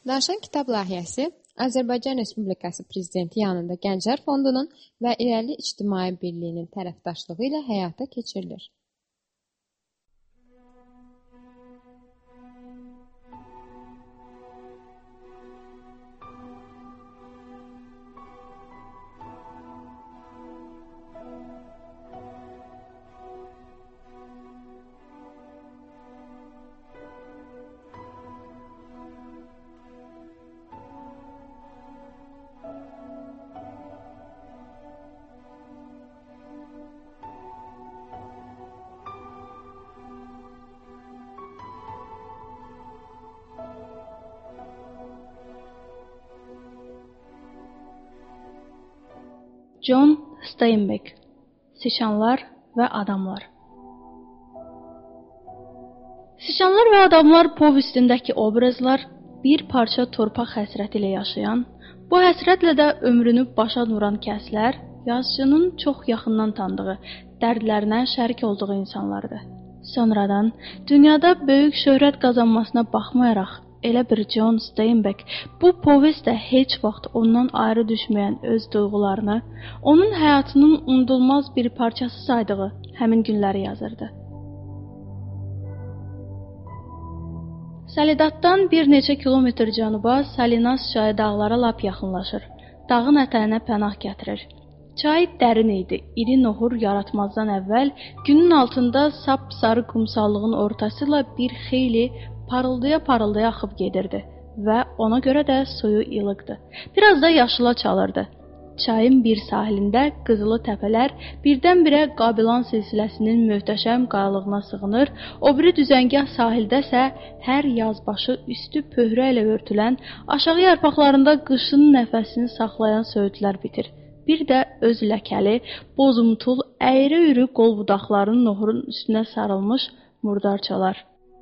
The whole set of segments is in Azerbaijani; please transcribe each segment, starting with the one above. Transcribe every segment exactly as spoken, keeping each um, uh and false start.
Danışan kitab layihəsi Azərbaycan Respublikası Prezidenti yanında Gənclər Fondunun və İrəli İctimai Birliyinin tərəfdaşlığı ilə həyata keçirilir. John Steinbeck, Siçanlar və Adamlar. Siçanlar və adamlar povestindəki obrazlar bir parça torpaq həsrəti ilə yaşayan, bu həsrətlə də ömrünü başa vuran kəslər, yazıcının çox yaxından tanıdığı, dərdlərinə şərik olduğu insanlardır. Sonradan dünyada böyük şöhrət qazanmasına baxmayaraq, elə bir John Steinbeck bu povestdə heç vaxt ondan ayrı düşməyən öz duyğularını, onun həyatının unudulmaz bir parçası saydığı həmin günləri yazırdı. Saledaddan bir neçə kilometr cənuba Salinas çayı dağlara lap yaxınlaşır. Dağın ətəyinə pənah gətirir. Çay dərin idi, iri nohur yaratmazdan əvvəl günün altında sap-sarı qumsallığın ortasıyla bir xeyli parıldaya-parıldaya axıb gedirdi və ona görə də suyu ilıqdı. Biraz da yaşıla çalırdı. Çayın bir sahilində qızılı təpələr birdən-birə Qabilan silsiləsinin möhtəşəm qayalığına sığınır, o biri düzəngah sahildəsə hər yazbaşı üstü pöhrə ilə örtülən, aşağı yarpaqlarında qışın nəfəsini saxlayan söyüdlər bitir. Bir də öz ləkəli, bozumtul, əyri-üyrü qol budaqlarının nohurun üstünə sarılmış murdarçalar.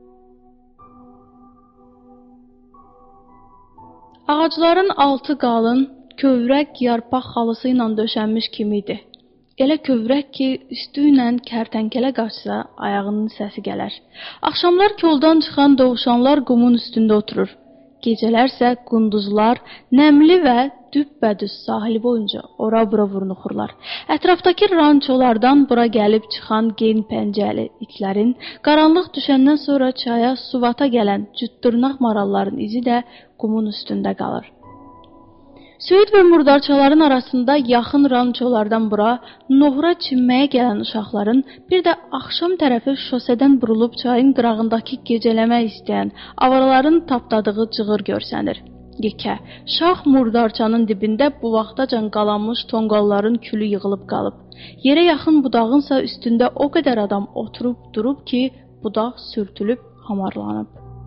Ağacların altı qalın, kövrək yarpaq xalısı ilə döşənmiş kimi idi. Elə kövrək ki, üstü ilə kərtənkələ qaçsa, ayağının səsi gələr. Axşamlar koldan çıxan dovşanlar qumun üstündə oturur. Gecələrsə qunduzlar nəmli və düppədüz sahili boyunca ora-bura vurnuxurlar. Ətrafdakı rançolardan bura gəlib çıxan gen pəncəli itlərin, qaranlıq düşəndən sonra çaya suvata gələn cütdırnaq maralların izi də qumun üstündə qalır. Söyüd və murdarçaların arasında yaxın rançolardan bura nohura çimməyə gələn uşaqların, bir də axşam tərəfi şosedən burulub çayın qırağındakı gecələmək istəyən avaraların tapdadığı cığır görsənir. Yekə, şax murdarçanın dibində bu vaxtacan qalanmış tonqalların külü yığılıb qalıb. Yerə yaxın budağınsa üstündə o qədər adam oturub durub ki, budaq sürtülüb hamarlanıb.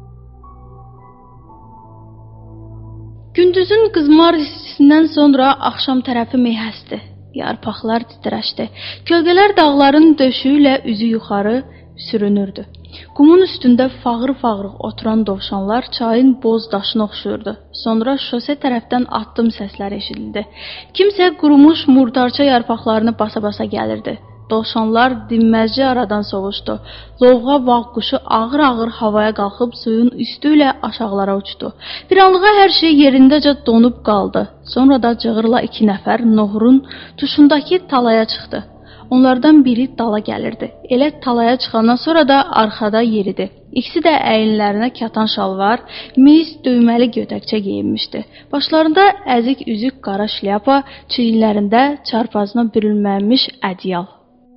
Gündüzün qızmar hissisindən sonra axşam tərəfi mehəsdi. Yarpaqlar titrəşdi. Kölgələr dağların döşüyü ilə üzü yuxarı sürünürdü. Qumun üstündə fağır-fağır oturan dovşanlar çayın boz daşına oxşuyurdu. Sonra şose tərəfdən addım səsləri eşidildi. Kimsə qurumuş murdarça yarpaqlarını basa-basa gəlirdi. Dovşanlar dinməzcə aradan sovuşdu. Lovğa bağ quşu ağır-ağır havaya qalxıb suyun üstü ilə aşağılara uçdu. Bir anlığa hər şey yerindəcə donub qaldı. Sonra da cığırla iki nəfər nohurun tuşundakı talaya çıxdı. Onlardan biri dala gəlirdi. Elə talaya çıxandan sonra da arxada yeridi. İkisi də əyinlərinə katan şalvar, mis düyməli gödəkçə geyinmişdi. Başlarında əzik üzük qara şlyapa, çiyinlərində çarpazına bürünməmiş ədyal.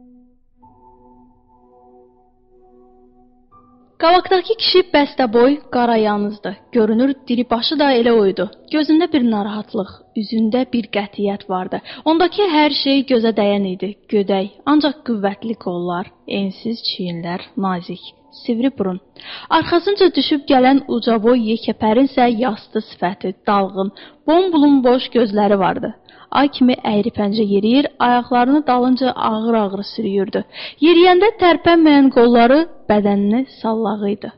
Qabaqdakı kişi bəstəboy, qara yanızdı. Görünür, diribaşı da elə oydu. Gözündə bir narahatlıq, üzündə bir qətiyyət vardı. Ondakı hər şey gözə dəyən idi. Gödək, ancaq qüvvətli qollar, ensiz çiyinlər, nazik, sivri burun. Arxasınca düşüb gələn ucaboy yekəpərinsə yastı sifəti, dalğın, bombulun boş gözləri vardı. Ay kimi əyri pəncə yeriyir, ayaqlarını dalınca ağır-ağır sürüyürdü. Yeriyəndə tərpənməyən qolları bədənini sallağıydı.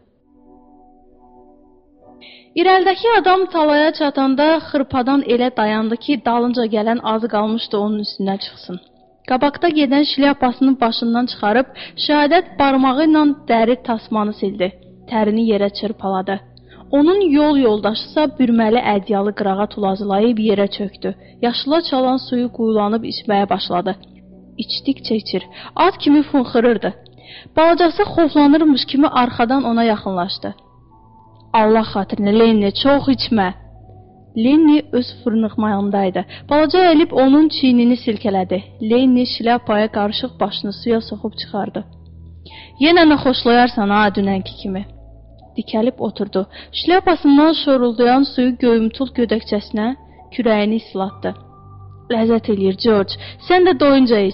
İrəlidəki adam talaya çatanda xırpadan elə dayandı ki, dalınca gələn azı qalmışdı onun üstünə çıxsın. Qabaqda gedən şlyapasını başından çıxarıb, şəhadət barmağı ilə dəri tasmanı sildi. Tərini yerə çırpaladı. Onun yol yoldaşısa bürməli ədyalı qırağa tulazlayıb yerə çöktü. Yaşıla çalan suyu quyulanıb içməyə başladı. İçdikcə içir. At kimi funxırırdı. Balacası xoflanırmış kimi arxadan ona yaxınlaşdı. Allah xatirinə Lenni, çox içmə. Lenni öz fırnıqmayandaydı. Balaca əlib onun çiynini silkələdi. Lenni şlyapaya qarışıq başını suya soxub çıxardı. Yenə nə xoşlayarsan ha, dünənki kimi. Dikəlib oturdu. Şlyapasından şoruldayan suyu göyümtul gödəkçəsinə kürəyini islatdı. Ləzzət eləyir, George. Sən də doyunca iç.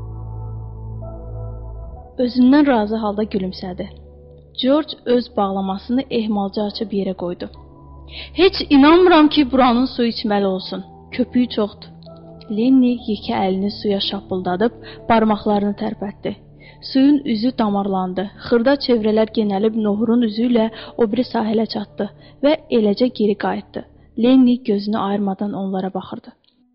Özündən razı halda gülümsədi. George öz bağlamasını ehmalca açıb yerə qoydu. Heç inanmıram ki, buranın suyu içməli olsun. Köpüyü çoxdur. Lenni yekə əlini suya şapıldadıb barmaqlarını tərpətdi. Suyun üzü damarlandı. Xırda çevrələr genəlib nohurun üzü ilə o biri sahilə çatdı və eləcə geri qayıtdı. Lenni gözünü ayırmadan onlara baxırdı.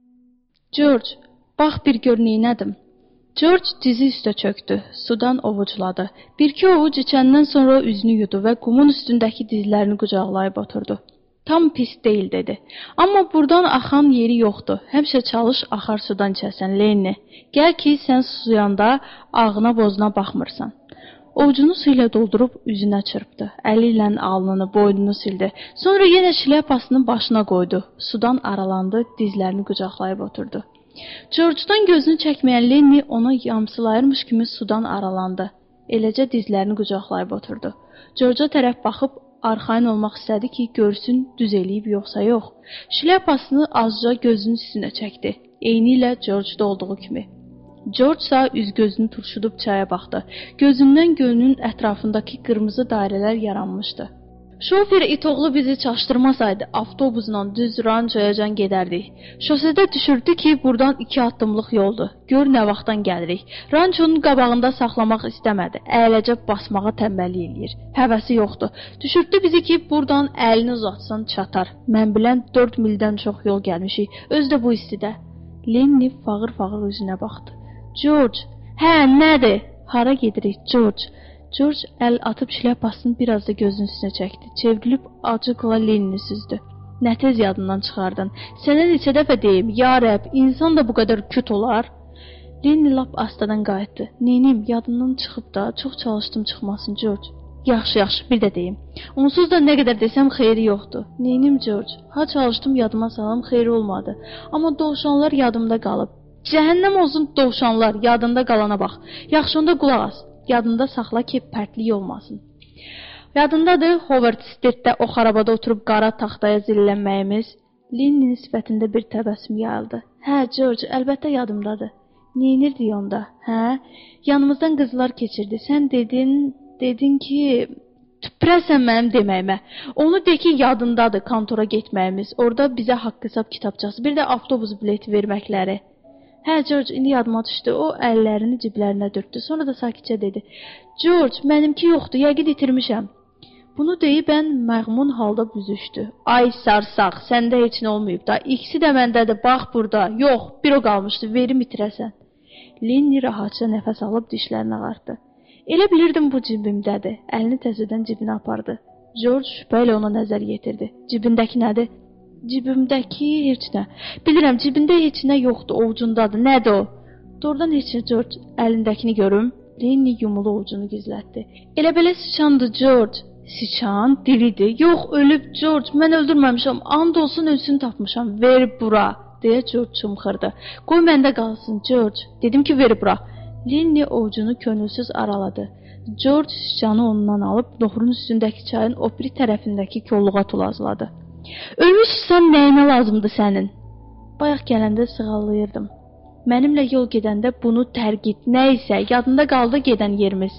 George, bax bir gör neynədim. George dizi üstə çöktü. Sudan ovucladı. Bir-iki ovuc içəndən sonra üzünü yudu və qumun üstündəki dizlərini qucaqlayıb oturdu. Tam pis deyil, dedi. Amma buradan axan yeri yoxdur. Həmişə çalış axar sudan içəsən, Lenni. Gəl ki, sən susuyanda ağına bozuna baxmırsan. Ovucunu su ilə doldurub üzünə çırpdı. Əli ilə alnını, boynunu sildi. Sonra yenə şlyapasını başına qoydu. Sudan aralandı, dizlərini qucaqlayıb oturdu. George'dan gözünü çəkməyən Lenni ona yamsılayırmış kimi sudan aralandı. Eləcə dizlərini qucaqlayıb oturdu. George'a tərəf baxıb arxayın olmaq istədi ki, görsün düz eləyib yoxsa yox. Şlyapasını azca gözünün üstünə çəkdi. Eyni ilə George'da olduğu kimi. George isə üz-gözünü turşudub çaya baxdı. Gözündən gölünün ətrafındakı qırmızı dairələr yaranmışdı. Şofer itoğlu bizi çaşdırmasaydı, avtobusla düz rançoyacan gedərdik. Şosedə düşürdü ki, buradan iki addımlıq yoldur. Gör nə vaxtdan gəlirik. Rançonun qabağında saxlamaq istəmədi. Əyiləcə basmağa tənbəllik eləyir. Həvəsi yoxdur. Düşürdü bizi ki, buradan əlini uzatsan çatar. Mən bilən dörd mildən çox yol gəlmişik. Öz də bu istidə. Lenni fağır-fağır üzünə baxdı. George, hə, nədir? Hara gedirik, George? George əl atıb şlyapasını biraz da gözünün üstünə çəkdi. Çevrilib acıqla Lenni süzdü. Nə tez yadından çıxardın? Sənə neçə dəfə deyim, ya Rəbb, insan da bu qədər küt olar? Lenni lap astadan qayıtdı. Neynim, yadından çıxıb da, çox çalışdım çıxmasın, George. Yaxşı, yaxşı, bir də deyim. Onsuz da nə qədər desəm xeyri yoxdur. Neynim, George? Ha çalışdım yadıma salam, xeyri olmadı. Amma dovşanlar yadımda qalıb. Cəhənnəm olsun dovşanlar, yadında qalana bax. Yaxşı, onda qulaq as. Yadında saxla ki, pərtlik olmasın. Yadındadır, Howard Streetdə o xarabada oturub qara taxtaya zillənməyimiz. Lennin sifətində bir təbəssüm yayıldı. Hə, George, əlbəttə yadımdadır. Neynirdik onda, hə? Yanımızdan qızlar keçirdi. Sən dedin, dedin ki, tüpürəsən mənim deməyimə. Onu de ki, yadındadır kontora getməyimiz. Orada bizə haqq hesab kitabçası, bir də avtobus bileti verməkləri. Hə, George, indi yadıma düşdü. O əllərini ciblərinə dürtdü. Sonra da sakitcə dedi. George, mənimki yoxdur, yəqin itirmişəm. Bunu deyib ən məğmun halda büzüşdü. Ay sarsaq, səndə heç nə olmayıb da. İkisi də məndədir, bax burada. Yox, bir o qalmışdı, verim itirəsən. Lenni rahatca nəfəs alıb dişlərini ağartdı. Elə bilirdim bu cibimdədir. Əlini təzədən cibinə apardı. George şübhə ilə ona nəzər yetirdi. Cibindəki nədir? Cibimdəki heç nə. Bilirəm, cibində heç nə yoxdur, ovucundadır. Nədir o? Doğrudan heç nə, George. Əlindəkini görüm. Lenni yumulu ovucunu gizlətdi. Elə belə sıçandı, George. Sıçan, diridir. Yox, ölüb, George. Mən öldürməmişəm. And olsun ölsün tapmışam. Ver bura, deyə George çımxırdı. Qoy məndə qalsın, George. Dedim ki, ver bura. Lenni ovucunu könülsüz araladı. George sıçanı ondan alıb nohurun üstündəki çayın o biri tərəfindəki kolluğa tulazladı. Ölmüşsən, nəyinə lazımdır sənin? Bayaq gələndə sığallayırdım. Mənimlə yol gedəndə bunu tərk et, nə isə, yadında qaldı gedən yerimiz.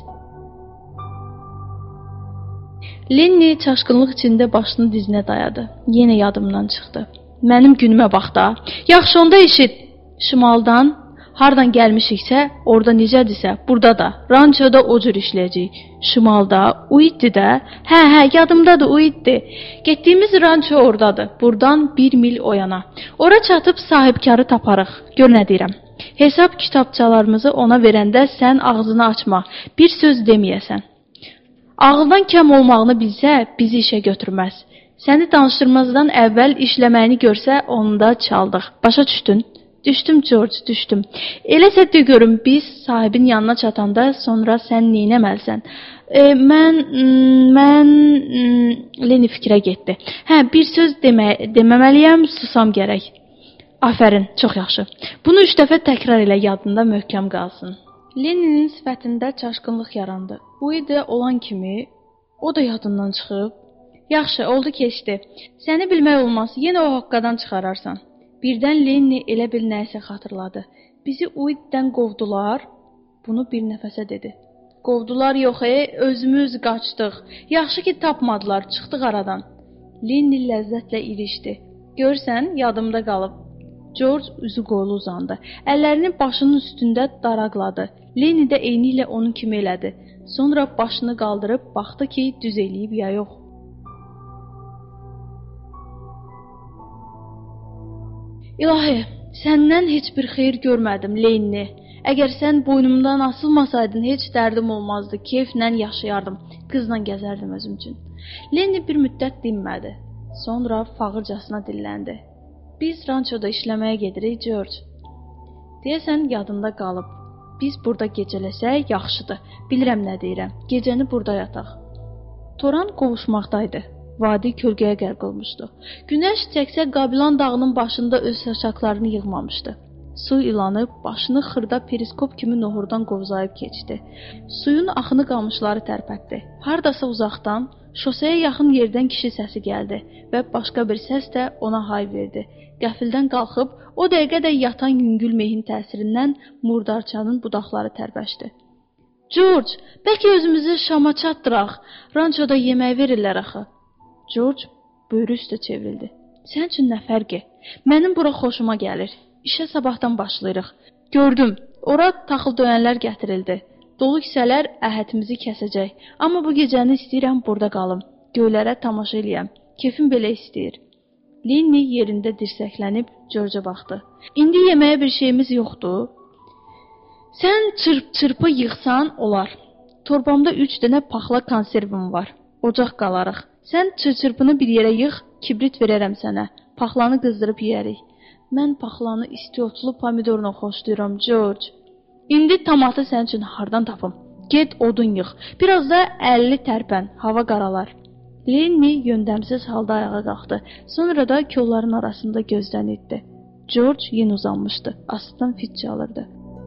Lenni çaşqınlıq içində başını dizinə dayadı. Yenə yadımdan çıxdı. Mənim günümə bax da. Yaxşı, onda eşit. Şimaldan, hardan gəlmişiksə, orada necədirsə, burada da, rançoda o cür işləyəcəyik. Şimalda, Uitdi də, hə, hə, yadımdadır, Uitdi. Getdiyimiz ranço oradadır, buradan bir mil o yana. Ora çatıb sahibkarı taparıq, gör nə deyirəm. Hesab kitabçalarımızı ona verəndə sən ağzını açma, bir söz deməyəsən. Ağıldan kəm olmağını bilsə, bizi işə götürməz. Səni danışdırmazdan əvvəl işləməyini görsə, onu da çaldıq. Başa düşdün? Düşdüm, George, düşdüm. Eləsə de görüm, biz sahibin yanına çatanda sonra sən neynəməlisən? E, mən, mən, Lenny fikrə getdi. Hə, bir söz demə, deməməliyəm, susam gərək. Afərin, çox yaxşı. Bunu üç dəfə təkrar elə, yadında möhkəm qalsın. Lenny'nin sifətində çaşqınlıq yarandı. Bu idi olan kimi, o da yadından çıxıb. Yaxşı, oldu keçdi. Səni bilmək olmaz, yenə o haqqadan çıxararsan. Birdən Lenny elə bil nəyisə xatırladı. Bizi Uiddən qovdular. Bunu bir nəfəsə dedi. Qovdular yox, e, özümüz qaçdıq. Yaxşı ki tapmadılar, çıxdıq aradan. Lenny ləzzətlə irişdi. Görsən, yadımda qalıb. George üzü qoylu uzandı. Əllərini başının üstündə daraqladı. Lenny də eyni ilə onun kimi elədi. Sonra başını qaldırıb baxdı ki, düz eləyib ya yox. İlahi, səndən heç bir xeyir görmədim, Lenny. Əgər sən boynumdan asılmasaydın, heç dərdim olmazdı. Keyflə yaşayardım, qızla gəzərdim özüm üçün. Lenny bir müddət dinmədi. Sonra fağırcasına dilləndi. Biz rançoda işləməyə gedirik, George. Deyəsən, yadında qalıb. Biz burada gecələsək, yaxşıdır. Bilirəm nə deyirəm. Gecəni burada yataq. Toran qovuşmaqdaydı. Vadi kölgəyə qərq olmuşdu. Günəş çəksə Qabilan dağının başında öz saçaqlarını yığmamışdı. Su ilanıb, başını xırda periskop kimi nohurdan qovzayıb keçdi. Suyun axını qamışları tərpətdi. Hardasa uzaqdan, şoseye yaxın yerdən kişi səsi gəldi və başqa bir səs də ona hay verdi. Qəfildən qalxıb, o dəqiqə də yatan yüngül mehin təsirindən murdarçanın budaqları tərbəşdi. George, bəlkə özümüzü Şama çatdıraq, rançoda yemək verirlər axı. George böyrü üstə çevrildi. Sən üçün nə fərqi? Mənim bura xoşuma gəlir. İşə sabahdan başlayırıq. Gördüm, ora taxıl döyənlər gətirildi. Dolu kisələr əhətimizi kəsəcək. Amma bu gecəni istəyirəm burada qalım. Göylərə tamaşa eləyəm. Kefim belə istəyir. Lenny yerində dirsəklənib George'a baxdı. İndi yeməyə bir şeyimiz yoxdur. Sən çırp-çırpı yığsan olar. Torbamda üç dənə paxla konservim var. Ocaq qalarıq. Sən çırp-çırpını bir yerə yığ, kibrit verərəm sənə. Paxlanı qızdırıb yeyərik. Mən paxlanı istiotlu pomidorla xoşlayıram, George. İndi tomatı sənin üçün hardan tapım? Get odun yığ. Biraz da əlli tərpən, hava qaralar. Lenny yöndəmsiz halda ayağa qalxdı. Sonra da kolların arasında gözdən itdi. George yenə uzanmışdı. Asıdan fit çalırdı.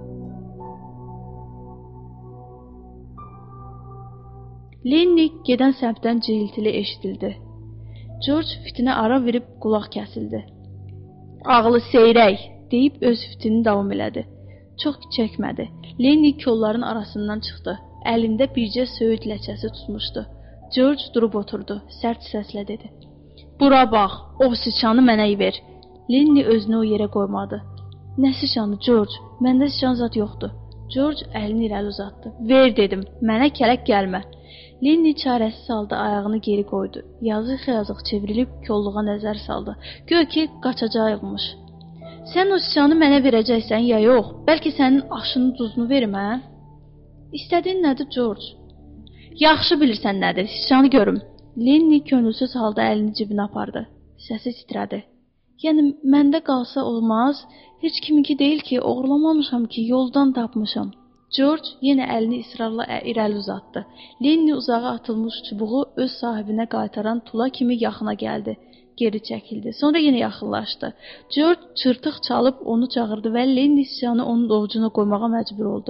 Lenny gedən səmtdən cihiltili eşidildi. George fitinə ara verib qulaq kəsildi. Ağlı seyrək, deyib öz fitini davam elədi. Çox çəkmədi. Lenny kolların arasından çıxdı. Əlində bircə söyüd ləçəsi tutmuşdu. George durub oturdu. Sərt səslə dedi. Bura bax, o sıçanı mənə ver. Lenny özünü o yerə qoymadı. Nə sıçanı, George? Məndə sıçan zad yoxdur. George əlini irəli uzatdı. Ver dedim, mənə kələk gəlmə. Lenny çarəsiz halda ayağını geri qoydu. Yazıq-yazıq çevrilib kolluğa nəzər saldı. Göy ki, qaçacaqmış. Sən o sıçanı mənə verəcəksən ya yox? Bəlkə sənin aşını duzunu verim, hə? İstədiyin nədir, George? Yaxşı bilirsən nədir, sıçanı görüm. Lenny könülsüz halda əlini cibinə apardı. Səsi titrədi. Yəni, məndə qalsa olmaz, heç kiminki deyil ki, oğurlamamışam ki, yoldan tapmışam. George yenə əlini israrla irəli uzatdı. Lenny uzağa atılmış çubuğu öz sahibinə qaytaran tula kimi yaxına gəldi. Geri çəkildi. Sonra yenə yaxınlaşdı. George çırtıq çalıb onu çağırdı və Lenny sıçanı onun ovucuna qoymağa məcbur oldu.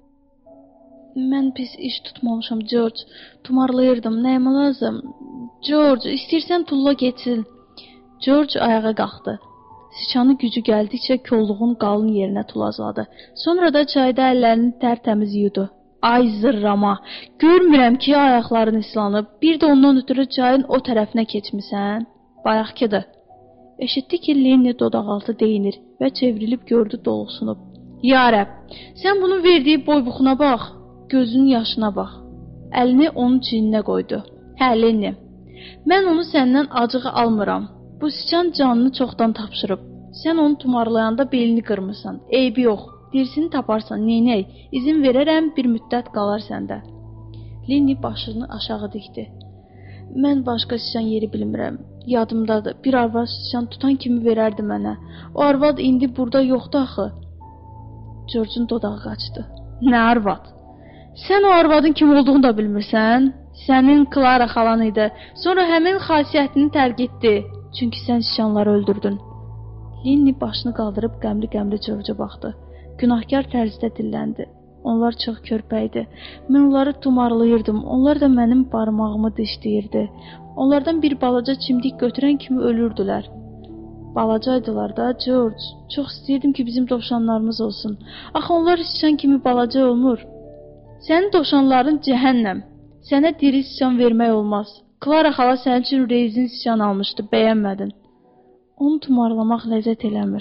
Mən pis iş tutmamışam, George. Tumarlayırdım. Nəyimə lazım? George, istəyirsən tulla geçsin. George ayağa qalxdı. Sıçanı gücü gəldikcə kolluğun qalın yerinə tulazladı. Sonra da çayda əllərini tərtəmiz yudu. Ay zırrama, görmürəm ki, ayaqların islanıb. Bir də ondan ötürü çayın o tərəfinə keçmisən. Bayaqkıdır. Eşitdi ki, Lenny dodaqaltı deyinir və çevrilib gördü doluxsunub. Ya Rəbb, sən bunun verdiyi boybuxuna bax, gözünün yaşına bax. Əlini onun çiyninə qoydu. Hə, Lenny, mən onu səndən acığı almıram. Bu sıçan canını çoxdan tapşırıb. Sən onu tumarlayanda belini qırmırsan. Eybi yox, dirsini taparsan, neynək, izin verərəm, bir müddət qalar səndə. Lenni başını aşağı dikdi. Mən başqa sıçan yeri bilmirəm. Yadımdadır. Bir arvad sıçan tutan kimi verərdi mənə. O arvad indi burada yoxdur axı. George'un dodağı qaçdı. Nə arvad? Sən o arvadın kim olduğunu da bilmirsən? Sənin Clara xalan idi. Sonra həmin xasiyyətini tərk etdi. Çünki sən sıçanları öldürdün. Lenni başını qaldırıb qəmli-qəmli George'a baxdı. Günahkar tərzdə dilləndi. Onlar çox körpə idi. Mən onları tumarlayırdım. Onlar da mənim barmağımı dişləyirdi. Onlardan bir balaca çimdik götürən kimi ölürdülər. Balacaydılar da, George. Çox istəyirdim ki, bizim dovşanlarımız olsun. Axı onlar sıçan kimi balaca olmur. Sənin dovşanların cəhənnəm. Sənə diri sıçan vermək olmaz. Clara xala sənin üçün rezin sıçan almışdı, bəyənmədin. Onu tumarlamaq ləzzət eləmir.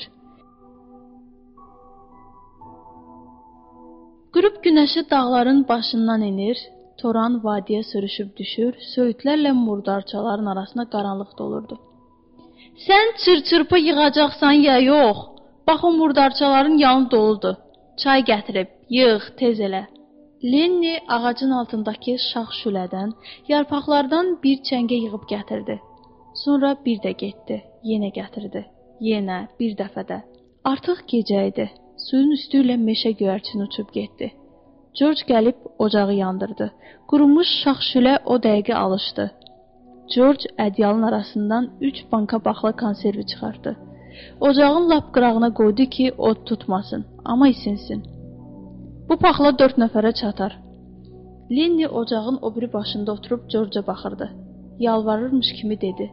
Qürub günəşi dağların başından enir, toran vadiyə sürüşüb düşür, söyüdlərlə murdarçaların arasında qaranlıq dolurdu. Sən çır-çırpı yığacaqsan ya yox? Bax o murdarçaların yanı doludur. Çay gətirib, yığ, tez elə. Lenni ağacın altındakı şax şülədən, yarpaqlardan bir çəngə yığıb gətirdi. Sonra bir də getdi, yenə gətirdi. Yenə, bir dəfə də. Artıq gecə idi. Suyun üstü ilə meşə göyərçini uçub getdi. George gəlib ocağı yandırdı. Qurumuş şax şülə o dəqiqə alışdı. George ədyalın arasından üç banka baxla konservi çıxartdı. Ocağın lap qırağına qoydu ki, od tutmasın, amma isinsin. Bu paxla dörd nəfərə çatar. Lenni ocağın o biri başında oturub George'a baxırdı. Yalvarırmış kimi dedi.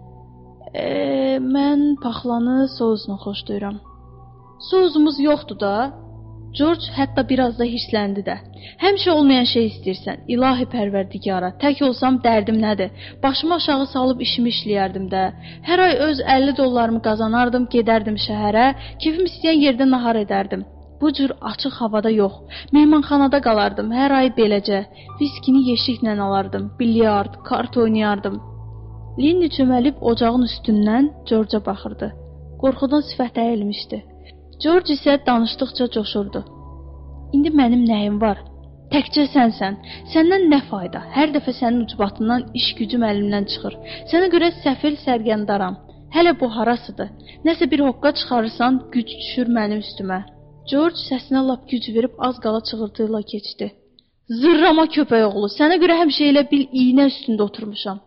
Eee, mən paxlanı sousla xoşlayıram. Sousumuz yoxdur da. George hətta biraz da hirsləndi də. Həmişə olmayan şey istəyirsən. İlahi pərverdigara, tək olsam dərdim nədir? Başımı aşağı salıb işimi işləyərdim də. Hər ay öz əlli dollarımı qazanardım, gedərdim şəhərə, keyfim istəyən yerdə nahar edərdim. Bu cür açıq havada yox. Mehmanxanada qalardım, hər ay beləcə. Viskini yeşiklə alardım, bilyard, kart oynayardım. Lenni çöməlib ocağın üstündən George'a baxırdı. Qorxudan sifəti əyilmişdi. George isə danışdıqca coşurdu. İndi mənim nəyim var? Təkcə sənsən. Səndən nə fayda? Hər dəfə sənin ucbatından iş gücüm əlimdən çıxır. Sənə görə səfil sərgəndaram. Hələ bu harasıdır? Nəsə bir hoqqa çıxarırsan, güc düşür mənim üstümə. George səsinə lap güc verib az qala çığırtıyla keçdi. Zırrama köpək oğlu, sənə görə həmişə elə bil iynə üstündə oturmuşam.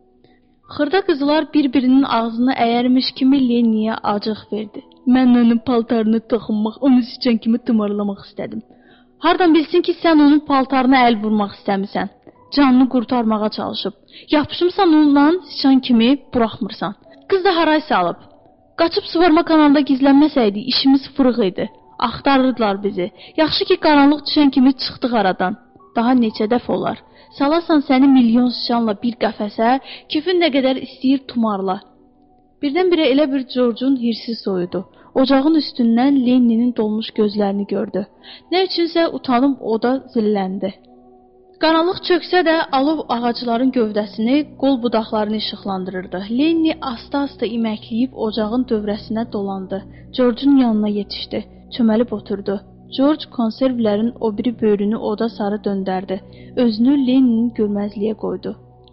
Xırda qızlar bir-birinin ağzını əyərmiş kimi Lenniyə acıq verdi. Mən onun paltarını toxunmaq, onu sıçan kimi tımarlamaq istədim. Hardan bilsin ki, sən onun paltarına əl vurmaq istəmirsən. Canını qurtarmağa çalışıb. Yapışımsan onunla sıçan kimi buraxmırsan. Qız da haray salıb. Qaçıb suvarma kanalında gizlənməsəydi, işimiz fırıq idi. Axtarırdılar bizi. Yaxşı ki, qaranlıq düşən kimi çıxdıq aradan. Daha neçə dəfə olar. Salasan səni milyon sıçanla bir qəfəsə, kefin nə qədər istəyir tumarla. Birdən-birə elə bir George'un hirsi soyudu. Ocağın üstündən Lenninin dolmuş gözlərini gördü. Nə üçünsə utanıb oda zilləndi. Qaranlıq çöksə də alov ağacların gövdəsini, qol budaqlarını işıqlandırırdı. Lenni asta-asta iməkləyib ocağın dövrəsinə dolandı. George'un yanına yetişdi. Çöməlib oturdu. George konservlərin o biri böyrünü oda sarı döndərdi. Özünü Lenninin görməzliyə qoydu.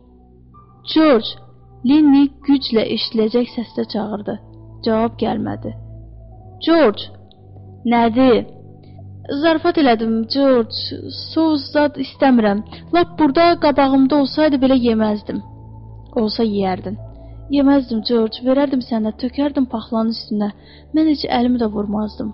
George! Lenni güclə eşidiləcək səslə çağırdı. Cavab gəlmədi. George! Nədir? Zarafat elədim, George. Soğuz zad istəmirəm. Lap burada qabağımda olsaydı belə yeməzdim. Olsa yeyərdin. Yeməzdim, George. Verərdim sənə, tökərdim paxlanın üstünə. Mən heç əlimi də vurmazdım.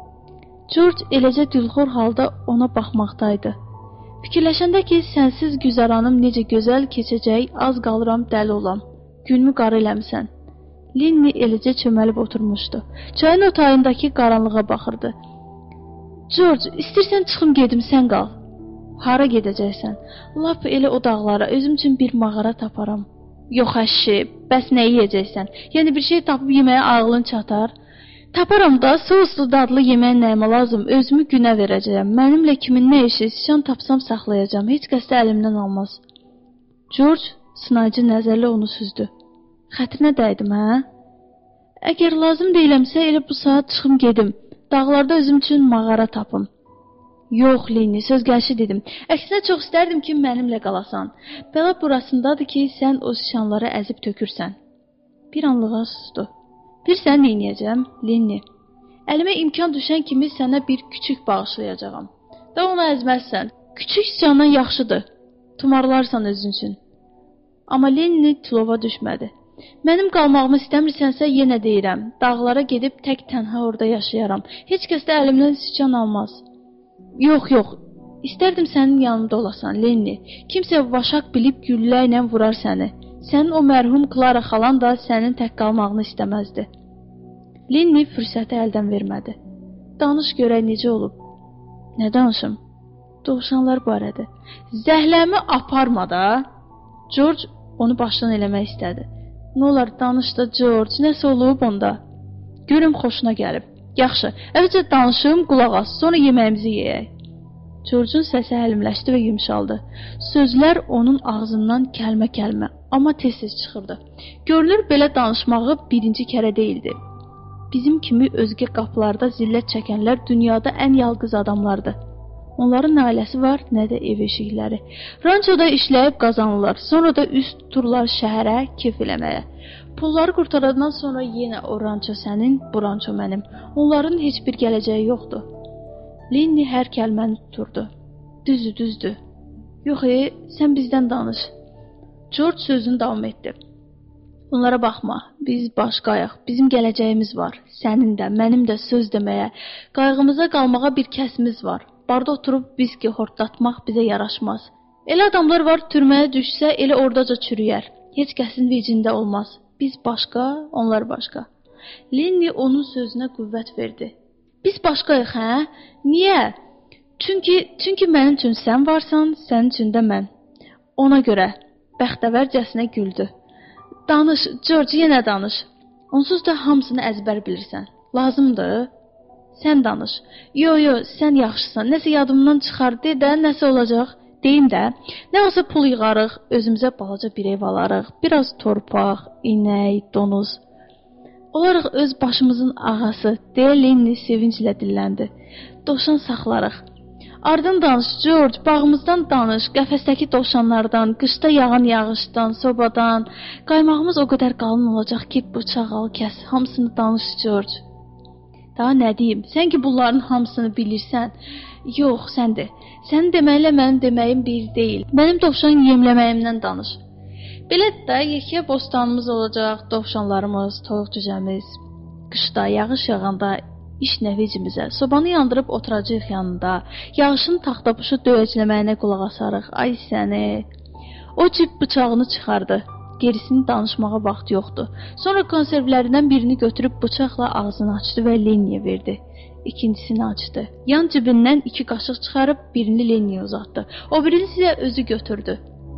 George eləcə dülxor halda ona baxmaqdaydı. Fikirləşəndə ki, sənsiz güzaranım necə gözəl keçəcək, az qalıram dəli olam. Günümü qara eləmsən. Lenni eləcə çöməlib oturmuşdu. Çayın otayındakı qaranlığa baxırdı. George, istəyirsən çıxım gedim, sən qal. Hara gedəcəksən? Lap elə o dağlara, özüm üçün bir mağara taparam. Yox əşi, bəs nə yeyəcəksən? Yəni bir şey tapıb yeməyə ağlın çatar? Taparam da, souslu dadlı yemək nəyimə lazım, özümü günə verəcəyəm. Mənimlə kimin nə işi, sıçan tapsam saxlayacam, heç kəs də əlimdən almaz. George sınayıcı nəzərlə onu süzdü. Xətrinə dəydim, hə? Əgər lazım deyiləmsə, elə bu saat çıxım gedim. Dağlarda özüm üçün mağara tapım. Yox, Lenni, söz gəlişi dedim. Əksinə çox istərdim ki, mənimlə qalasan. Bəla burasındadır ki, sən o şanları əzib tökürsən. Bir anlığa sustu. Bilirsən, neyniyəcəm, Lenni? Əlimə imkan düşən kimi sənə bir küçük bağışlayacağam. Da onu əzməzsən. Küçük candan yaxşıdır. Tumarlarsan özün üçün. Amma Lenni tilova düşmədi. Mənim qalmağımı istəmirsənsə, yenə deyirəm. Dağlara gedib tək tənha orada yaşayaram. Heç kəs də əlimdən sıçan almaz. Yox, yox. İstərdim sənin yanında olasan, Lenni. Kimsə vaşaq bilib güllə ilə vurar səni. Sənin o mərhum Klara xalan da sənin tək qalmağını istəməzdi. Lenni fürsəti əldən vermədi. Danış görək necə olub. Nə danışım? Dovşanlar barədə. Zəhləmi aparma da. George onu başdan eləmək istədi. Nə olar, danış da, George, nəsə olub onda? Görüm xoşuna gəlib. Yaxşı, əvvəlcə danışım, qulaq as, sonra yeməyimizi yeyək. George'un səsi həlimləşdi və yumşaldı. Sözlər onun ağzından kəlmə-kəlmə, amma tez-tez çıxırdı. Görünür, belə danışmağı birinci kərə deyildi. Bizim kimi özgə qapılarda zillət çəkənlər dünyada ən yalqız adamlardır. Onların nə ailəsi var, nə də ev eşikləri. Rançoda işləyib qazanırlar, sonra da üst tuturlar şəhərə, kef eləməyə. Pulları qurtarandan sonra yenə o ranço sənin, bu ranço mənim. Onların heç bir gələcəyi yoxdur. Lenni hər kəlməni tuturdu. Düzdür, düzdür. Yox, e, sən bizdən danış. George sözünü davam etdi. Bunlara baxma, biz başqayıq, bizim gələcəyimiz var. Sənin də, mənim də söz deməyə, qayğımıza qalmağa bir kəsimiz var. Barda oturub viski hortlatmaq bizə yaraşmaz. Elə adamlar var, türməyə düşsə, elə oradaca çürüyər. Heç kəsin vicində olmaz. Biz başqa, onlar başqa. Lenni onun sözünə qüvvət verdi. Biz başqayıq, hə? Niyə? Çünki, çünki mənim üçün sən varsan, sənin üçün də mən. Ona görə bəxtəvərcəsinə güldü. Danış, George, yenə danış. Onsuz da hamısını əzbər bilirsən. Lazımdır? Sən danış. Yo, yo, sən yaxşısan. Nəsə yadımdan çıxar, de də, nəsə olacaq. Deyim də, nə olsa pul yığarıq, özümüzə balaca bir ev alarıq, biraz torpaq, inək, donuz. Olarıq öz başımızın ağası, deyə Lenni sevinclə dilləndi. Dovşan saxlarıq. Ardın danış, George, bağımızdan danış, qəfəsdəki dovşanlardan, qışda yağan yağışdan, sobadan. Qaymağımız o qədər qalın olacaq ki, bıçaq al, kəs, hamısını danış, George. Daha nə deyim, sən ki bunların hamısını bilirsən. Yox, səndir. Sənin deməklə mənim deməyim bir deyil. Mənim dovşan yemləməyimdən danış. Belə də yekə bostanımız olacaq, dovşanlarımız, toyuq cücəmiz. Qışda, yağış yağanda iş nəvicimizə, sobanı yandırıb oturacaq yanında, yağışın taxtapuşu döyəcləməyinə qulaq asarıq. Ay səni. O cib bıçağını çıxardı. Gerisini danışmağa vaxt yoxdur. Sonra konservlərindən birini götürüb bıçaqla ağzını açdı və Lenniyə verdi. İkincisini açdı. Yan cibindən iki qaşıq çıxarıb birini Lenniyə uzatdı. O birini sizə özü götürdü.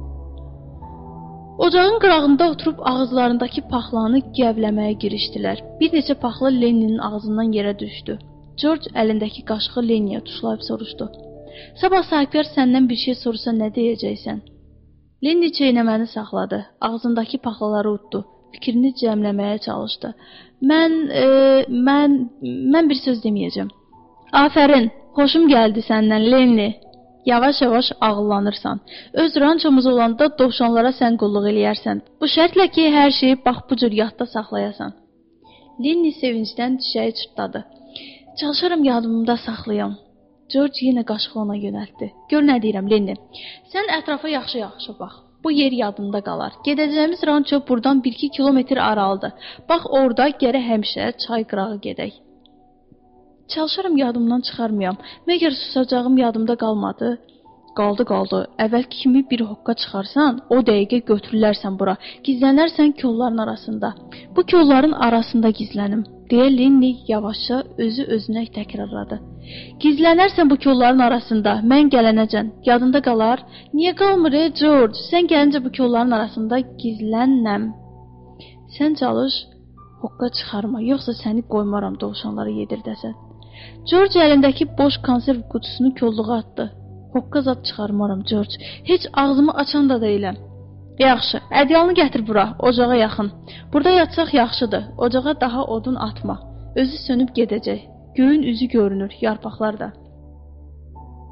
Ocağın qırağında oturub ağızlarındakı paxlanı gəvləməyə girişdilər. Bir neçə paxla Lenninin ağzından yerə düşdü. George əlindəki qaşığı Lenniyə tuşlayıb soruşdu. Sabah sahibkar səndən bir şey soruşsa nə deyəcəksən? Lenni çeynəməni saxladı. Ağzındakı paxlaları utdu. Fikrini cəmləməyə çalışdı. Mən, e, mən, mən bir söz deməyəcəm. Afərin, xoşum gəldi səndən, Lenni. Yavaş-yavaş ağıllanırsan. Öz rançomuz olanda dovşanlara sən qulluq eləyərsən. Bu şərtlə ki, hər şeyi bax bu cür yadda saxlayasan. Lenni sevincdən çiçəyi çırtladı. Çalışaram yadımda saxlayam. George yenə qaşığı ona yönəltdi. Gör nə deyirəm, Lenni. Sən ətrafa yaxşı-yaxşı bax. Bu yer yadında qalar. Gedəcəyimiz ranço buradan bir iki kilometr aralıdır. Bax orada gərək həmişə çay qırağı gedək. Çalışaram yadımdan çıxarmayam. Məgər susacağım yadımda qalmadı? Qaldı, qaldı. Əvvəlki kimi bir hoqqa çıxarsan, o dəqiqə götürülərsən bura. Gizlənərsən kolların arasında. Bu kolların arasında gizlənim. Deyə Lenni yavaşca özü özünə təkrarladı. Gizlənərsən bu kolların arasında, mən gələnəcən, yadında qalar. Niyə qalmır, e, George? Sən gəlincə bu kolların arasında gizlənəm. Sən çalış, hoqqa çıxarma, yoxsa səni qoymaram dovşanları yedirdəsən. George əlindəki boş konserv qutusunu kolluğa atdı. Hoqqa zad çıxarmaram, George. Heç ağzımı açan da deyiləm. Yaxşı, ədyalını gətir bura, ocağa yaxın. Burada yatsaq yaxşıdır, ocağa daha odun atma. Özü sönüb gedəcək. Göyün üzü görünür, yarpaqlar da.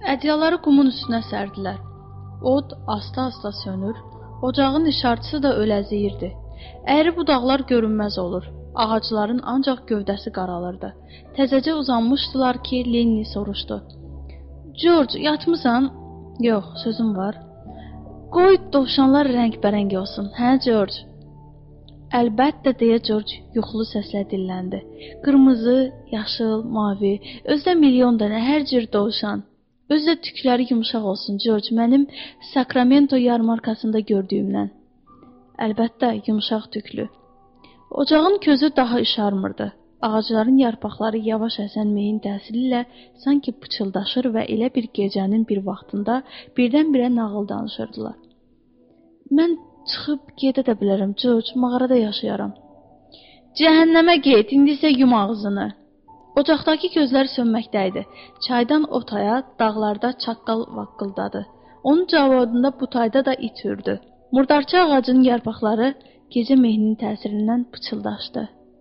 Ədyalları qumun üstünə sərdilər. Od asta-asta sönür, ocağın işartısı da öləziyirdi. Əyri budaqlar görünməz olur. Ağacların ancaq gövdəsi qaralırdı. Təzəcə uzanmışdılar ki, Lenni soruşdu. George, yatmısan? Yox, sözüm var. Qoy dovşanlar rəngbərəng olsun, hə George? Əlbəttə, deyə George yuxulu səslə dilləndi. Qırmızı, yaşıl, mavi, özdə milyon dənə hər cür dovşan. Özdə tükləri yumuşaq olsun, George, mənim Sacramento yarmarkasında gördüyümdən. Əlbəttə, yumuşaq tüklü. Ocağın közü daha işarmırdı. Ağacların yarpaqları yavaş əsən mehin təsiri ilə sanki pıçıldaşır və elə bir gecənin bir vaxtında birdən-birə nağıl danışırdılar. Mən çıxıb gedə də bilərəm, George, mağarada yaşayaram. Cəhənnəmə get, indi isə yum ağzını. Ocaqdakı gözlər sönməkdəydi. Çaydan o taya, dağlarda çaqqal vaqqıldadı. Onun cavabında bu tayda da it hürdü. Murdarça ağacının yarpaqları gecə mehninin təsirindən pıçıldaşdı.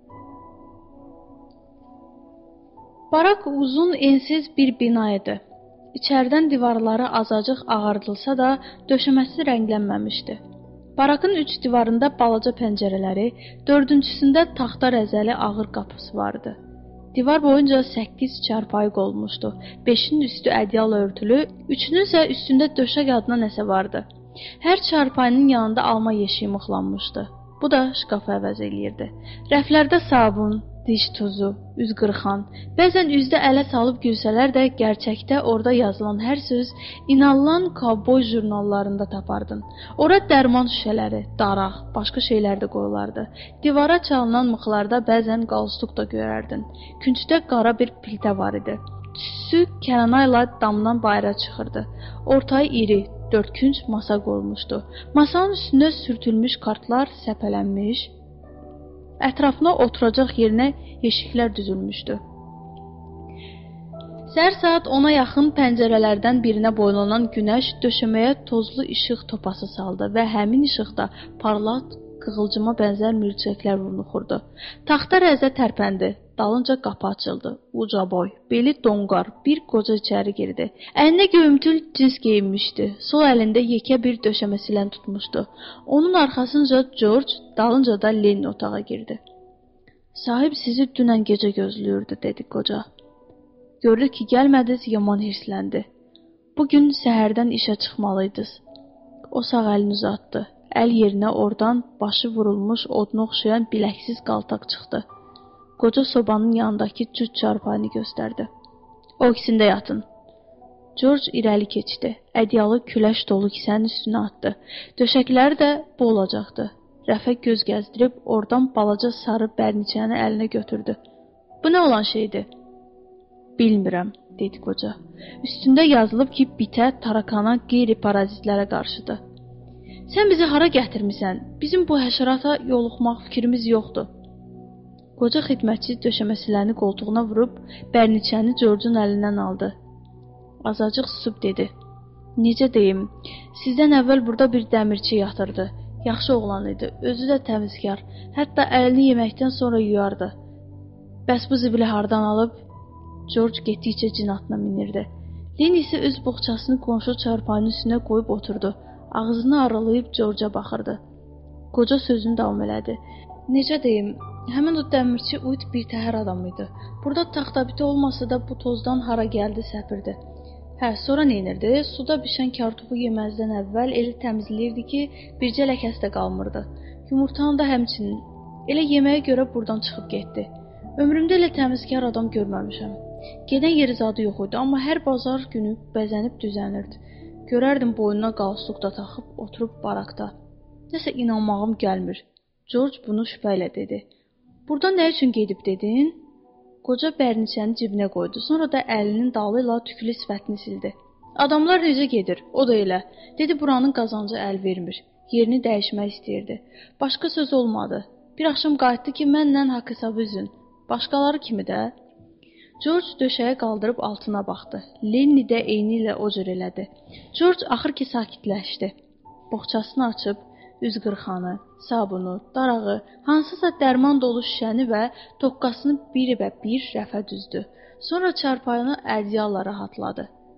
Barak uzun, ensiz bir bina idi. İçəridən divarları azacıq ağardılsa da, döşəməsi rənglənməmişdi. Barakın üç divarında balaca pəncərələri, dördüncüsündə taxta rəzəli ağır qapısı vardı. Divar boyunca səkkiz çarpayı qolmuşdu. Beşinin üstü ədyal örtülü, üçünün isə üstündə döşək adına nəsə vardı. Hər çarpayının yanında alma yeşiyi mıxlanmışdı. Bu da şkafı əvəz eləyirdi. Rəflərdə sabun, diş tuzu, üz qırxan, bəzən üzdə ələ salıb gülsələr də gerçəkdə orada yazılan hər söz inanılan kovboy jurnallarında tapardın. Ora dərman şüşələri, daraq, başqa şeylər də qoyulardı. Divara çalınan mıxlarda bəzən qalstuk da görərdin. Küncdə qara bir piltə var idi. Tüsü kənanayla damdan bayıra çıxırdı. Ortayı iri, dörd künc masa qoyulmuşdu. Masanın üstündə sürtülmüş kartlar səpələnmiş, ətrafına oturacaq yerinə yeşiklər düzülmüşdü. Səhər saat ona yaxın pəncərələrdən birinə boylanan günəş döşəməyə tozlu işıq topası saldı və həmin işıqda parlat, qığılcıma bənzər mürçəklər vurnuxurdu. Taxta rəzə tərpəndi, dalınca qapı açıldı. Uca boy, beli donqar, bir qoca içəri girdi. Əlinə göyümtül cins geyinmişdi, sol əlində yekə bir döşəmə silən tutmuşdu. Onun arxasınca George, dalınca da Lenny otağa girdi. Sahib sizi dünən gecə gözləyirdi, dedi qoca. Gördü ki, gəlmədiniz, yaman hirsləndi. Bugün səhərdən işə çıxmalıydınız. O sağ əlini uzatdı. Əl yerinə oradan başı vurulmuş oduna oxşayan biləksiz qaltaq çıxdı. Qoca sobanın yanındakı cüt çarpayını göstərdi. O ikisində yatın. George irəli keçdi. Ədyalı küləş dolu kisənin üstünə atdı. Döşəkləri də bu olacaqdı. Rəfə göz gəzdirib oradan balaca sarı bərniçəni əlinə götürdü. Bu nə olan şeydir? Bilmirəm, dedi qoca. Üstündə yazılıb ki, bitə, tarakana, qeyri-parazitlərə qarşıdır. Sən bizi hara gətirmisən? Bizim bu həşərata yoluxmaq fikrimiz yoxdur. Qoca xidmətçi döşəməsiləni qoltuğuna vurub, bərniçəni George'un əlindən aldı. Azacıq susub dedi. Necə deyim, sizdən əvvəl burada bir dəmirçi yatırdı. Yaxşı oğlan idi, özü də təmizkar. Hətta əlini yeməkdən sonra yuyardı. Bəs bu zibili hardan alıb? George getdikcə cin atına minirdi. Lenny isə öz boğçasını qonşu çarpayının üstünə qoyub oturdu. Ağzını aralayıb George'a baxırdı. Qoca sözünü davam elədi. Necə deyim, həmin o dəmirçi uyut bir təhər adam idi. Burada taxtabiti olmasa da bu tozdan hara gəldi səpirdi. Hə, sonra neynirdi? Suda bişən kartofu yeməzdən əvvəl elə təmizləyirdi ki, bircə ləkəsi də qalmırdı. Yumurtanı da həmçinin. Elə yeməyə görə buradan çıxıb getdi. Ömrümdə elə təmizkar adam görməmişəm. Gedən yeri zadı yox idi, amma hər bazar günü bəzənib düzənirdi. Görərdim boynuna qalstuk da taxıb, oturub barakda. Nəsə inanmağım gəlmir. George bunu şübhə ilə dedi. Burada nə üçün gedib dedin? Qoca bərniçəni cibinə qoydu, sonra da əlinin dalı ilə tüklü sifətini sildi. Adamlar necə gedir? O da elə. Dedi buranın qazancı əl vermir. Yerini dəyişmək istəyirdi. Başqa söz olmadı. Bir axşam qayıtdı ki, mənlə haqq hesabı üzün. Başqaları kimi də? George döşəyə qaldırıb altına baxdı. Lenny də eyni ilə o cür elədi. George axır ki sakitləşdi. Boğçasını açıb, üz qırxanı, sabunu, darağı, hansısa dərman dolu şüşəni və toqqasını bir və bir rəfə düzdü. Sonra çarpayını ədyalla rahatladı.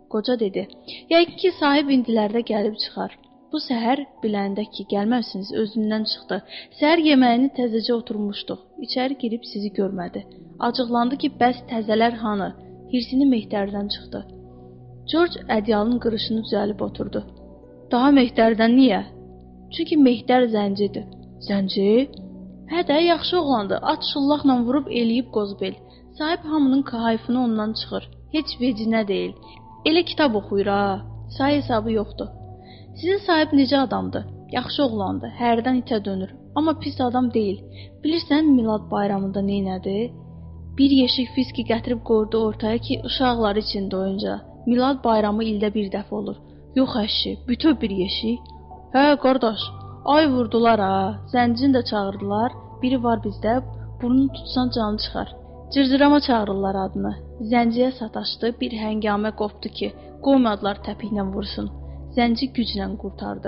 Qoca dedi. Yəqin ki, sahib indilərdə gəlib çıxar. Bu səhər biləndə ki, gəlməmsiniz, özündən çıxdı. Səhər yeməyini təzəcə oturmuşduq. İçəri girib sizi görmədi. Acıqlandı ki, bəs təzələr hanı? Hirsini Mehtərdən çıxdı. George ədyalın qırışını düzəlib oturdu. Daha Mehtərdən niyə? Çünki Mehtər zəncidir. Zənci? Hə də, yaxşı oğlandı. At şullaqla vurub eləyib qozbel. Sahib hamının kahayfını ondan çıxır. Heç vecinə deyil. Elə kitab oxuyur ha. Say hesabı yoxdur. Sizin sahib necə adamdır? Yaxşı oğlandı. Hərdən itə dönür. Amma pis adam deyil. Bilirsən Milad bayramında neynədi? Bir yeşik fiski gətirib qoydu ortaya ki, uşaqlar içində oyunca. Milad bayramı ildə bir dəfə olur. Yox əşi, bütöv bir yeşik. Hə, qardaş, ay vurdular ha. Zəncini də çağırdılar. Biri var bizdə, burnunu tutsan canı çıxar. Cırcırama çağırırlar adını. Zənciyə sataşdı, bir həngamə qopdu ki, qoymadılar təpiklə vursun. Zənci güclə qurtardı.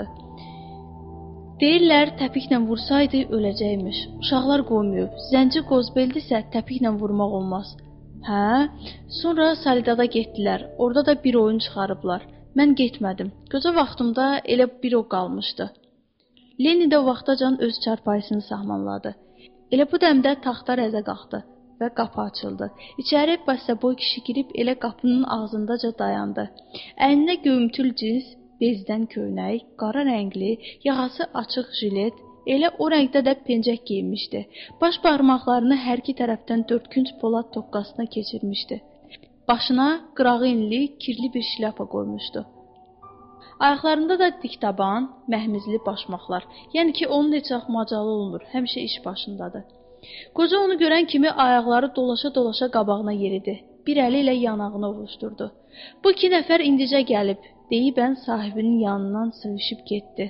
Deyirlər, təpiklə vursaydı öləcəkmiş. Uşaqlar qoymayıb. Zənci qozbeldisə təpiklə vurmaq olmaz. Hə? Sonra Salidada getdilər. Orada da bir oyun çıxarıblar. Mən getmədim. Qoca vaxtımda elə bir o qalmışdı. Lenny də vaxtacan öz çarpayısını sahmanladı. Elə bu dəmdə taxta rəzə qalxdı və qapı açıldı. İçəri bəstəboy kişi girib elə qapının ağzındaca dayandı. Əyninə göyümtül cins, bezdən köynək, qara rəngli, yaxası açıq jilet, elə o rəngdə də pencək giyinmişdi. Baş barmaqlarını hər iki tərəfdən dördkünc polad toqqasına keçirmişdi. Başına qırağı enli, kirli bir şlyapa qoymuşdu. Ayaqlarında da diktaban, məhmizli başmaqlar. Yəni ki, onun heç vaxt macalı olmur, həmişə iş başındadır. Qoca onu görən kimi ayaqları dolaşa-dolaşa qabağına yeridi. Bir əli ilə yanağını ovuşdurdu. Bu iki nəfər indicə gəlib, deyibən sahibinin yanından sıvışıb getdi.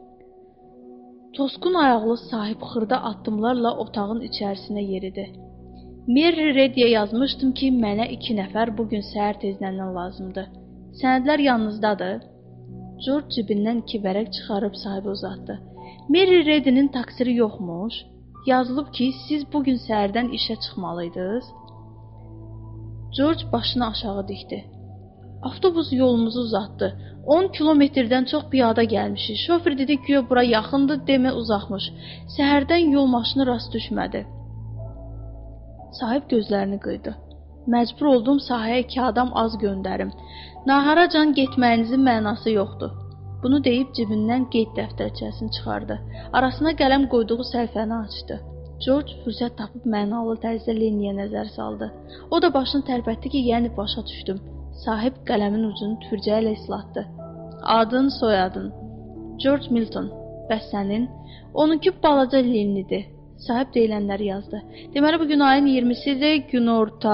Tosqun ayaqlı sahib xırda addımlarla otağın içərisinə yeridi. Mary Reddiyə yazmışdım ki, mənə iki nəfər bugün səhər tezləndən lazımdır. Sənədlər yanınızdadır? George cibindən iki vərəq çıxarıb sahibə uzatdı. Mary Reddinin taksiri yoxmuş. Yazılıb ki, siz bugün səhərdən işə çıxmalıydınız. George başını aşağı dikdi. Avtobus yolumuzu uzatdı. on kilometrdən çox piyada gəlmişik. Şofer dedi ki, bura yaxındır, demə uzaqmış. Səhərdən yol maşını rast düşmədi. Sahib gözlərini qıydı. Məcbur oldum sahəyə iki adam az göndərim. Naharacan getməyinizin mənası yoxdur. Bunu deyib cibindən qeyd dəftərçəsini çıxardı. Arasına qələm qoyduğu səhifəni açdı. George fürsət tapıb mənalı tərzdə Lenniyə nəzər saldı. O da başını tərpətdi ki, yəni başa düşdüm. Sahib qələmin ucunu tüpürcəyə ilə islatdı. Adın, soyadın. George Milton. Bəs sənin? Onunki balaca Lennidir. Sahib deyilənləri yazdı. Deməli, bugün ayın iyirmisidir, gün orta.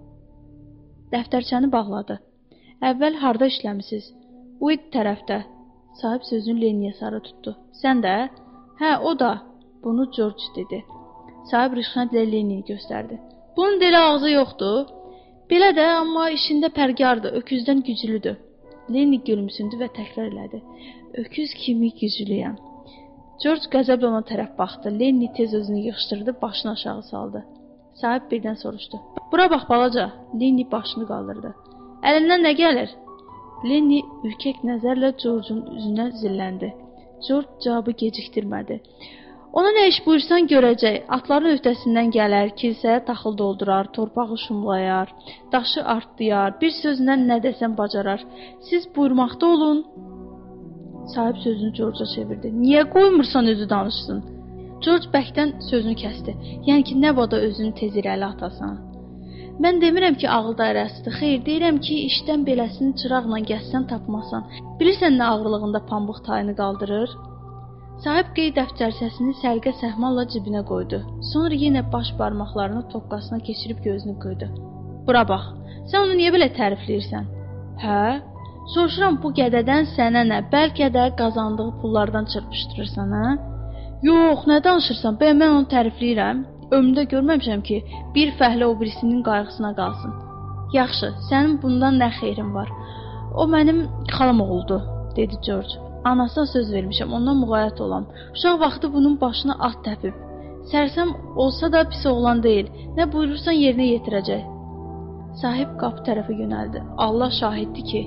Dəftərçəni bağladı. Əvvəl harda işləmisiniz? Uid tərəfdə. Sahib sözünü Lenniyə sarı tutdu. Sən də? Hə, o da. Bunu George dedi. Sahib rişxəndlə Lenniyə göstərdi. Bunun delə ağzı yoxdur. Belə də, amma işində pərgardır, öküzdən güclüdür. Lenni gülümsündü və təkrar elədi. Öküz kimi güclüyəm. George qəzəblə ona tərəf baxdı. Lenni tez özünü yığışdırdı, başını aşağı saldı. Sahib birdən soruşdu. Bura bax, balaca. Lenni başını qaldırdı. Əlindən nə gəlir? Lenni ürkək nəzərlə George'un üzünə zilləndi. George cavabı gecikdirmədi. Ona nə iş buyursan görəcək. Atların öhdəsindən gələr, kilsəyə taxıl doldurar, torpağı şumlayar, daşı artlayar, bir sözlə nə desən bacarar. Siz buyurmaqda olun. Sahib sözünü George'a çevirdi. Niyə qoymursan özü danışsın? George bəkdən sözünü kəsdi. Yəni ki, nə vada özünü tez irəli atasan? Mən demirəm ki, ağıl dairəsidir. Xeyr, deyirəm ki, işdən beləsini çıraqla gəzsən tapmasan. Bilirsən nə ağırlığında pambıq tayını qaldırır? Sahib qeyd dəftərçəsini səlqə səhmanla cibinə qoydu. Sonra yenə baş barmaqlarını toqqasına keçirib gözünü qıydı. Bura bax, sən onu niyə belə tərifləyirsən? Hə? Soruşuram bu qədədən sənə nə? Bəlkə də qazandığı pullardan çırpışdırırsan, hə? Yox, nə danışırsan? Bəyəm mən onu tərifləyirəm? Ömrümdə görməmişəm ki, bir fəhlə o birisinin qayğısına qalsın. Yaxşı, sənin bundan nə xeyrin var? O mənim xalam oğuldu, dedi George. Anasına söz vermişəm, ondan müğayət olam. Uşaq vaxtı bunun başına at təpib. Sərsəm olsa da pis oğlan deyil. Nə buyurursan yerinə yetirəcək. Sahib qapı tərəfə yönəldi. Allah şahiddir ki,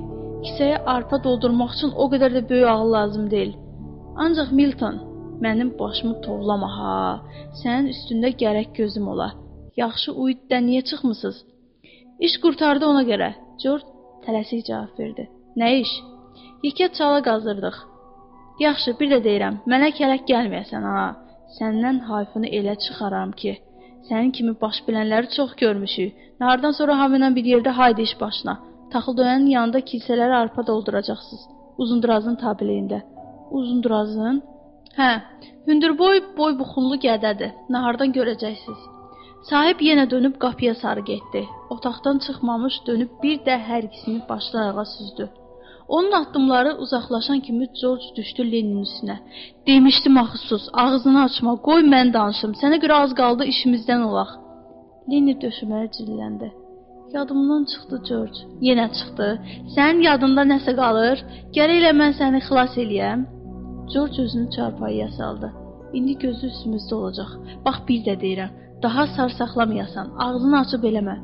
Kisəyə arpa doldurmaq üçün o qədər də böyük ağıl lazım deyil. Ancaq Milton, mənim başımı tovlama ha. Sənin üstündə gərək gözüm ola. Yaxşı uyuddan niyə çıxmısınız? İş qurtardı ona görə. George tələsik cavab verdi. Nə iş? Yekə çala qazdırdıq. Yaxşı, bir də deyirəm, mənə kələk gəlməyəsən ha. Səndən hayfını elə çıxaram ki, sənin kimi baş bilənləri çox görmüşük. Nahardan sonra hamıyla bir yerdə haydi iş başına. Taxıl döyənin yanında kilsələrə arpa dolduracaqsınız. Uzundurazın tabeliyində. Uzundurazın? Hə, hündürboy, boy buxunlu gədədir. Nahardan görəcəksiniz. Sahib yenə dönüb qapıya sarı getdi. Otaqdan çıxmamış dönüb bir də hər ikisini başdan ayağa süzdü. Onun addımları uzaqlaşan kimi George düşdü Leninin üstünə. Demişdim axı sus, ağzını açma, qoy mən danışım. Sənə görə az qaldı işimizdən olaq. Lenni döşəməyə cilləndi. Yadımdan çıxdı George. Yenə çıxdı. Sənin yadında nəsə qalır? Gərək elə mən səni xilas eləyəm. George özünü çarpayıya saldı. İndi gözü üstümüzdə olacaq. Bax bir də deyirəm. Daha sarsaqlamayasan, ağzını açıb eləmə.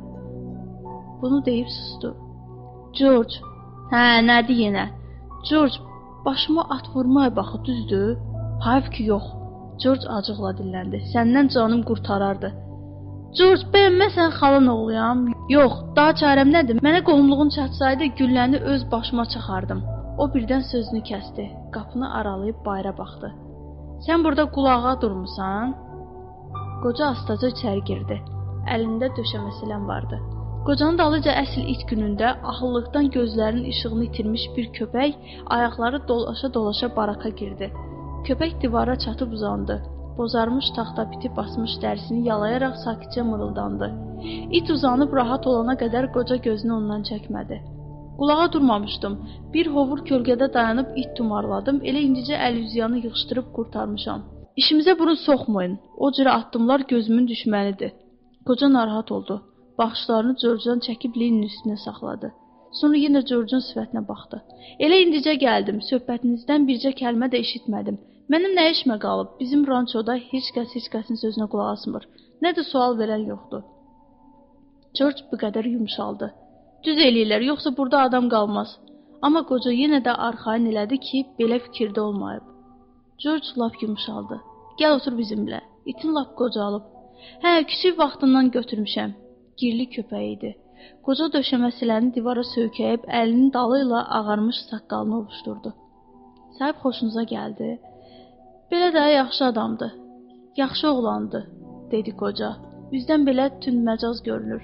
Bunu deyib sustu. George, hə, nədir yenə? George, başıma at vurmaya baxı, düzdür? Hayf ki, yox. George acıqla dilləndi. Səndən canım qurtarardı. George, bəyəm mən sən xalan oğluyam? Yox, daha çarəm nədir? Mənə qohumluğun çatsaydı, gülləni öz başıma çaxardım. O birdən sözünü kəsdi. Qapını aralayıb bayıra baxdı. Sən burada qulağa durmusan? Qoca astaca içəri girdi. Əlində döşəmə silən vardı. Qocanın dalıca əsl it günündə ahıllıqdan gözlərinin işığını itirmiş bir köpək ayaqları dolaşa-dolaşa baraka girdi. Köpək divara çatıb uzandı. Bozarmış taxta biti basmış dərisini yalayaraq sakitcə mırıldandı. İt uzanıb rahat olana qədər qoca gözünü ondan çəkmədi. Qulağa durmamışdım. Bir hovur kölgədə dayanıb it tumarladım. Elə indicə əl-üzyanı yığışdırıb qurtarmışam. İşimizə burun soxmayın. O cürə addımlar gözümün düşmənidir. Qoca narahat oldu. Baxışlarını George'dan çəkib Leninin üstünə saxladı. Sonra yenə George'un sifətinə baxdı. Elə indicə gəldim. Söhbətinizdən bircə kəlmə də eşitmədim. Mənim nə işmə qalıb? Bizim rançoda heç kəs heç kəsin sözünə qulaq asmır. Nə də sual verən yoxdur. George bu qədər yumşaldı. Düz eləyirlər, yoxsa burada adam qalmaz. Amma qoca yenə də arxayın elədi ki, belə fikirdə olmayıb. George lap yumşaldı. Gəl otur bizimlə. İtin lap qocalıb. Hə, kiçik vaxtından götürmüşəm. Girli köpəyi idi. Qoca döşəməsiləni divara söykəyib, əlinin dalı ilə ağarmış saqqalını ovuşdurdu. Sahib xoşunuza gəldi. Belə də yaxşı adamdı. Yaxşı oğlandı, dedi qoca. Bizdən belə tünd-məcaz görünür.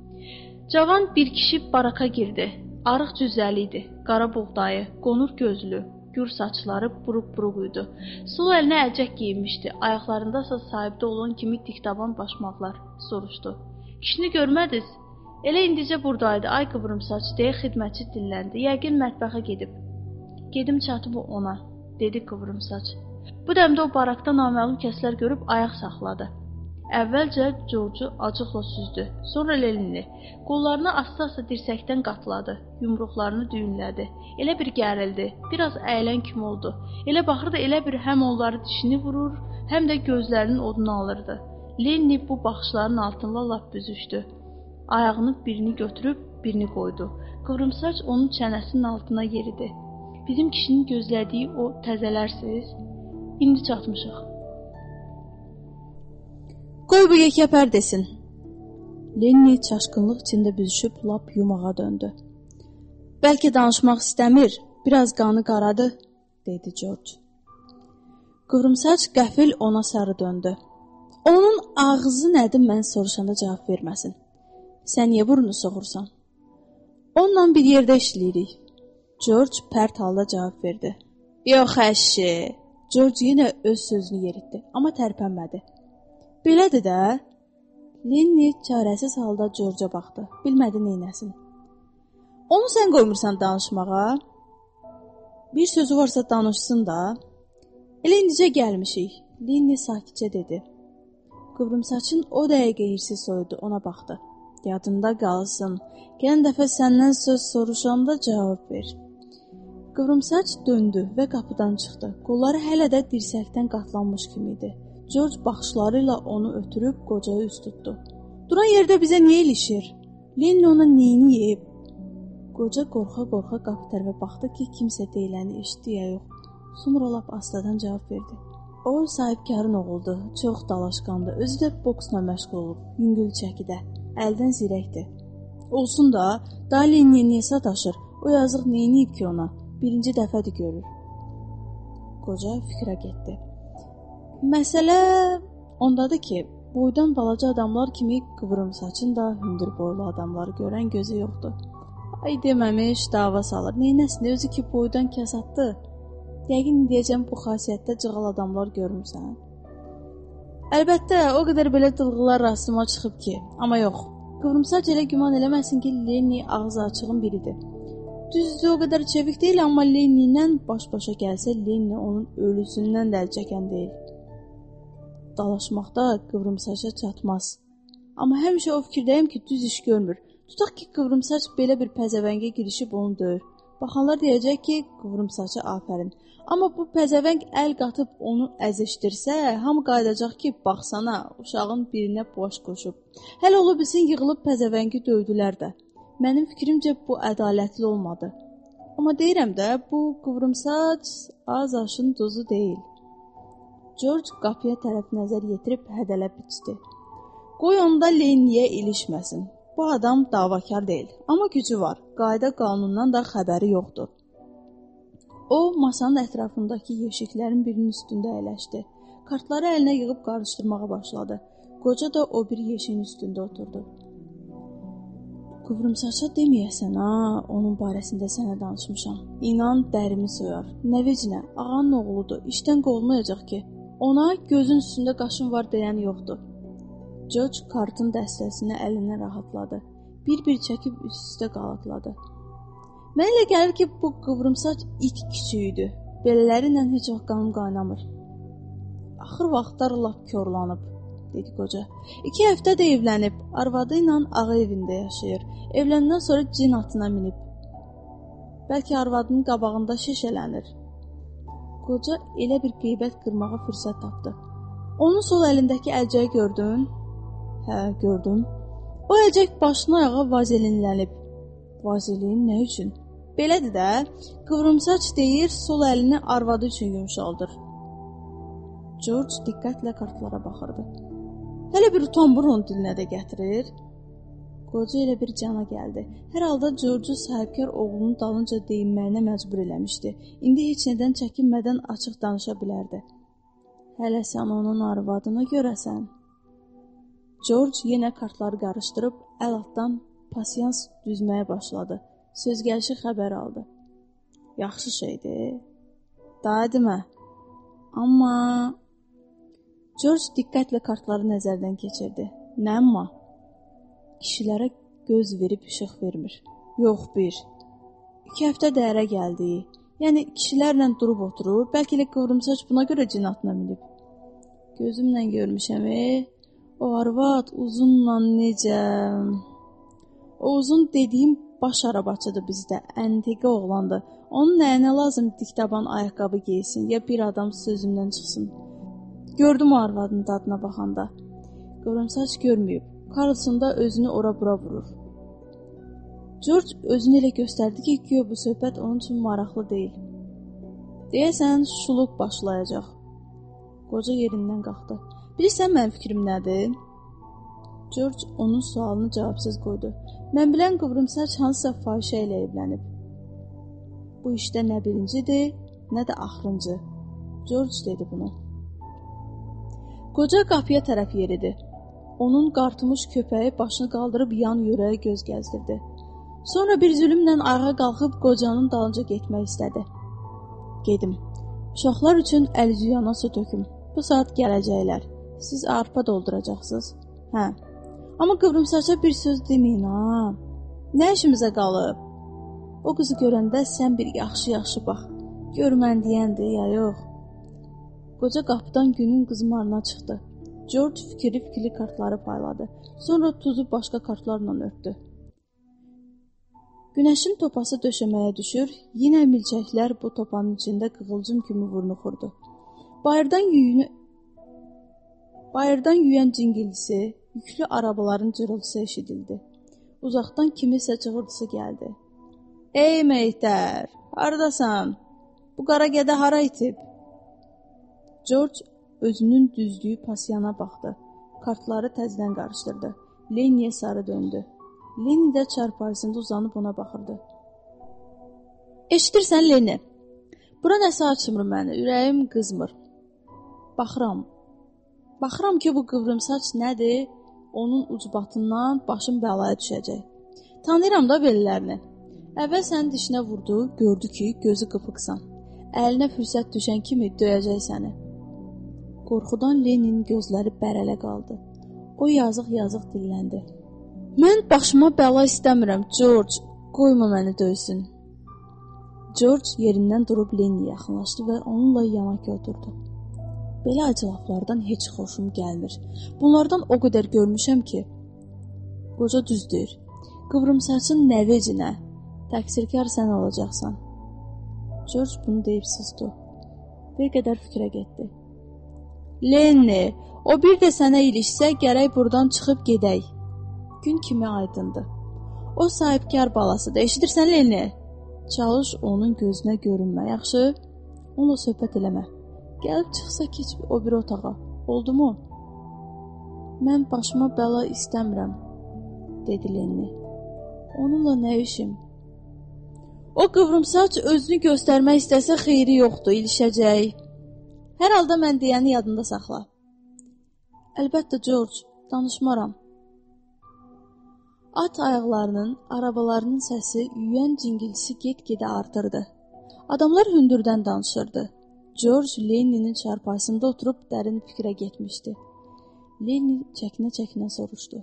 Cavan bir kişi baraka girdi. Arıq cüzzəli idi. Qara buğdayı, qonur gözlü, gür saçları buruq-buruq idi. Sol əlinə əlcək giyinmişdi. Ayaqlarındasa sahibdə olan kimi diktaban başmaqlar, soruşdu. Kişini görmədiniz? Elə indicə buradaydı, ay qıvrımsaç, deyə xidmətçi dilləndi. Yəqin mətbəxə gedib. Gedim çatıb ona, dedi qıvrımsaç. Bu dəmdə o barakda naməlum kəslər görüb ayaq saxladı. Əvvəlcə George'u acıqla süzdü, sonra Lenini. Qollarını asta-asta dirsəkdən qatladı, yumruqlarını düyünlədi. Elə bir gərildi, biraz əylən kimi oldu. Elə baxırdı, elə bir həm onları dişini vurur, həm də gözlərinin odunu alırdı. Lenni bu baxışların altında lap büzüşdü. Ayağını birini götürüb, birini qoydu. Qıvrımsaç onun çənəsinin altına yeridi. Bizim kişinin gözlədiyi o təzələrsiz, indi çatmışıq. Qoy bu yekəpər desin. Lenni çaşqınlıq içində büzüşüb lap yumağa döndü. Bəlkə danışmaq istəmir, biraz qanı qaradı, dedi George. Qıvrımsaç qəfil ona sarı döndü. Onun ağzı nədir mən soruşanda cavab verməsin. Sən niyə burnu soxursan? Onunla bir yerdə işləyirik. George pərt halda cavab verdi. Yox əşi. George yenə öz sözünü yeritdi, amma tərpənmədi. Belədir də. Lenni çarəsiz halda George'a baxdı. Bilmədi neynəsin. Onu sən qoymursan danışmağa? Bir sözü varsa danışsın da. Elə indicə gəlmişik. Lenni sakitcə dedi. Qıvrımsaçın o dəqiqə hirsi soyudu, ona baxdı. Yadında qalsın. Gələn dəfə səndən söz soruşanda cavab ver. Qıvrımsaç döndü və qapıdan çıxdı. Qolları hələ də dirsəkdən qatlanmış kimi idi. George baxışları ilə onu ötürüb qocaya üst tutdu. Duran yerdə bizə niyə ilişir? Lenni ona neyini yeyib? Qoca qorxa-qorxa qapı tərəfə baxdı ki, kimsə deyiləni eşitdi ya yox. Sonra lap astadan cavab verdi. O, sahibkarın oğludur, çox dalaşqandır, özü də boksla məşğul olub, yüngül çəkidə, əldən zirəkdir. Olsun da, daha Lenniyə niyə sataşır, o yazıq neyiniyib ki ona, birinci dəfədir görür. Qoca fikrə getdi. Məsələ ondadır ki, boydan balaca adamlar kimi qıvrım saçın da hündür boylu adamları görən gözü yoxdur. Ay deməmiş dava salır, neynəsin, özü ki boydan kəsatdı. Yəqin deyəcəm bu xasiyyətdə cığal adamlar görmüsən. Əlbəttə, o qədər belə dılğılar rastıma çıxıb ki, amma yox. Qıvrımsaç elə güman eləməsin ki, Lenni ağzı açığın biridir. Düzdür, o qədər çevik deyil, amma Lenni ilə baş-başa gəlsə, Lenni onun ölüsündən də əl çəkən deyil. Dalaşmaqda qıvrımsaça çatmaz. Amma həmişə o fikirdəyim ki, düz iş görmür. Tutaq ki, qıvrımsaç belə bir pəzəvəngə girişib onu döyür. Baxanlar deyəcək ki, qıvrımsaça afərin. Amma bu pəzəvəng əl qatıb onu əzişdirsə, hamı qayıdacaq ki, baxsana, uşağın birinə boş qoşub. Hələ ola bilsin, yığılıb pəzəvəngi döydülər də. Mənim fikrimcə bu ədalətli olmadı. Amma deyirəm də, bu qıvrımsaç az aşın duzu deyil. George qapıya tərəf nəzər yetirib hədələb içdi. Qoy onda Lenniyə ilişməsin. Bu adam davakar deyil, amma gücü var. Qayda qanundan da xəbəri yoxdur. O, masanın ətrafındakı yeşiklərin birinin üstündə əyləşdi. Kartları əlinə yığıb qarışdırmağa başladı. Qoca da o bir yeşiyin üstündə oturdu. Qıvrımsaça deməyəsən, ha, onun barəsində sənə danışmışam. İnan, dərimi soyar. Nə vecinə, ağanın oğludur, işdən qovulmayacaq ki. Ona gözün üstündə qaşın var deyən yoxdur. George kartın dəstəsini əlindən rahatladı. Bir-bir çəkib üst-üstə qalatladı. Mən elə gəlir ki, bu qıvrımsaç it küçüyüdür. Belələri ilə heç vaxt qanım qaynamır. Axır vaxtlar lap korlanıb, dedi qoca. İki həftə də evlənib, arvadı ilə ağa evində yaşayır. Evləndən sonra cin atına minib. Bəlkə arvadının qabağında şişələnir. Qoca elə bir qeybət qırmağa fürsət tapdı. Onun sol əlindəki əlcəyi gördün? Hə, gördüm. O əlcək başına ayağa vazelinlənib. Vazelin nə üçün? Belədir də, qıvrımsaç deyir, sol əlini arvadı üçün yumşaldır. George diqqətlə kartlara baxırdı. Hələ bir utanbur onun dilinə də gətirir. Qoca elə bir cana gəldi. Hər halda George'u sahibkar oğlunun dalınca deyinməyinə məcbur eləmişdi. İndi heç nədən çəkinmədən açıq danışa bilərdi. Hələ sən onun arvadına görəsən. George yenə kartları qarışdırıb əl altdan pasiyans düzməyə başladı. Söz gəlişi xəbər aldı. Yaxşı şeydir. Daha demə. Amma George diqqətlə kartları nəzərdən keçirdi. Nə amma? Kişilərə göz verib işıq vermir. Yox bir. İki həftə dərə gəldi. Yəni kişilərlə durub oturur. Bəlkə elə qıvrımsaç buna görə cin atına minib. Gözümlə görmüşəm, e? O arvad uzunla necə... O uzun dediyim baş arabaçıdır bizdə, əntiqə oğlandı. Onun nəyinə lazım diktaban ayaqqabı geysin, ya bir adam sözündən çıxsın. Gördüm o arvadın dadına baxanda. Qıvrımsaç görməyib. Karlson da özünü ora-bura vurur. George özünü elə göstərdi ki, güya bu söhbət onun üçün maraqlı deyil. Deyəsən, şuluq başlayacaq. Qoca yerindən qalxdı. Bilirsən, mənim fikrim nədir? George onun sualını cavabsız qoydu. Mən bilən qıvrımsaç hansısa fahişə ilə evlənib. Bu işdə nə birincidir, nə də axırıncı. George dedi bunu. Qoca qapıya tərəf yeridi. Onun qartımış köpəyi başını qaldırıb yan yörəyə göz gəzdirdi. Sonra bir zülümlə ayağa qalxıb qocanın dalınca getmək istədi. Gedim. Uşaqlar üçün əl-üzüyana su töküm. Bu saat gələcəklər. Siz arpa dolduracaqsınız. Hə. Amma qıvrımsaça bir söz deməyin, ha. Nə işimizə qalıb? O qızı görəndə sən bir yaxşı-yaxşı bax. Gör mən deyəndir, ya yox. Qoca qapıdan günün qızmarına çıxdı. George fikirli-fikirli kartları payladı. Sonra tuzu başqa kartlarla örtdü. Günəşin topası döşəməyə düşür, yenə milçəklər bu topanın içində qığılcım kimi vurnuxurdu. Bayırdan yüyünü... Bayırdan yüyən cingiltisi, yüklü arabaların cırıltısı eşidildi. Uzaqdan kimisə çığırtısı gəldi. Ey meytər, haradasan? Bu qara gədə hara itib? George özünün düzdüyü pasiyana baxdı. Kartları təzdən qarışdırdı. Lenniyə sarı döndü. Lenni də çarpayısında uzanıb ona baxırdı. Eşidirsən, Lenni? Bura nəsə açmır məni, ürəyim qızmır. Baxıram. Baxıram ki, bu qıvrımsaç nədir? Onun ucbatından başım bəlaya düşəcək. Tanıyıram da bellərini. Əvvəl sənin dişinə vurdu, gördü ki, gözü qıpıqsan. Əlinə fürsət düşən kimi döyəcək səni. Qorxudan Lenninin gözləri bərələ qaldı. O yazıq-yazıq dilləndi. Mən başıma bəla istəmirəm, George. Qoyma məni döysün. George yerindən durub Lenniyə yaxınlaşdı və onunla yanakı oturdu. Belə acılaflardan heç xoşum gəlmir. Bunlardan o qədər görmüşəm ki, qoca düz deyir. Qıvrımsaçın nəvecinə, təqsirkar sən olacaqsan. George bunu deyib susdu. Bir qədər fikrə getdi. Lenni, o bir də sənə ilişsə, gərək buradan çıxıb gedək. Gün kimi aydındı. O sahibkar balasıdır, eşidirsən Lenni? Çalış onun gözünə görünmə, yaxşı? Onunla söhbət eləmə. Gəlib çıxsa keç o bir otağa, oldu mu? Mən başıma bəla istəmirəm, dedi Lenni. Onunla nə işim? O qıvrımsaç özünü göstərmək istəsə xeyri yoxdur, ilişəcək. Hər halda mən deyəni yadında saxla. Əlbəttə, George, danışmaram. At ayaqlarının, arabalarının səsi, yüyən cingiltisi get-gedə artırdı. Adamlar hündürdən danışırdı. George Lenninin çarpayısında oturub dərin fikrə getmişdi. Lenni çəkinə-çəkinə soruşdu.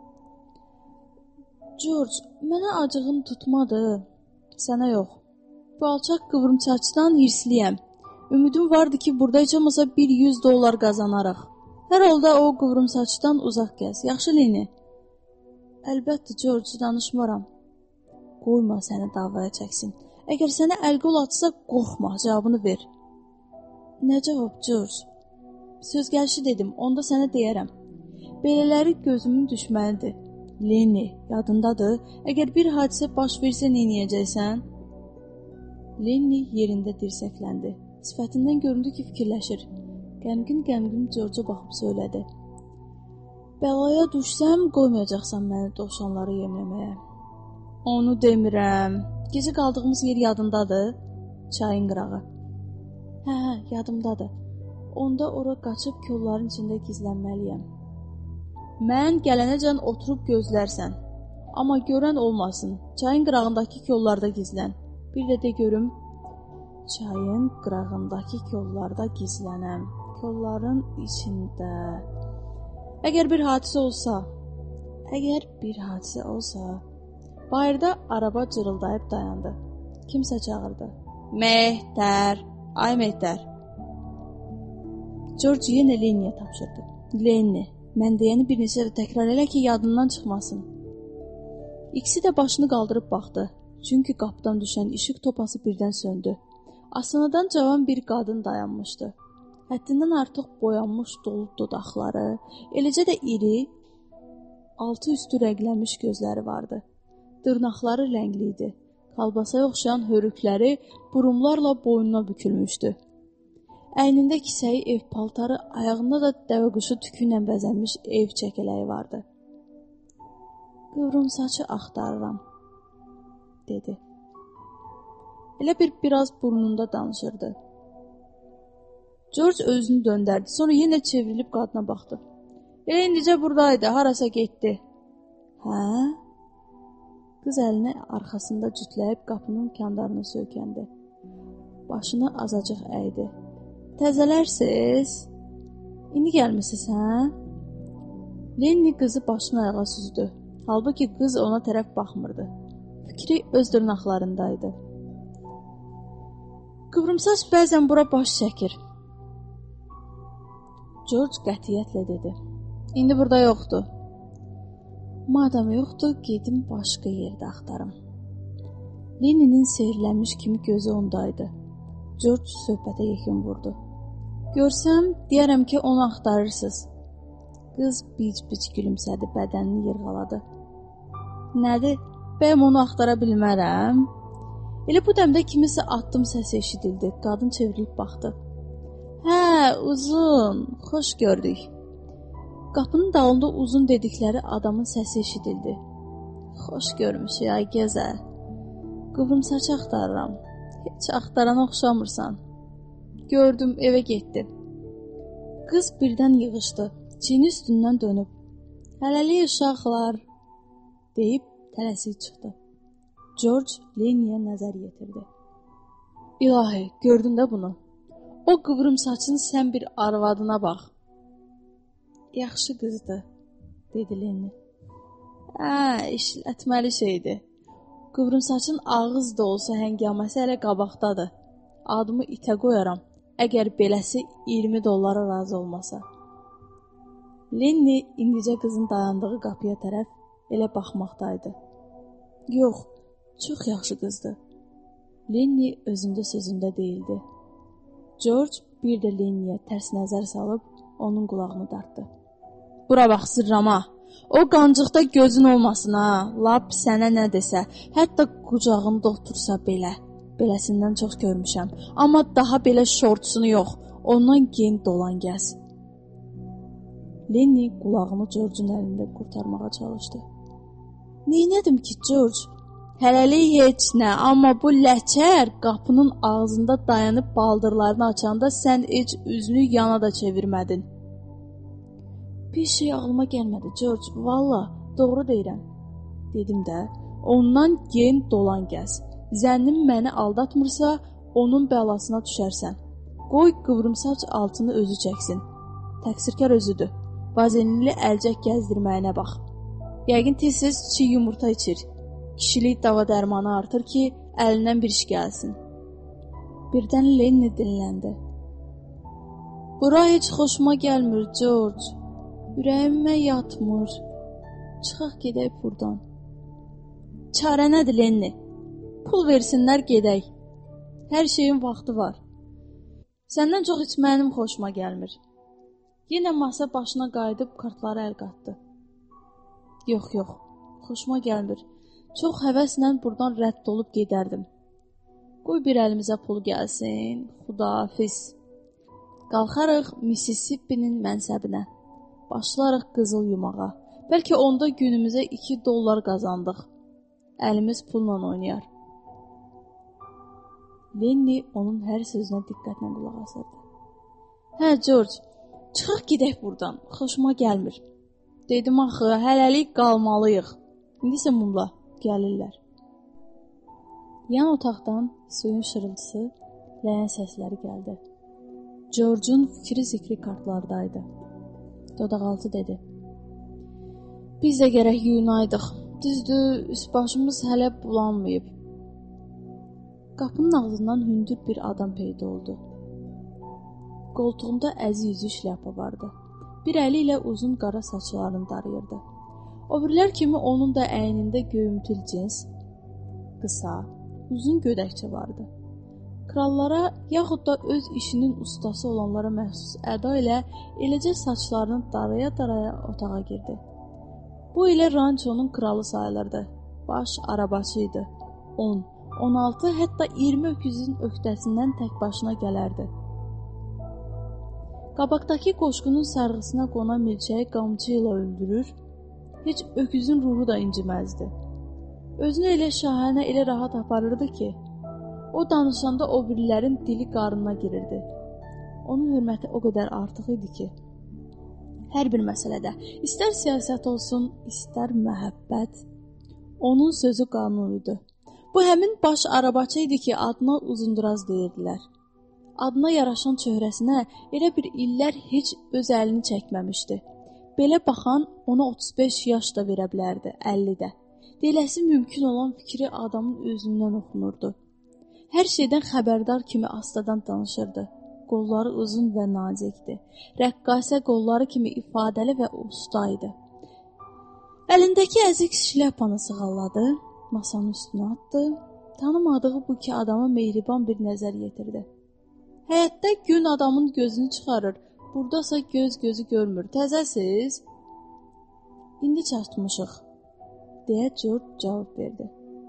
George, mənə acığın tutmadı. Sənə yox. Bu alçaq qıvrımsaçdan hirsliyəm. Ümidim vardı ki, burada heç olmasa bir yüz dollar qazanarıq. Hər halda o qıvrımsaçdan uzaq gəz. Yaxşı, Lenni? Əlbəttə, George, danışmaram. Qoyma səni davaya çəksin. Əgər sənə əl-qol atsa, qorxma, cavabını ver. Nə cavab, George? Söz gəlişi dedim, onda sənə deyərəm. Belələri gözümün düşmənidir. Lenni, yadındadır, əgər bir hadisə baş versə, neyniyəcəksən? Lenni yerində dirsəkləndi. Sifətindən göründü ki, fikirləşir. Qəmgin-qəmgin George'a baxıb söylədi. Bəlaya düşsəm, qoymayacaqsan məni dovşanları yemləməyə. Onu demirəm. Gecə qaldığımız yer yadındadır? Çayın qırağı. Hə, hə, yadımdadır. Onda ora qaçıb kolların içində gizlənməliyəm. Mən gələnəcən oturub gözlərsən. Amma görən olmasın. Çayın qırağındakı kollarda gizlən. Bir də de görüm. Çayın qırağındakı kollarda gizlənəm. Kolların içində. Əgər bir hadisə olsa, əgər bir hadisə olsa, bayırda araba cırıldayıb dayandı. Kimsə çağırdı. Mehtər, ay Mehtər. George yenə Lenniyə tapşırdı. Lenni, mən deyəni bir neçə də təkrar elə ki, yadından çıxmasın. İkisi də başını qaldırıb baxdı. Çünki qapıdan düşən işıq topası birdən söndü. Asanadan cavan bir qadın dayanmışdı. Həddindən artıq boyanmış dolu dodaqları, eləcə də iri, altı üstü rəglənmiş gözləri vardı. Dırnaqları rəngli idi. Kalbasaya oxşayan hörükləri burumlarla boynuna bükülmüşdü. Əynində kisəyi ev paltarı, ayağında da dəvəquşu tükü ilə bəzənmiş ev çəkələyi vardı. Qıvrımsaçı axtarıram, dedi. Elə bir biraz burnunda danışırdı. George özünü döndərdi, sonra yenə çevrilib qadına baxdı. Elə indicə buradaydı, harasa getdi. Hə? Qız əlini arxasında cütləyib qapının kəndarına söykəndi. Başını azacıq əydi. Təzələrsiz? İndi gəlmisiniz, hə? Lenni qızı başını ayağa süzdü. Halbuki qız ona tərəf baxmırdı. Fikri öz dırnaqlarındaydı. Qıvrımsaç bəzən bura baş çəkir. George qətiyyətlə dedi. İndi burada yoxdur. Madam yoxdur, gedim başqa yerdə axtarım. Lenninin sehirlənmiş kimi gözü ondaydı. George söhbətə yekun vurdu. Görsəm, deyərəm ki, onu axtarırsınız. Qız bic-bic gülümsədi, bədənini yırğaladı. Nədir? Bəyəm onu axtara bilmərəm? Elə bu dəmdə kimisə addım səsi eşidildi. Qadın çevrilib baxdı. Hə, uzun, xoş gördük. Qapının dalında uzun dedikləri adamın səsi eşidildi. Xoş görmüşük, ay gözəl. Qıvrım saç axtarıram. Heç axtarana oxşamırsan. Gördüm, evə getdi. Qız birdən yığışdı. Çiyini üstündən dönüb. Hələlik uşaqlar, deyib tələsik çıxdı. George Lenniyə nəzər yetirdi. İlahi, gördün də bunu. O qıvrım saçın sən bir arvadına bax. Yaxşı qızdır, dedi Lenni. Hə, işlətməli şeydir. Qıvrım saçın ağız da olsa həngaməsi hələ qabaqdadır. Adımı itə qoyaram, əgər beləsi iyirmi dollara razı olmasa. Lenni indicə qızın dayandığı qapıya tərəf elə baxmaqdaydı. Yox, çox yaxşı qızdır. Lenni özündə sözündə deyildi. George bir də Lenniyə tərs nəzər salıb onun qulağını dartdı. Bura bax, sırrama. O qancıqda gözün olmasın ha. Lap sənə nə desə, hətta qucağında otursa belə. Beləsindən çox görmüşəm. Amma daha belə şortsunu yox. Ondan gen dolan gəz. Lenni qulağını George'un əlində qurtarmağa çalışdı. Neynədim ki, George? Hələlik heç nə, amma bu ləkər qapının ağzında dayanıb baldırlarını açanda sən heç üzünü yana da çevirmədin. Bir şey ağlıma gəlmədi, George, valla, doğru deyirəm. Dedim də, ondan gen dolan gəz. Zənnim məni aldatmırsa, onun bəlasına düşərsən. Qoy qıvrımsaç altını özü çəksin. Təqsirkar özüdür. Vazelinli əlcək gəzdirməyinə bax. Yəqin tez-tez çiğ yumurta içir. Kişilik dava dərmanı artır ki, əlindən bir iş gəlsin. Birdən Lenni dinləndi. Bura heç xoşuma gəlmir, George. Ürəyimə yatmır. Çıxaq gedək buradan. Çarə nədir, Lenni? Pul versinlər, gedək. Hər şeyin vaxtı var. Səndən çox heç mənim xoşuma gəlmir. Yenə masa başına qayıdıb kartları əl qatdı. Yox, yox, xoşuma gəlmir. Çox həvəslə buradan rədd olub gedərdim. Qoy bir əlimizə pul gəlsin, xudahafiz. Qalxarıq Mississippi'nin mənsəbinə. Başlarıq qızıl yumağa. Bəlkə onda günümüzə iki dollar qazandıq. Əlimiz pulla oynayar. Lenni onun hər sözünə diqqətlə qulaq asırdı. Hə, George, çıxaq gedək buradan. Xoşuma gəlmir. Dedim axı, hələlik qalmalıyıq. İndisə mumla, gəlirlər. Yan otaqdan suyun şırıltısı, ləyən səsləri gəldi. George'un fikri zikri kartlardaydı. Dodaqaltı dedi. Biz də gərək yuyunaydıq. Düzdür, üst başımız hələ bulanmayıb. Qapının ağzından hündür bir adam peyda oldu. Qoltuğunda əzi yüzü şlyapa vardı. Bir əli ilə uzun qara saçlarını darıyırdı. O birilər kimi onun da əynində göyümtül cins, qısa, uzun gödəkçə vardı. Krallara, yaxud da öz işinin ustası olanlara məxsus əda ilə eləcə saçlarını daraya-daraya otağa girdi. Bu ilə rançonun kralı sayılırdı. Baş arabaçı idi. on, on altı, hətta iyirmi öküzün öhdəsindən tək başına gələrdi. Qabaqdakı qoşqunun sarğısına qonan milçəyi qamçı ilə öldürür, heç öküzün ruhu da inciməzdi. Özünü elə şahənə, elə rahat aparırdı ki, o danışanda o birilərin dili qarnına girirdi. Onun hörməti o qədər artıq idi ki, hər bir məsələdə, istər siyasət olsun, istər məhəbbət, onun sözü qanunuydu. Bu həmin baş arabaçı idi ki, adına Uzunduraz deyirdilər. Adına yaraşan çöhrəsinə elə bir illər heç öz əlini çəkməmişdi. Belə baxan ona otuz beş yaş da verə bilərdi, əlli də. Deyiləsi mümkün olan fikri adamın özündən oxunurdu. Hər şeydən xəbərdar kimi astadan danışırdı. Qolları uzun və nazikdi. Rəqqasə qolları kimi ifadəli və usta idi. Əlindəki əzik şləpanı sığalladı, masanın üstünə atdı. Tanımadığı bu iki adama mehriban bir nəzər yetirdi. Həyətdə gün adamın gözünü çıxarır, buradasa göz gözü görmür. Təzəsiz? İndi çatmışıq, deyə George cavab verdi.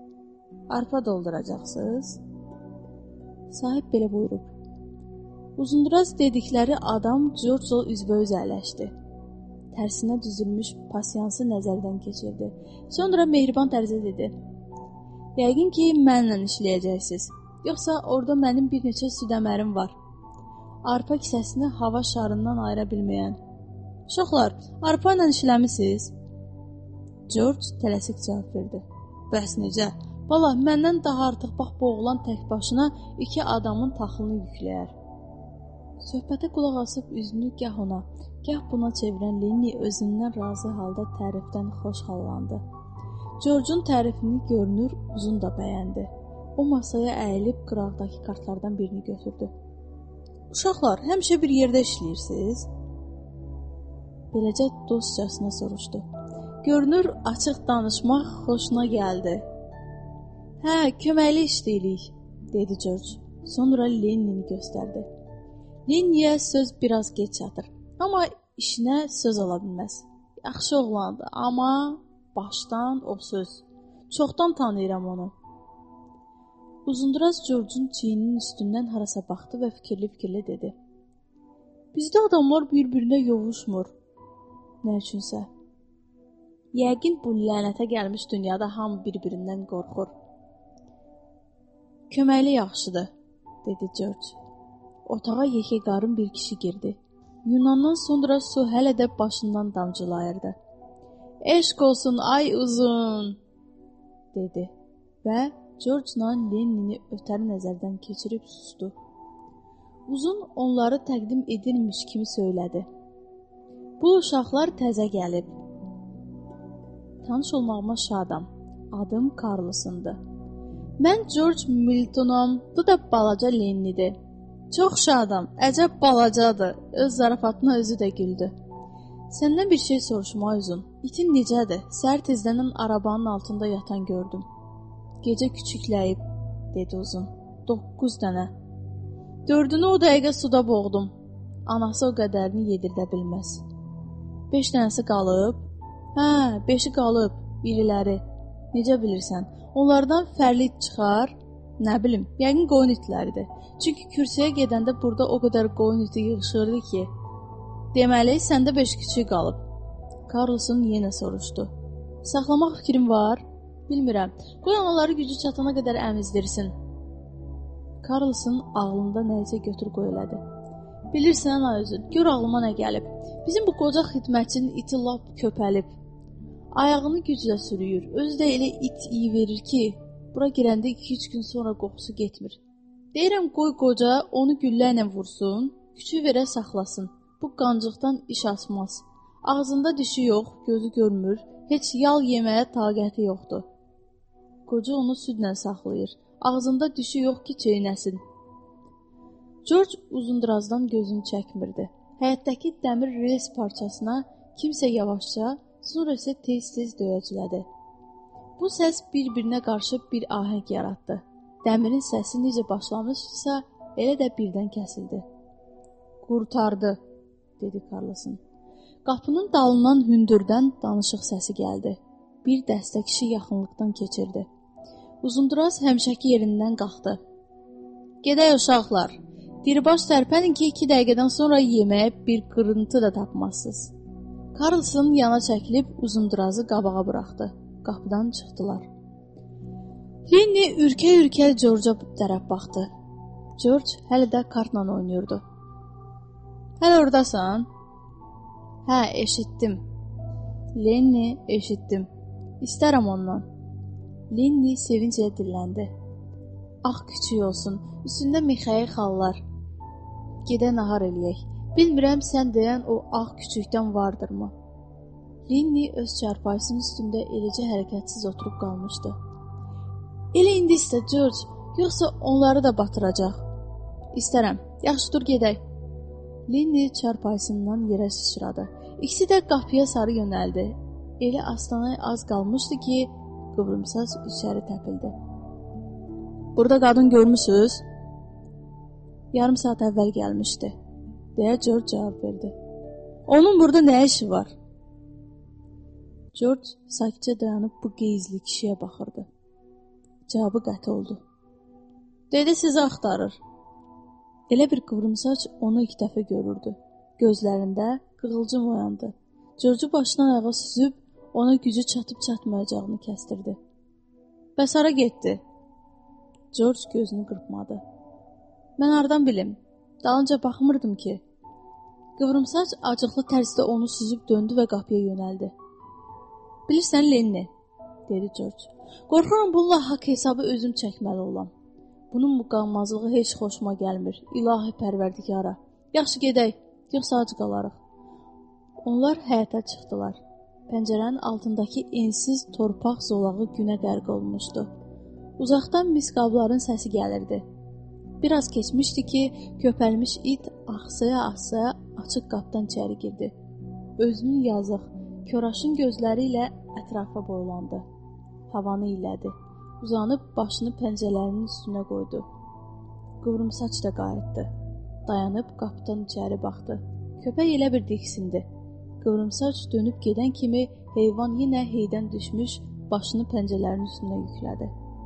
Arpa dolduracaqsınız? Sahib belə buyurub. Uzunduraz dedikləri adam George-la üzbəüz əyləşdi. Tərsinə düzülmüş pasiyansı nəzərdən keçirdi. Sonra mehriban tərzdə dedi. Yəqin ki, mənimlə işləyəcəksiniz. Yoxsa orada mənim bir neçə südəmərim var. Arpa kisəsini hava şarından ayıra bilməyən. Uşaqlar, arpa ilə işləmisiniz? George tələsik cavab verdi. Bəs necə? Valla, məndən daha artıq bax bu oğlan tək başına iki adamın taxılını yükləyər. Söhbətə qulaq asıb üzünü gah ona, gah buna çevirən Lenny özündən razı halda tərifdən xoş hallandı. George'un tərifini görünür, uzun da bəyəndi. O masaya əyilib qıraqdakı kartlardan birini götürdü. Uşaqlar, həmişə bir yerdə işləyirsiniz? Beləcə dostcasına soruşdu. Görünür, açıq danışmaq xoşuna gəldi. Hə, köməkli işləyirik, dedi George. Sonra Lenny'ni göstərdi. Lenny'yə söz biraz geç çatır. Amma işinə söz ola bilməz. Yaxşı oğlandı, amma başdan o söz. Çoxdan tanıyıram onu. Uzunduraz George'un çiyninin üstündən harasa baxdı və fikirli-fikirli dedi. Bizdə adamlar bir-birinə yovuşmur. Nə üçünsə? Yəqin bu lənətə gəlmiş dünyada hamı bir-birindən qorxur. Köməkli yaxşıdır, dedi George. Otağa yekə qarın bir kişi girdi. Yunandan sonra su hələ də başından damcılayırdı. Eşq olsun ay uzun, dedi və George-la Lenny-ni ötəri nəzərdən keçirib sustu. Uzun onları təqdim edilmiş kimi söylədi. Bu uşaqlar təzə gəlib. Tanış olmağıma şadam. Adım Carlson'dur. Mən George Milton'am, bu da balaca Lenny'dir. Çox şadam, əcəb balacadır. Öz zarafatına özü də güldü. Səndən bir şey soruşma uzun. İtin necədir? Səhər tezdən arabanın altında yatan gördüm. Gecə küçükləyib, dedi uzun. Doqquz dənə. Dördünü o dəqiqə suda boğdum. Anası o qədərini yedirdə bilməz. Beş dənəsi qalıb. Hə, beşi qalıb, iriləri. Necə bilirsən? Onlardan fərli it çıxar? Nə bilim, yəqin qoyun itləridir. Çünki kürsüyə gedəndə burada o qədər qoyun iti yığışırdı ki. Deməli, səndə beş küçük qalıb. Carlson yenə soruşdu. Saxlamaq fikrim var? Bilmirəm. Qoy anaları gücü çatana qədər əmizdirsin. Carlson ağlında nəyisə götür qoy elədi. Bilirsən, Ayözün, gör ağlıma nə gəlib. Bizim bu qoca xidmətçinin iti lap köpəlib. Ayağını güclə sürüyür. Özü də elə it iyi verir ki, bura girəndə iki üç gün sonra qoxusu getmir. Deyirəm, qoy qoca onu güllə ilə vursun, küçük verə saxlasın. Bu qancıqdan iş asmaz. Ağzında dişi yox, gözü görmür, heç yal yeməyə taqəti yoxdur. Qoca onu südlə saxlayır. Ağzında dişi yox ki, çeynəsin. George Uzundurazdan gözünü çəkmirdi. Həyətdəki dəmir rels parçasına kimsə yavaşca, sonra isə tez-tez döyəclədi. Bu səs bir-birinə qarşı bir ahəng yaratdı. Dəmirin səsi necə başlamışsa, elə də birdən kəsildi. Qurtardı, dedi Carlson. Qapının dalından hündürdən danışıq səsi gəldi. Bir dəstə kişi yaxınlıqdan keçirdi. Uzunduraz həmişəki yerindən qalxdı. Gedək uşaqlar, diribaş tərpənin ki, iki dəqiqədən sonra yeməyə bir qırıntı da tapmazsınız. Carlson yana çəkilib Uzundurazı qabağa buraxdı. Qapıdan çıxdılar. Lenny ürkə-ürkə George'a tərəf baxdı. George hələ də kartla oynayırdı. Hələ oradasan? Hə, eşitdim. Lenny, eşitdim. İstərəm ondan. Lenny sevinclə dilləndi. Ağ küçük olsun, üstündə mixəyi xallar. Gedə nahar eləyək. Bilmirəm sən deyən o ağ küçükdən vardırmı? Lenny öz çarpayısının üstündə eləcə hərəkətsiz oturub qalmışdı. Elə indi istə, George, yoxsa onları da batıracaq. İstərəm, yaxşı dur gedək. Lenny çarpayısından yerə sıçradı. İkisi də qapıya sarı yönəldi. Elə astanaya az qalmışdı ki, qıvrımsaç içəri təpildi. Burada qadın görmüsünüz? Yarım saat əvvəl gəlmişdi, deyə George cavab verdi. Onun burada nə işi var? George sakitcə dayanıb bu qeyzli kişiyə baxırdı. Cavabı qəti oldu. Dedi sizi axtarır. Elə bir qıvrımsaç onu ilk dəfə görürdü. Gözlərində qığılcım oyandı. George başdan ayağa süzüb ona gücü çatıb çatmayacağını kəstirdi. Bəs hara getdi? George gözünü qırpmadı. Mən hardan bilim? Dalınca baxmırdım ki. Qıvrımsaç acıqlı tərzdə onu süzüb döndü və qapıya yönəldi. Bilirsən Lenni, dedi George. Qorxuram bununla haqq hesabı özüm çəkməli olam. Bunun müqammazlığı heç xoşuma gəlmir. İlahi pərverdigara. Yaxşı gedək, yoxsa ac qalarıq. Onlar həyətə çıxdılar. Pəncərənin altındakı ensiz torpaq zolağı günə qərq olmuşdu. Uzaqdan misqabların səsi gəlirdi. Biraz keçmişdi ki, köpəlmiş it axsaya-axsaya açıq qapdan içəri girdi. Özünün yazıq, köraşın gözləri ilə ətrafa boylandı. Havanı illədi. Uzanıb başını pəncələrinin üstünə qoydu. Qıvrımsaç da qayıtdı. Dayanıb qapıdan içəri baxdı. Köpək elə bir diksindi. Qıvrımsaç dönüb gedən kimi heyvan yenə heydən düşmüş, başını pəncələrin üstünə yüklədi.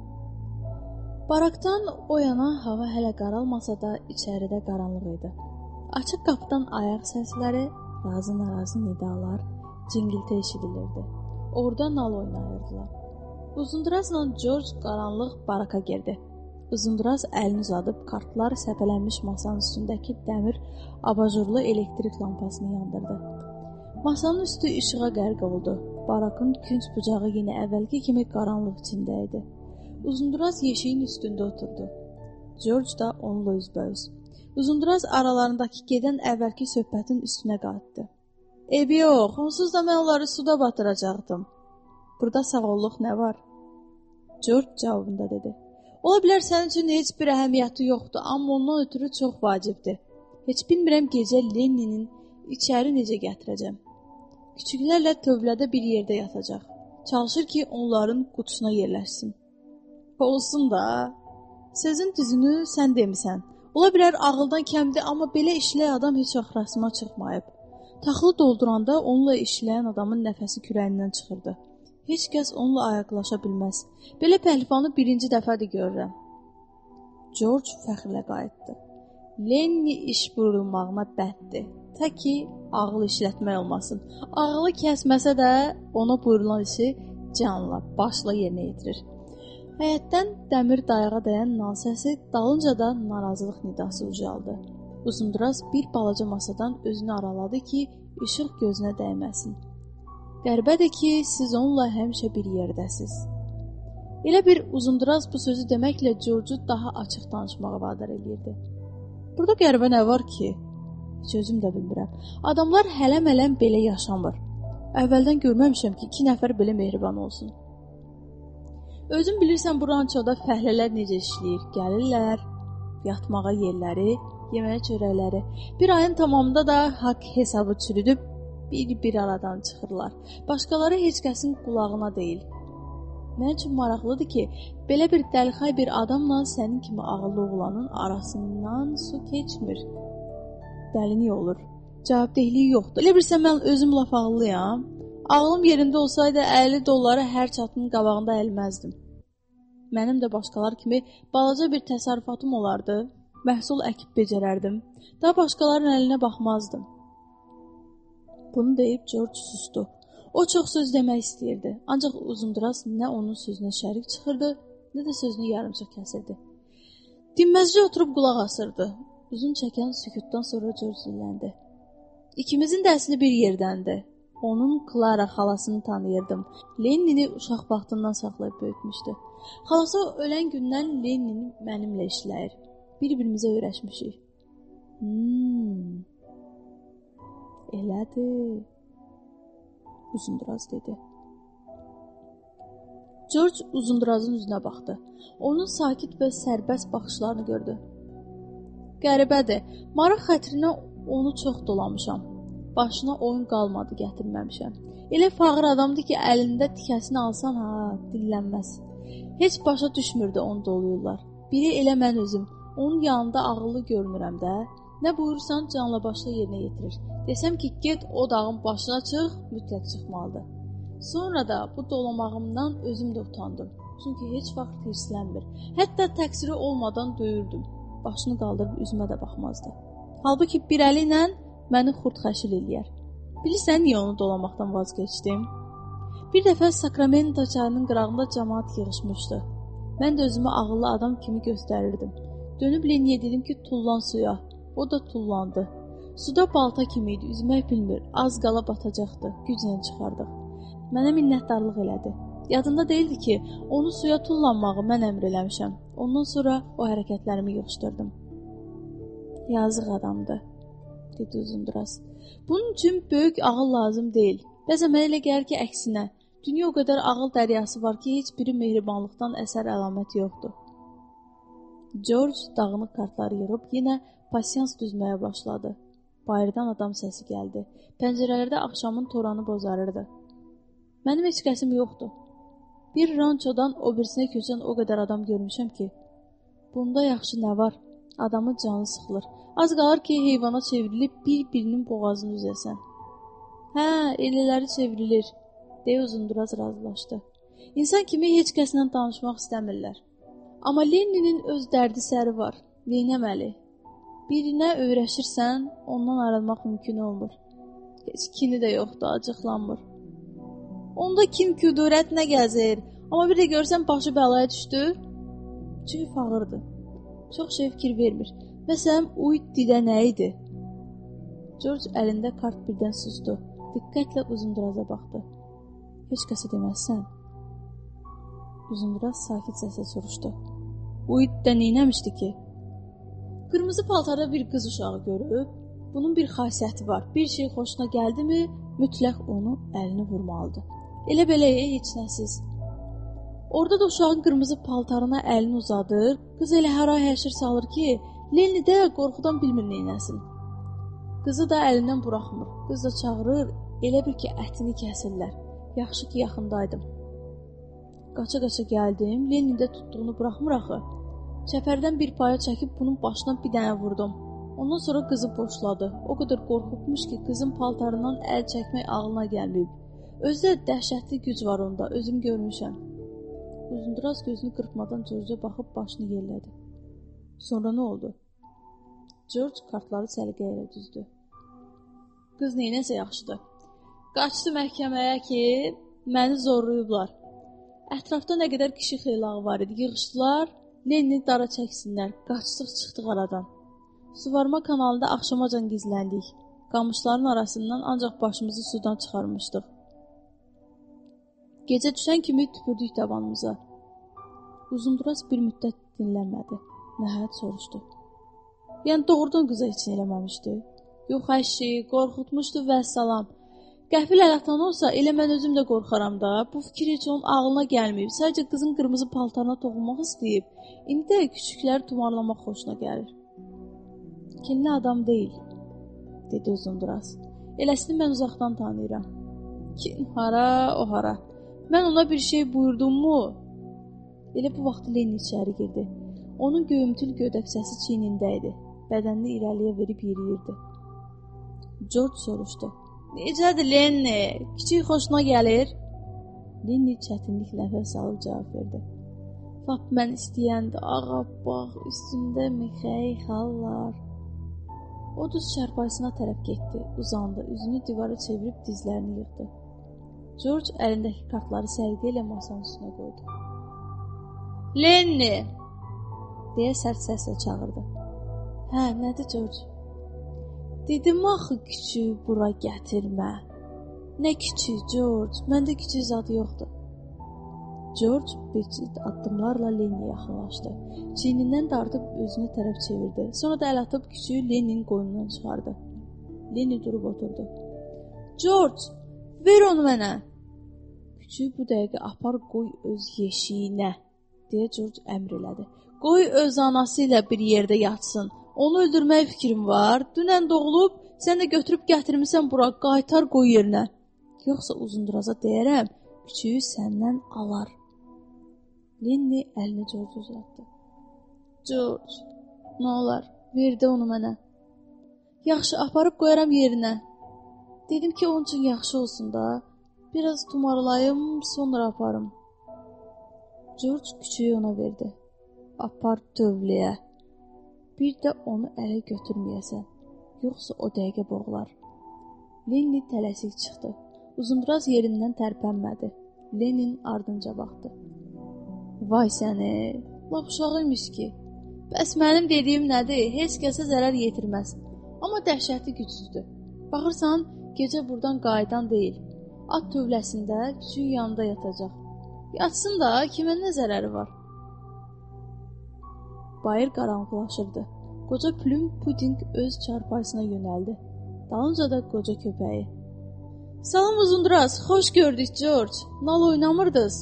Barakdan o yana hava hələ qaralmasa da içəridə qaranlıq idi. Açıq qapıdan ayaq səsləri, razı-narazı nidalar, cingiltə eşidilirdi. Orada nal oynayırdılar. Uzundurazla George qaranlıq baraka girdi. Uzunduraz əlini uzadıb kartlar səpələnmiş masanın üstündəki dəmir abajurlu elektrik lampasını yandırdı. Masanın üstü işığa qərq oldu. Barakın künc bucağı yenə əvvəlki kimi qaranlıq içində idi. Uzunduraz yeşiyin üstündə oturdu. George da onunla üzbəüz. Uzunduraz aralarındakı gedən əvvəlki söhbətin üstünə qayıtdı. Eybi yox, onsuz da mən onları suda batıracaqdım. Burada sağolluq nə var? George cavabında dedi. Ola bilər sənin üçün heç bir əhəmiyyəti yoxdur, amma ondan ötürü çox vacibdir. Heç bilmirəm gecə Lenninin içəri necə gətirəcəm. Küçüklərlə tövlədə bir yerdə yatacaq. Çalışır ki, onların qutusuna yerləşsin. Olsun da, sözün düzünü sən demisən. Ola bilər ağıldan kəmdir, amma belə işlək adam heç vaxt rastıma çıxmayıb. Taxılı dolduranda onunla işləyən adamın nəfəsi kürəyindən çıxırdı. Heç kəs onunla ayaqlaşa bilməz. Belə pəhlifanı birinci dəfədir görürəm. George fəxrlə qayıtdı. Lenni iş buyurulmağına bəddir. Tə ki, ağıl işlətmək olmasın. Ağılı kəsməsə də ona buyurulan işi canla, başla yerinə yetirir. Həyətdən dəmir dayağa dəyən nal səsi, dalınca da narazılıq nidası ucaldı. Uzunduraz bir balaca masadan özünü araladı ki, işıq gözünə dəyməsin. Qəribədir ki, siz onunla həmişə bir yerdəsiz. Elə bir Uzunduraz bu sözü deməklə George'u daha açıq danışmağa vadar edirdi. Burada qəribə nə var ki? Heç özüm də bilmirəm. Adamlar hələm-hələm belə yaşamır. Əvvəldən görməmişəm ki, iki nəfər belə mehriban olsun. Özün bilirsən, bu rançoda fəhlələr necə işləyir? Gəlirlər, yatmağa yerləri, yeməyə çörəkləri. Bir ayın tamamında da haqq hesabı çürüdüb, bir-bir aradan çıxırlar. Başqaları heç kəsin qulağına deyil. Mən üçün maraqlıdır ki, belə bir dəlxay bir adamla sənin kimi ağıllı oğlanın arasından su keçmir. Dəlini olur. Cavabdehliyi yoxdur. Elə bilirsən, mən özüm laf ağıllıyam. Ağlım yerində olsaydı əlli dolları hər çatının qabağında əlməzdim. Mənim də başqalar kimi balaca bir təsərrüfatım olardı. Məhsul əkib becərərdim. Daha başqalarının əlinə baxmazdım. Bunu deyib George sustu. O çox söz demək istəyirdi. Ancaq Uzunduraz nə onun sözünə şərik çıxırdı, nə də sözünü yarımçıq kəsirdi. Dinməzcə oturub qulaq asırdı. Uzun çəkən sükutdan sonra George dilləndi. İkimizin də əsli bir yerdəndir. Onun Clara xalasını tanıyırdım. Lennini uşaq vaxtından saxlayıb böyütmüşdü. Xalası ölən gündən Lennini mənimlə işləyir. Bir-birimizə öyrəşmişik. Hmm, elədir. Uzunduraz dedi. George Uzundurazın üzünə baxdı. Onun sakit və sərbəst baxışlarını gördü. Qəribədir. Maraq xətrinə onu çox dolamışam. Başına oyun qalmadı gətirməmişəm. Elə fağır adamdır ki, əlində tikəsini alsan, ha, dillənməz. Heç başa düşmürdü onu doluyurlar. Biri elə mən özüm. Onun yanında ağıllı görmürəm də. Nə buyursan canla başla yerinə yetirir. Desəm ki, get o dağın başına çıx, mütləq çıxmalıdır. Sonra da bu dolamağımdan özüm də utandım. Çünki heç vaxt hirslənmir. Hətta təqsiri olmadan döyürdüm. Başını qaldırıb üzümə də baxmazdı. Halbuki bir əli ilə məni xurd-xəşil eləyər. Bilirsən niyə onu dolamaqdan vazgeçdim? Bir dəfə Sakramento çayının qırağında cəmaat yığışmışdı. Mən də özümü ağıllı adam kimi göstərirdim. Dönüb Lenniyə dedim ki, tullan suya. O da tullandı. Suda balta kimi idi, üzmək bilmir. Az qala batacaqdı, güclə çıxardıq. Mənə minnətdarlıq elədi. Yadında deyildi ki, onu suya tullanmağı mən əmr eləmişəm. Ondan sonra o hərəkətlərimi yığışdırdım. Yazıq adamdı, dedi Uzundraz. Bunun üçün böyük ağıl lazım deyil. Bəzən mənə elə gəlir ki, əksinə. Dünya o qədər ağıl dəryası var ki, heç biri mehribanlıqdan əsər əlamət yoxdur. George dağınıq kartları yığıb yenə pasiyans düzməyə başladı. Bayırdan adam səsi gəldi. Pəncərələrdə axşamın toranı bozarırdı. Mənim heç kəsim yoxdur. Bir rançodan o birisinə köçən o qədər adam görmüşəm ki, bunda yaxşı nə var? Adamın canı sıxılır. Az qalır ki, heyvana çevrilib bir-birinin boğazını üzəsən. Hə, elələri çevrilir, deyə Uzundraz razılaşdı. İnsan kimi heç kəslə danışmaq istəmirlər. Amma Lenninin öz dərdi səri var. Neynəməli? Birinə öyrəşirsən, ondan ayrılmaq mümkün olmur. Heç kini də yoxdur, acıqlanmır. Onda kim küdurət nə gəzir? Amma bir də görsən başı bəlaya düşdü. Çünki fağırdı. Çox şey fikir vermir. Məsələn, uyut didə nə idi? George əlində kart birdən susdu. Diqqətlə Uzundraza baxdı. Heç kəsə deməzsən. Uzundraz sakit səslə soruşdu. Uyut də neynəmişdi ki? Qırmızı paltarda bir qız uşağı görüb, bunun bir xasiyyəti var. Bir şey xoşuna gəldi mi, mütləq onu əlini vurmalıdır. Elə belə heç nəsiz. Orada da uşağın qırmızı paltarına əlini uzadır, qız elə haray həşir salır ki, Lenni də qorxudan bilmir neynəsin. Qızı da əlindən buraxmır. Qız da çağırır, elə bir ki, ətini kəsirlər. Yaxşı ki, yaxındaydım. Qaça-qaça gəldim, Lenni də tutduğunu buraxmır axı. Çəpərdən bir paya çəkib bunun başına bir dənə vurdum. Ondan sonra qızı boşladı. O qədər qorxubmuş ki, qızın paltarından əl çəkmək ağlına gəlməyib. Özdə dəhşətli güc var onda, özüm görmüşəm. Uzundraz gözünü qırpmadan George'a baxıb başını yerlədi. Sonra nə oldu? George kartları səliqə ilə düzdü. Qız neynəsə yaxşıdır. Qaçdı məhkəməyə ki, məni zorlayıblar. Ətrafda nə qədər kişi xeylağı var idi, yığışdılar, Lenni dara çəksinlər, qaçdıq çıxdıq aradan. Suvarma kanalında axşamacan gizləndik. Qamışların arasından ancaq başımızı sudan çıxarmışdıq. Gecə düşən kimi tüpürdük tabanımıza. Uzundraz bir müddət dinlənmədi. Nəhayət soruşdu. Yəni doğrudan qıza heç nə eləməmişdi? Yox əşi, qorxutmuşdu və salam. Qəfil əl atan olsa elə mən özüm də qorxaram da. Bu fikir heç onun ağlına gəlməyib. Sadəcə qızın qırmızı paltarına toxunmaq istəyib. İndi də küçükləri tumarlamaq xoşuna gəlir. Kinli adam deyil, dedi Uzundraz. Eləsini mən uzaqdan tanıyıram. Kin hara, o hara. Mən ona bir şey buyurdum mu? Elə bu vaxt Lenni içəri girdi. Onun göyümtül gödək səsi çiynində idi. Bədənini irəliyə verib yeriyirdi. George soruşdu. Necədir Lenni? Kiçik xoşuna gəlir? Lenni çətinlik nəfəs alıb cavab verdi. Lap mən istəyəndə ağa bax, üstündə mixəy xallar. O düz çarpayısına tərəf getdi, uzandı, üzünü divara çevirib dizlərini yığdı. George əlindəki kartları sərgiyə ilə masanın üstünə qoydu. Lenni! Deyə sərt səslə çağırdı. Hə, nədir George? Dedim axı küçüyü bura gətirmə. Nə küçüyü George? Məndə küçük zadı yoxdur. George bir cilt addımlarla Lenniyə yaxınlaşdı. Çiynindən dartıb özünü tərəf çevirdi. Sonra da əl atıb küçüyü Lenninin qoynundan çıxardı. Lenni durub oturdu. George, ver onu mənə. Küçüyü bu dəqiqə apar qoy öz yeşiyinə, deyə George əmr elədi. Qoy öz anası ilə bir yerdə yatsın. Onu öldürmək fikrim var. Dünən doğulub, sən də götürüb gətirmisən bura, qaytar qoy yerinə. Yoxsa Uzundraza deyərəm, küçüyü səndən alar. Lenni əlini George uzatdı. George, nə olar, verdi onu mənə. Yaxşı, aparıb qoyaram yerinə. Dedim ki, onun üçün yaxşı olsun da. Biraz tumarlayım, sonra aparım. George küçüyü ona verdi. Apar tövləyə. Bir də onu ələ götürməyəsən. Yoxsa o dəqiqə boğular. Lenni tələsik çıxdı. Uzundraz yerindən tərpənmədi. Lennin ardınca baxdı. Vay səni, lap uşağıymış ki. Bəs mənim dediyim nədir? Heç kəsə zərər yetirməz. Amma dəhşətli gücsüzdür. Baxırsan, gecə buradan qayıdan deyil. At tövləsində küçüyün yanında yatacaq. Yatsın da, kimə nə zərəri var? Bayır qaranlıqlaşırdı. Qoca Plüm Puding öz çarpayısına yönəldi. Dalınca da qoca köpəyi. Salam Uzundraz, xoş gördük George. Nal oynamırdınız?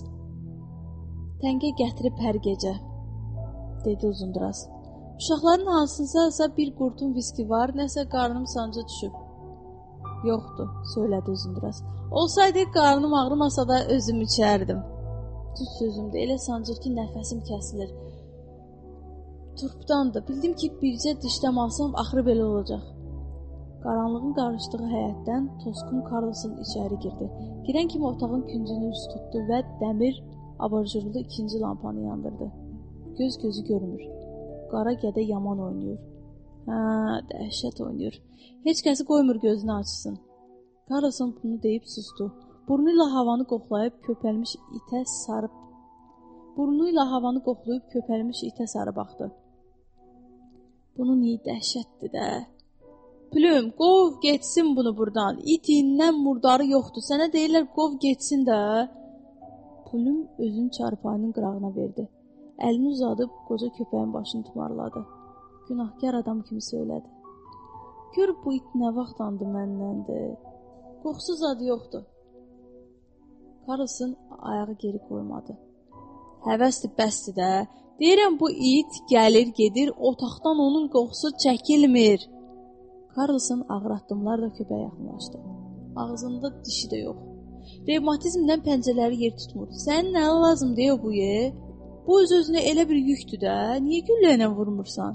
Təngə gətirib hər gecə, dedi Uzundraz. Uşaqların hansınsa bir qurtum viski var, nəsə qarnım sancı düşüb. Yoxdur, söylədi Uzundraz. Olsaydı qarnım ağrımasa da özüm içərdim. Düz sözümdə elə sancır ki, nəfəsim kəsilir. Turpdandır, bildim ki, bircə dişləm alsam axırı belə olacaq. Qaranlığın qarışdığı həyətdən Tosqun Karlson içəri girdi. Girən kimi otağın küncünü üst tutdu və dəmir abarjurlu ikinci lampanı yandırdı. Göz gözü görmür. Qara gədə yaman oynayır. Hə, dəhşət oynayır. Heç kəsi qoymur gözünü açsın. Karlson bunu deyib sustu. Burnuyla havanı qoxlayıb köpəlmiş itə sarıb Burnuyla havanı qoxlayıb köpəlmiş itə sarı baxdı. Bunun iyi dəhşətdir də. Plüm, qov getsin bunu buradan. İtindən murdarı yoxdur. Sənə deyirlər qov getsin də. Plüm özünü çarpayının qırağına verdi. Əlini uzadıb qoca köpəyin başını tumarladı. Günahkar adam kimi söylədi. Gör bu it nə vaxtdandı məndəndir. Qoxsuz adı yoxdur. Karlson ayağı geri qoymadı. Həvəsdir, bəsdir də. Deyirəm bu it gəlir, gedir, otaqdan onun qoxusu çəkilmir. Karlson ağır addımlarla köpəyə yaxınlaşdı. Ağzında dişi də yox. Revmatizmdən pəncələri yer tutmur. Sənin nə lazım deyə bu ye? Bu öz-özünə elə bir yükdür də. Niyə güllə ilə vurmursan?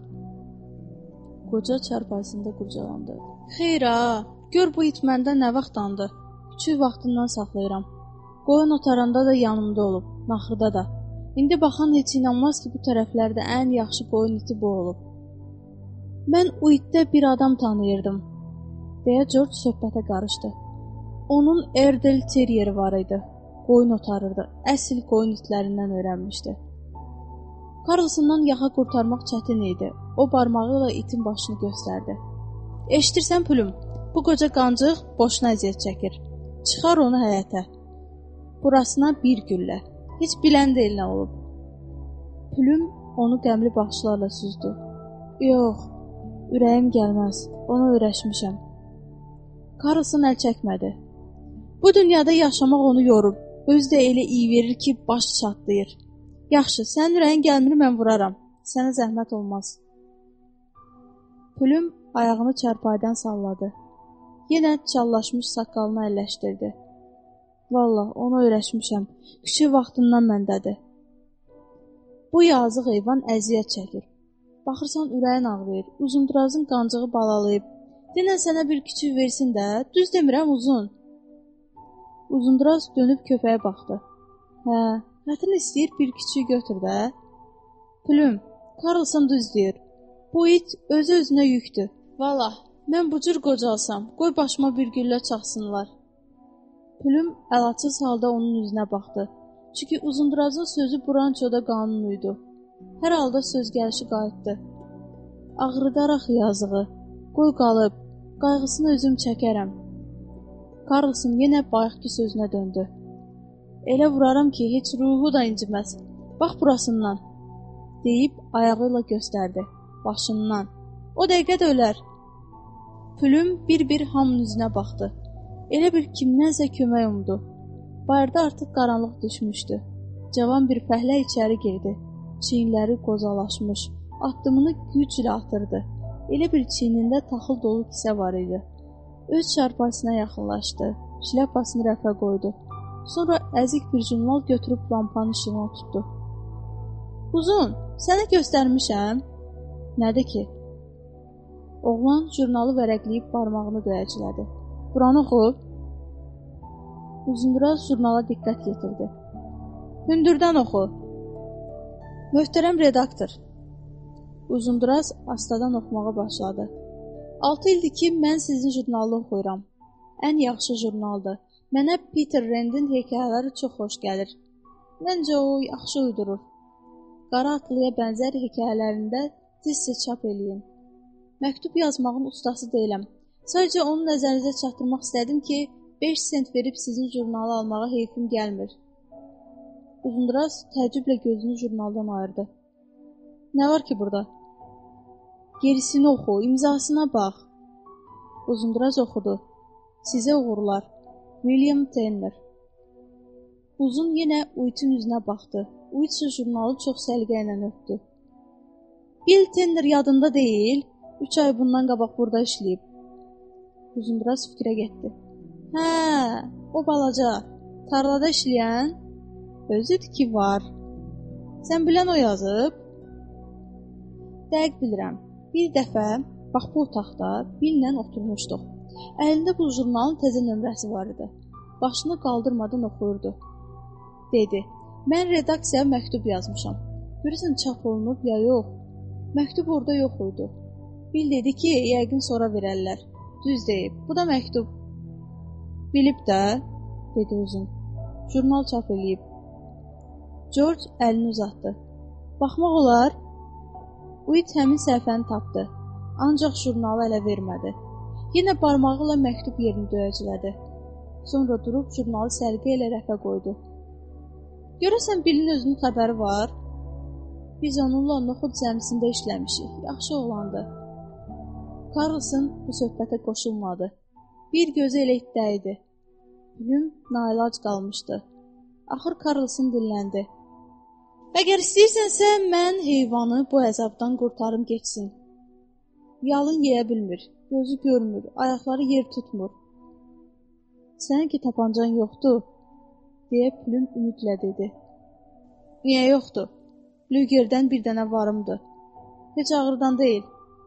Qoca çarpayısında qurcalandı. Xeyr ha, gör bu it məndə nə vaxtdandı. Küçük vaxtından saxlayıram. Qoyun otaranda da yanımda olub, naxırda da. İndi baxan heç inanmaz ki, bu tərəflərdə ən yaxşı qoyun iti bu olub. Mən o itdə bir adam tanıyırdım, deyə George söhbətə qarışdı. Onun Erdel Terrieri var idi, qoyun otarırdı, əsl qoyun itlərindən öyrənmişdi. Karlsondan yaxa qurtarmaq çətin idi, o barmağı ilə itin başını göstərdi. Eşitirsən Plüm, bu qoca qancıq boşuna əziyyət çəkir, çıxar onu həyətə. Burasına bir güllə, heç bilən deyil nə olub. Plüm onu qəmli baxışlarla süzdü. Yox, ürəyim gəlməz, ona öyrəşmişəm. Karlson əl çəkmədi. Bu dünyada yaşamaq onu yorub, özü də elə iyi verir ki, baş çatlayır. Yaxşı, sənin ürəyin gəlmir, mən vuraram, sənə zəhmət olmaz. Plüm ayağını çarpaydan salladı. Yenə çallaşmış saqqalını əlləşdirdi. Vallah, ona öyrəşmişəm, küçük vaxtından məndədir. Bu yazıq heyvan əziyyət çəkir. Baxırsan, ürəyin ağrıyır, Uzundrazın qancığı balalayıb. Denən sənə bir küçük versin də, düz demirəm uzun. Uzundraz dönüb köpəyə baxdı. Hə, hətin istəyir bir küçük götür də. Plüm, Karlson düz deyir. Bu it özü-özünə yükdür. Vallah, mən bu cür qocalsam, qoy başıma bir güllə çaxsınlar. Plüm əlacsız halda onun üzünə baxdı. Çünki Uzundrazın sözü Brançoda qanunuydu. Hər halda söz gəlişi qayıtdı. Ağrıdaraq yazığı, qoy qalıb, qayğısını özüm çəkərəm. Karlson yenə bayaqki sözünə döndü. Elə vuraram ki, heç ruhu da inciməz. Bax burasından, deyib ayağı ilə göstərdi, başından. O dəqiqə də ölər. Plüm bir-bir hamının üzünə baxdı. Elə bir kimdənsə kömək umdu. Bayırda artıq qaranlıq düşmüşdü. Cavan bir fəhlə içəri girdi. Çiyinləri qozalaşmış, addımını güclə atırdı. Elə bir çiynində taxıl dolu kisə var idi. Öz çarpayısına yaxınlaşdı, şləpasını rəfə qoydu. Sonra əzik bir jurnal götürüb lampanın işığına tutdu. Uzun, sənə göstərmişəm. Nədir ki? Oğlan jurnalı vərəqləyib barmağını döyəclədi. Buranı oxu. Uzundraz jurnala diqqət yetirdi. Hündürdən oxu. Möhtərəm redaktor. Uzundraz astadan oxumağa başladı. Altı ildir ki, mən sizin jurnalını oxuyuram. Ən yaxşı jurnaldır. Mənə Peter Randin hekayələri çox xoş gəlir. Məncə o yaxşı uydurur. Qara atlıya bənzər hekayələrində tez-tez çap eləyin. Məktub yazmağın ustası deyiləm. Sadəcə onu nəzərinizə çatdırmaq istədim ki, beş sent verib sizin jurnalı almağa heyfim gəlmir. Uzundraz təəccüblə gözünü jurnaldan ayırdı. Nə var ki burada? Gerisini oxu, imzasına bax. Uzundraz oxudu. Sizə uğurlar. William Tanner. Uzun yenə Uitin üzünə baxdı. Uit jurnalı çox səliqə ilə öpdü. Bill Tanner yadında deyil. Üç ay bundan qabaq burada işləyib. Uzundraz fikrə getdi. Hə, o balaca. Tarlada işləyən? Özüdür ki var. Sən bilən o yazıb? Dəqiq bilirəm. Bir dəfə, bax bu otaqda Billlə oturmuşduq. Əlində bu jurnalın təzə nömrəsi var idi. Başını qaldırmadan oxuyurdu. Dedi, mən redaksiyaya məktub yazmışam. Görürsən çap olunub ya yox? Məktub orada yox idi. Bill dedi ki, yəqin sonra verərlər. Düz deyib, bu da məktub. Bilib də, dedi uzun. Jurnal çap eləyib. George əlini uzatdı. Baxmaq olar. Uit həmin səhifəni tapdı. Ancaq jurnalı ələ vermədi. Yenə barmağı ilə məktub yerini döyəclədi. Sonra durub jurnalı səliqə ilə rəfə qoydu. Görəsən Billin özünün xəbəri var. Biz onunla noxud zəmisində işləmişik. Yaxşı oğlandı. Carlson bu söhbətə qoşulmadı. Bir gözü elə itdəydi. Plüm nailac qalmışdı. Axır Carlson dilləndi. Əgər istəyirsənsə, mən heyvanı bu əzabdan qurtarım geçsin. Yalın yeyə bilmir, gözü görmür, ayaqları yer tutmur. Sənin ki tapancan yoxdur, deyə Plüm ümidlə dedi. Niyə yoxdur? Lügerdən bir dənə varımdır. Heç ağırdan deyil.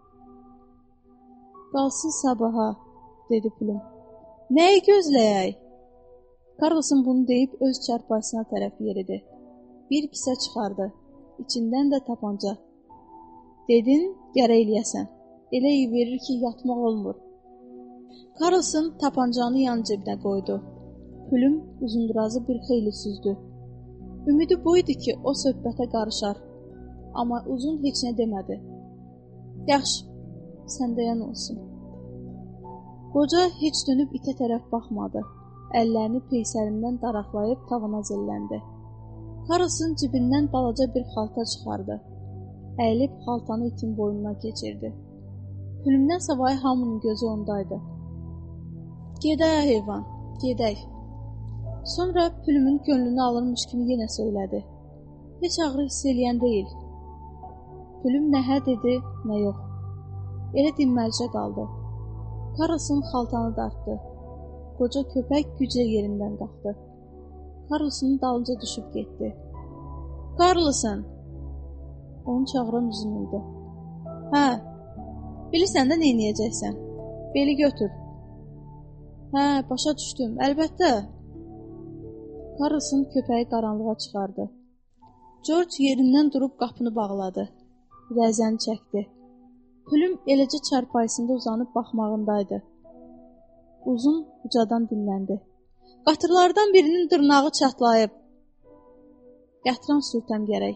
Qalsın sabaha, dedi Plüm. Nəyi gözləyək? Carlson bunu deyib öz çarpayısına tərəf yeridi. Bir kisə çıxardı. İçindən də tapanca. Dedin, gərək eləyəsən. Elə iyi verir ki, yatmaq olmur. Carlson tapancanı yan cebinə qoydu. Plüm Uzundurazı bir xeyli süzdü. Ümidi bu idi ki, o söhbətə qarışar. Amma uzun heç nə demədi. Yaxşı, sən deyən olsun. Qoca heç dönüb itə tərəf baxmadı. Əllərini peysərindən daraqlayıb tavana zilləndi. Carlson cibindən balaca bir xalta çıxardı. Əyilib xaltanı itin boynuna keçirdi. Plümdən savayı hamının gözü ondaydı. Gedək heyvan, gedək. Sonra Plümün könlünü alırmış kimi yenə söylədi. Heç ağrı hiss eləyən deyil. Plüm nə hə dedi, nə yox. Elə dinməlcə qaldı. Carlson xaltanı dartdı. Qoca köpək güclə yerindən qalxdı. Carlson'un dalınca düşüb getdi. Carlson! Onu çağıran uzun idi. Hə, bilirsən də neyniyəcəksən? Beli götür. Hə, başa düşdüm, əlbəttə. Carlson köpəyi qaranlığa çıxardı. George yerindən durub qapını bağladı. Rəzəni çəkdi. Plüm eləcə çarpayısında uzanıb baxmağındaydı. Uzun ucadan dinləndi. Qatırlardan birinin dırnağı çatlayıb. Yatıran sürtəm gərək.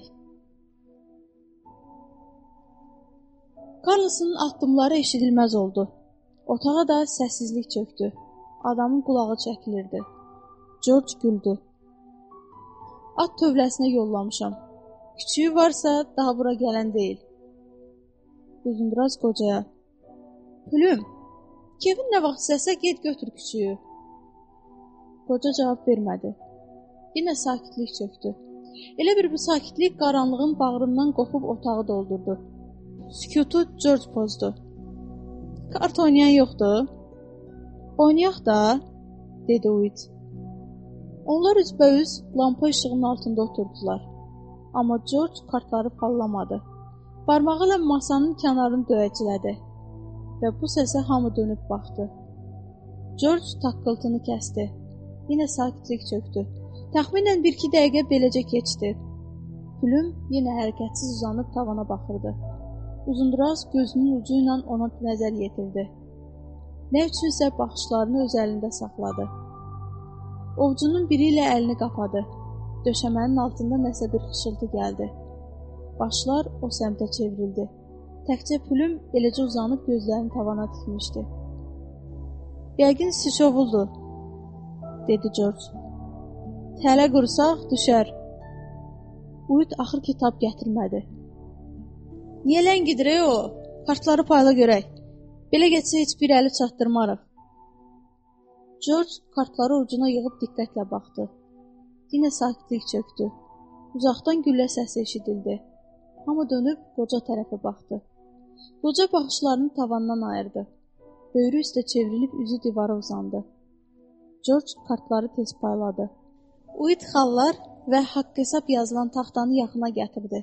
Carlson'un addımları eşidilməz oldu. Otağa da səssizlik çöktü. Adamın qulağı çəkilirdi. George güldü. At tövləsinə yollamışam. Küçüyü varsa daha bura gələn deyil. Uzundraz qocaya. Plüm, Kevin nə vaxt istəsə get götür küçüyü. Qoca cavab vermədi. Yenə sakitlik çöktü. Elə bir bu sakitlik qaranlığın bağrından qopub otağı doldurdu. Sükutu George pozdu. Kart oynayan yoxdur? Oynayaq da, dedi Uit. Onlar üzbəüz lampa işığının altında oturdular. Amma George kartları pallamadı. Barmağı ilə masanın kənarını döyəclədi. Və bu səsə hamı dönüb baxdı. George taqqıltını kəsdi. Yenə sakitlik çöktü. Təxminən bir-iki dəqiqə beləcə keçdi. Plüm yenə hərəkətsiz uzanıb tavana baxırdı. Uzundraz gözünün ucu ilə ona nəzər yetirdi. Nə üçünsə baxışlarını öz əlində saxladı. Ovcunun biri ilə əlini qapadı. Döşəmənin altında nəsə bir xışıltı gəldi. Başlar o səmtə çevrildi. Təkcə Plüm eləcə uzanıb gözlərini tavana dikmişdi. Yəqin sıçovuldu, dedi George. Tələ qursaq düşər. Uyut axır ki tab gətirmədi. Niyə ləngidir ey o? Kartları payla görək. Belə getsə heç bir əli çatdırmarıq. George kartları ucuna yığıb diqqətlə baxdı. Yenə sakitlik çöktü. Uzaqdan güllə səsi eşidildi. Amma dönüb qoca tərəfə baxdı. Qoca baxışlarını tavandan ayırdı. Böyrü üstə çevrilib üzü divara uzandı. George kartları tez payladı. Uyut xallar və haqq hesab yazılan taxtanı yaxına gətirdi.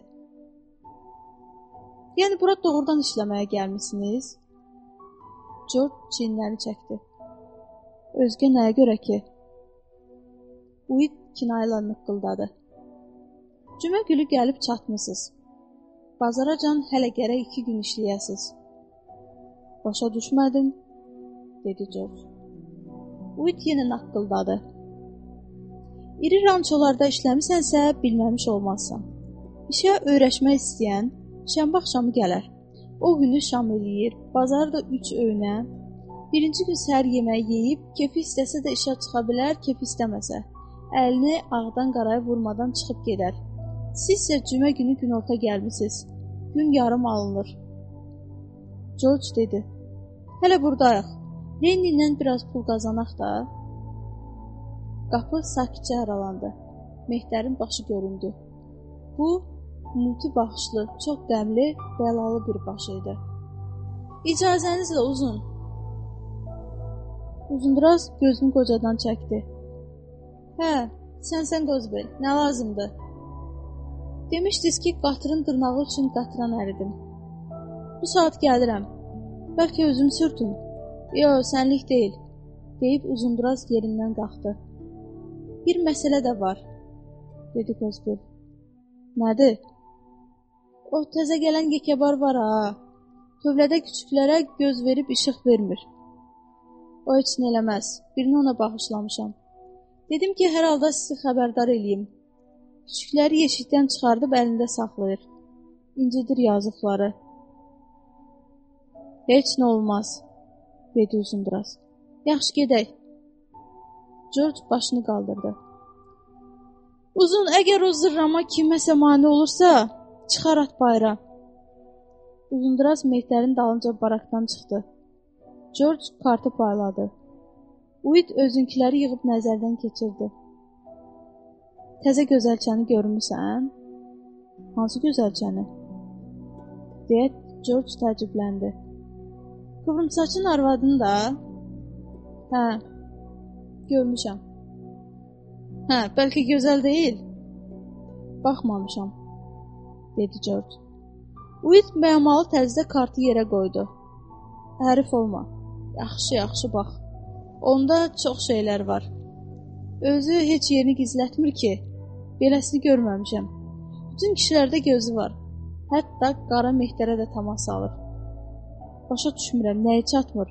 Yəni bura doğrudan işləməyə gəlmişsiniz? George çiynləri çəkdi. Özgə nəyə görə ki? Uyut kinayla nıqqıldadı. Cümə gülü gəlib çatmısınız. Bazaracan hələ gərək iki gün işləyəsiz. Başa düşmədim, dedi George. Uyut yenə naqqıldadı. İri rançolarda işləmisənsə bilməmiş olmazsan. İşə öyrəşmək istəyən şənbə axşamı gələr. O günü şam eləyir, bazar da üç öynə. Birinci gün səhər yeməyi yeyib, kefi istəsə də işə çıxa bilər, kefi istəməsə. Əlini ağdan qaraya vurmadan çıxıb gedər. Siz isə cümə günü günorta gəlmisiniz. Gün yarım alınır. George dedi. Hələ buradayıq. Lenny-lə biraz pul qazanaq da. Qapı sakitcə aralandı. Mehdərin başı göründü. Bu, mütü baxışlı, çox qəmli, bəlalı bir baş idi. İcazənizlə uzun. Uzundraz gözünü qocadan çəkdi. Hə, sənsən Qozbel, nə lazımdır? Demişdiniz ki, qatırın dırnağı üçün qatıran əridim. Bu saat gəlirəm. Bəlkə özüm sürtüm. Yox, sənlik deyil, deyib Uzundraz yerindən qalxdı. Bir məsələ də var, dedi Qozbel. Nədir? O təzə gələn yekəbar var ha. Tövlədə küçüklərə göz verib işıq vermir. O heç nə eləməz. Birini ona bağışlamışam. Dedim ki, hər halda sizi xəbərdar eləyim. Küçükləri yeşikdən çıxardıb əlində saxlayır. İncidir yazıqları. Heç nə olmaz, dedi Uzundraz. Yaxşı gedək. George başını qaldırdı. Uzun, əgər o zırrama kiməsə mane olursa, çıxar at bayra. Uzundraz Mehdərin dalınca barakdan çıxdı. George kartı payladı. Uyut özünkiləri yığıb nəzərdən keçirdi. Təzə gözəlçəni görmüsən? Hansı gözəlçəni? Deyə George təəccübləndi. Qıvrımsaçın arvadını da? Hə, görmüşəm. Hə, bəlkə gözəl deyil? Baxmamışam, dedi George. Uyut məmalı tərzdə kartı yerə qoydu. Hərif olma. Yaxşı, yaxşı bax. Onda çox şeylər var. Özü heç yerini gizlətmir ki. Beləsini görməmişəm. Bütün kişilərdə gözü var. Hətta qara Mehdərə də təmas alır. Başa düşmürəm, nəyi çatmır?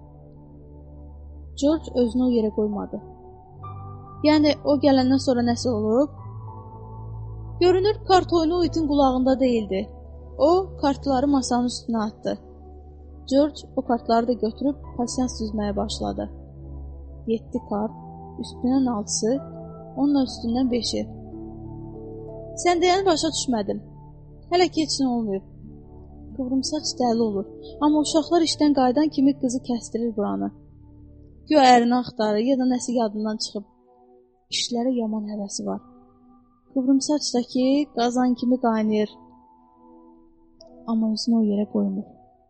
George özünü o yerə qoymadı. Yəni, o gələndən sonra nəsə olub? Görünür, kart oyunu Uyutun qulağında deyildi. O, kartları masanın üstünə atdı. George o kartları da götürüb pasiyans düzməyə başladı. Yeddi kart, üstündən altısı, onunla üstündən beşi. Sən deyəni başa düşmədim. Hələ ki, heç nə olmayıb. Qıvrımsaç dəli olur. Amma uşaqlar işdən qaydan kimi qızı kəstirir buranı. Gö ərini axtarır, ya da nəsə yadından çıxıb. Kişilərə yaman həvəsi var. Qıvrımsaç da ki, qazan kimi qaynayır. Amma özünü o yerə qoymur.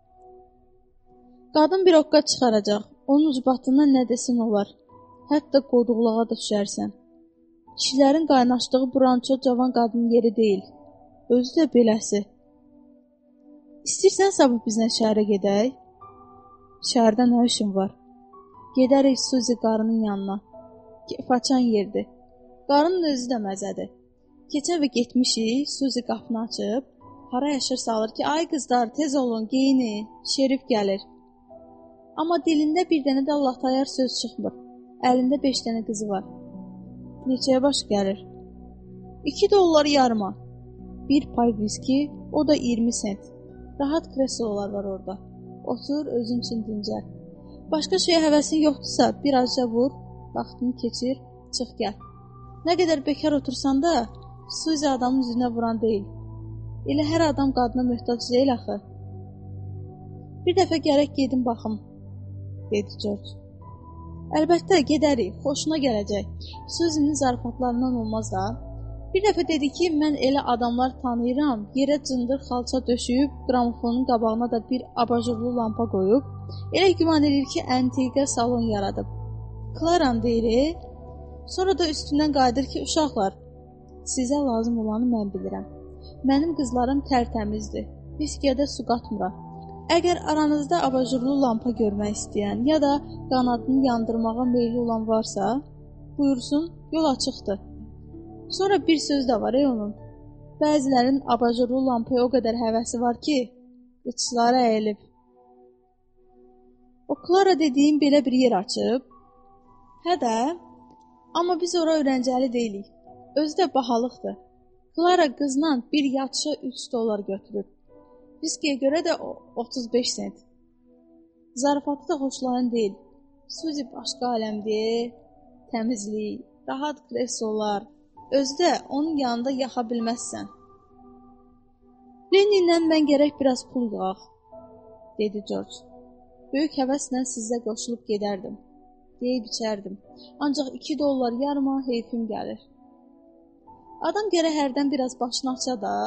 Qadın bir oqqa çıxaracaq. Onun ucbatından nə desin olar. Hətta qoduqluğa da düşərsən. Kişilərin qaynaşdığı bu ranço cavan qadının yeri deyil. Özü də beləsi. İstəyirsən sabah bizlə şəhərə gedək? Şəhərdə nə işin var? Gedərik Suzi qarının yanına. Kef açan yerdir. Qarının özü də məzədir. Keçən və getmişik, Suzi qapını açıb, hara yaşır salır ki, ay qızlar, tez olun, geyinin, şerif gəlir. Amma dilində bir dənə də Allah tayar söz çıxmır. Əlində beş dənə qızı var. Neçəyə baş gəlir? İki dollar yarıma. Bir pay viski, o da iyirmi sent. Rahat kreslolar var orada. Otur, özün üçün dincəl. Başqa şeyə həvəsin yoxdursa, bir azca vur, vaxtını keçir, çıx gəl. Nə qədər bekar otursan da, Suzi adamın üzünə vuran deyil. Elə hər adam qadına möhtac deyil axı. Bir dəfə gərək gedim baxım, dedi George. Əlbəttə, gedərik, xoşuna gələcək. Suzinin zarafatlarından olmaz da. Bir dəfə dedi ki, mən elə adamlar tanıyıram, yerə cındır xalça döşüyüb, qramofonun qabağına da bir abajurlu lampa qoyub, elə güman edir ki, əntiqə salon yaradıb. Klaran deyir, sonra da üstündən qayıdır ki, uşaqlar, sizə lazım olanı mən bilirəm. Mənim qızlarım tərtəmizdir, viskiyə də su qatmıram. Əgər aranızda abajurlu lampa görmək istəyən, ya da qanadını yandırmağa meyli olan varsa, buyursun, yol açıqdır. Sonra bir söz də var ey onun. Bəzilərin abajurlu lampaya o qədər həvəsi var ki, qıçları əyilib. O Klara dediyim belə bir yer açıb. Hə də, amma biz ora öyrəncəli deyilik. Özü də bahalıqdır. Klara qızla bir yatışa üç dollar götürür. Viskiyə görə də otuz beş sent. Zarafatı da xoşlayan deyil. Suzi başqa aləmdir, təmizlik, rahat kreslolar. Özü də onun yanında yaxa bilməzsən. Lenny ilə mən gərək biraz pul yığaq, dedi George. Böyük həvəslə sizə qoşulub gedərdim, deyib içərdim. Ancaq iki dollar yarıma heyfim gəlir. Adam gərək hərdən biraz başını aça da.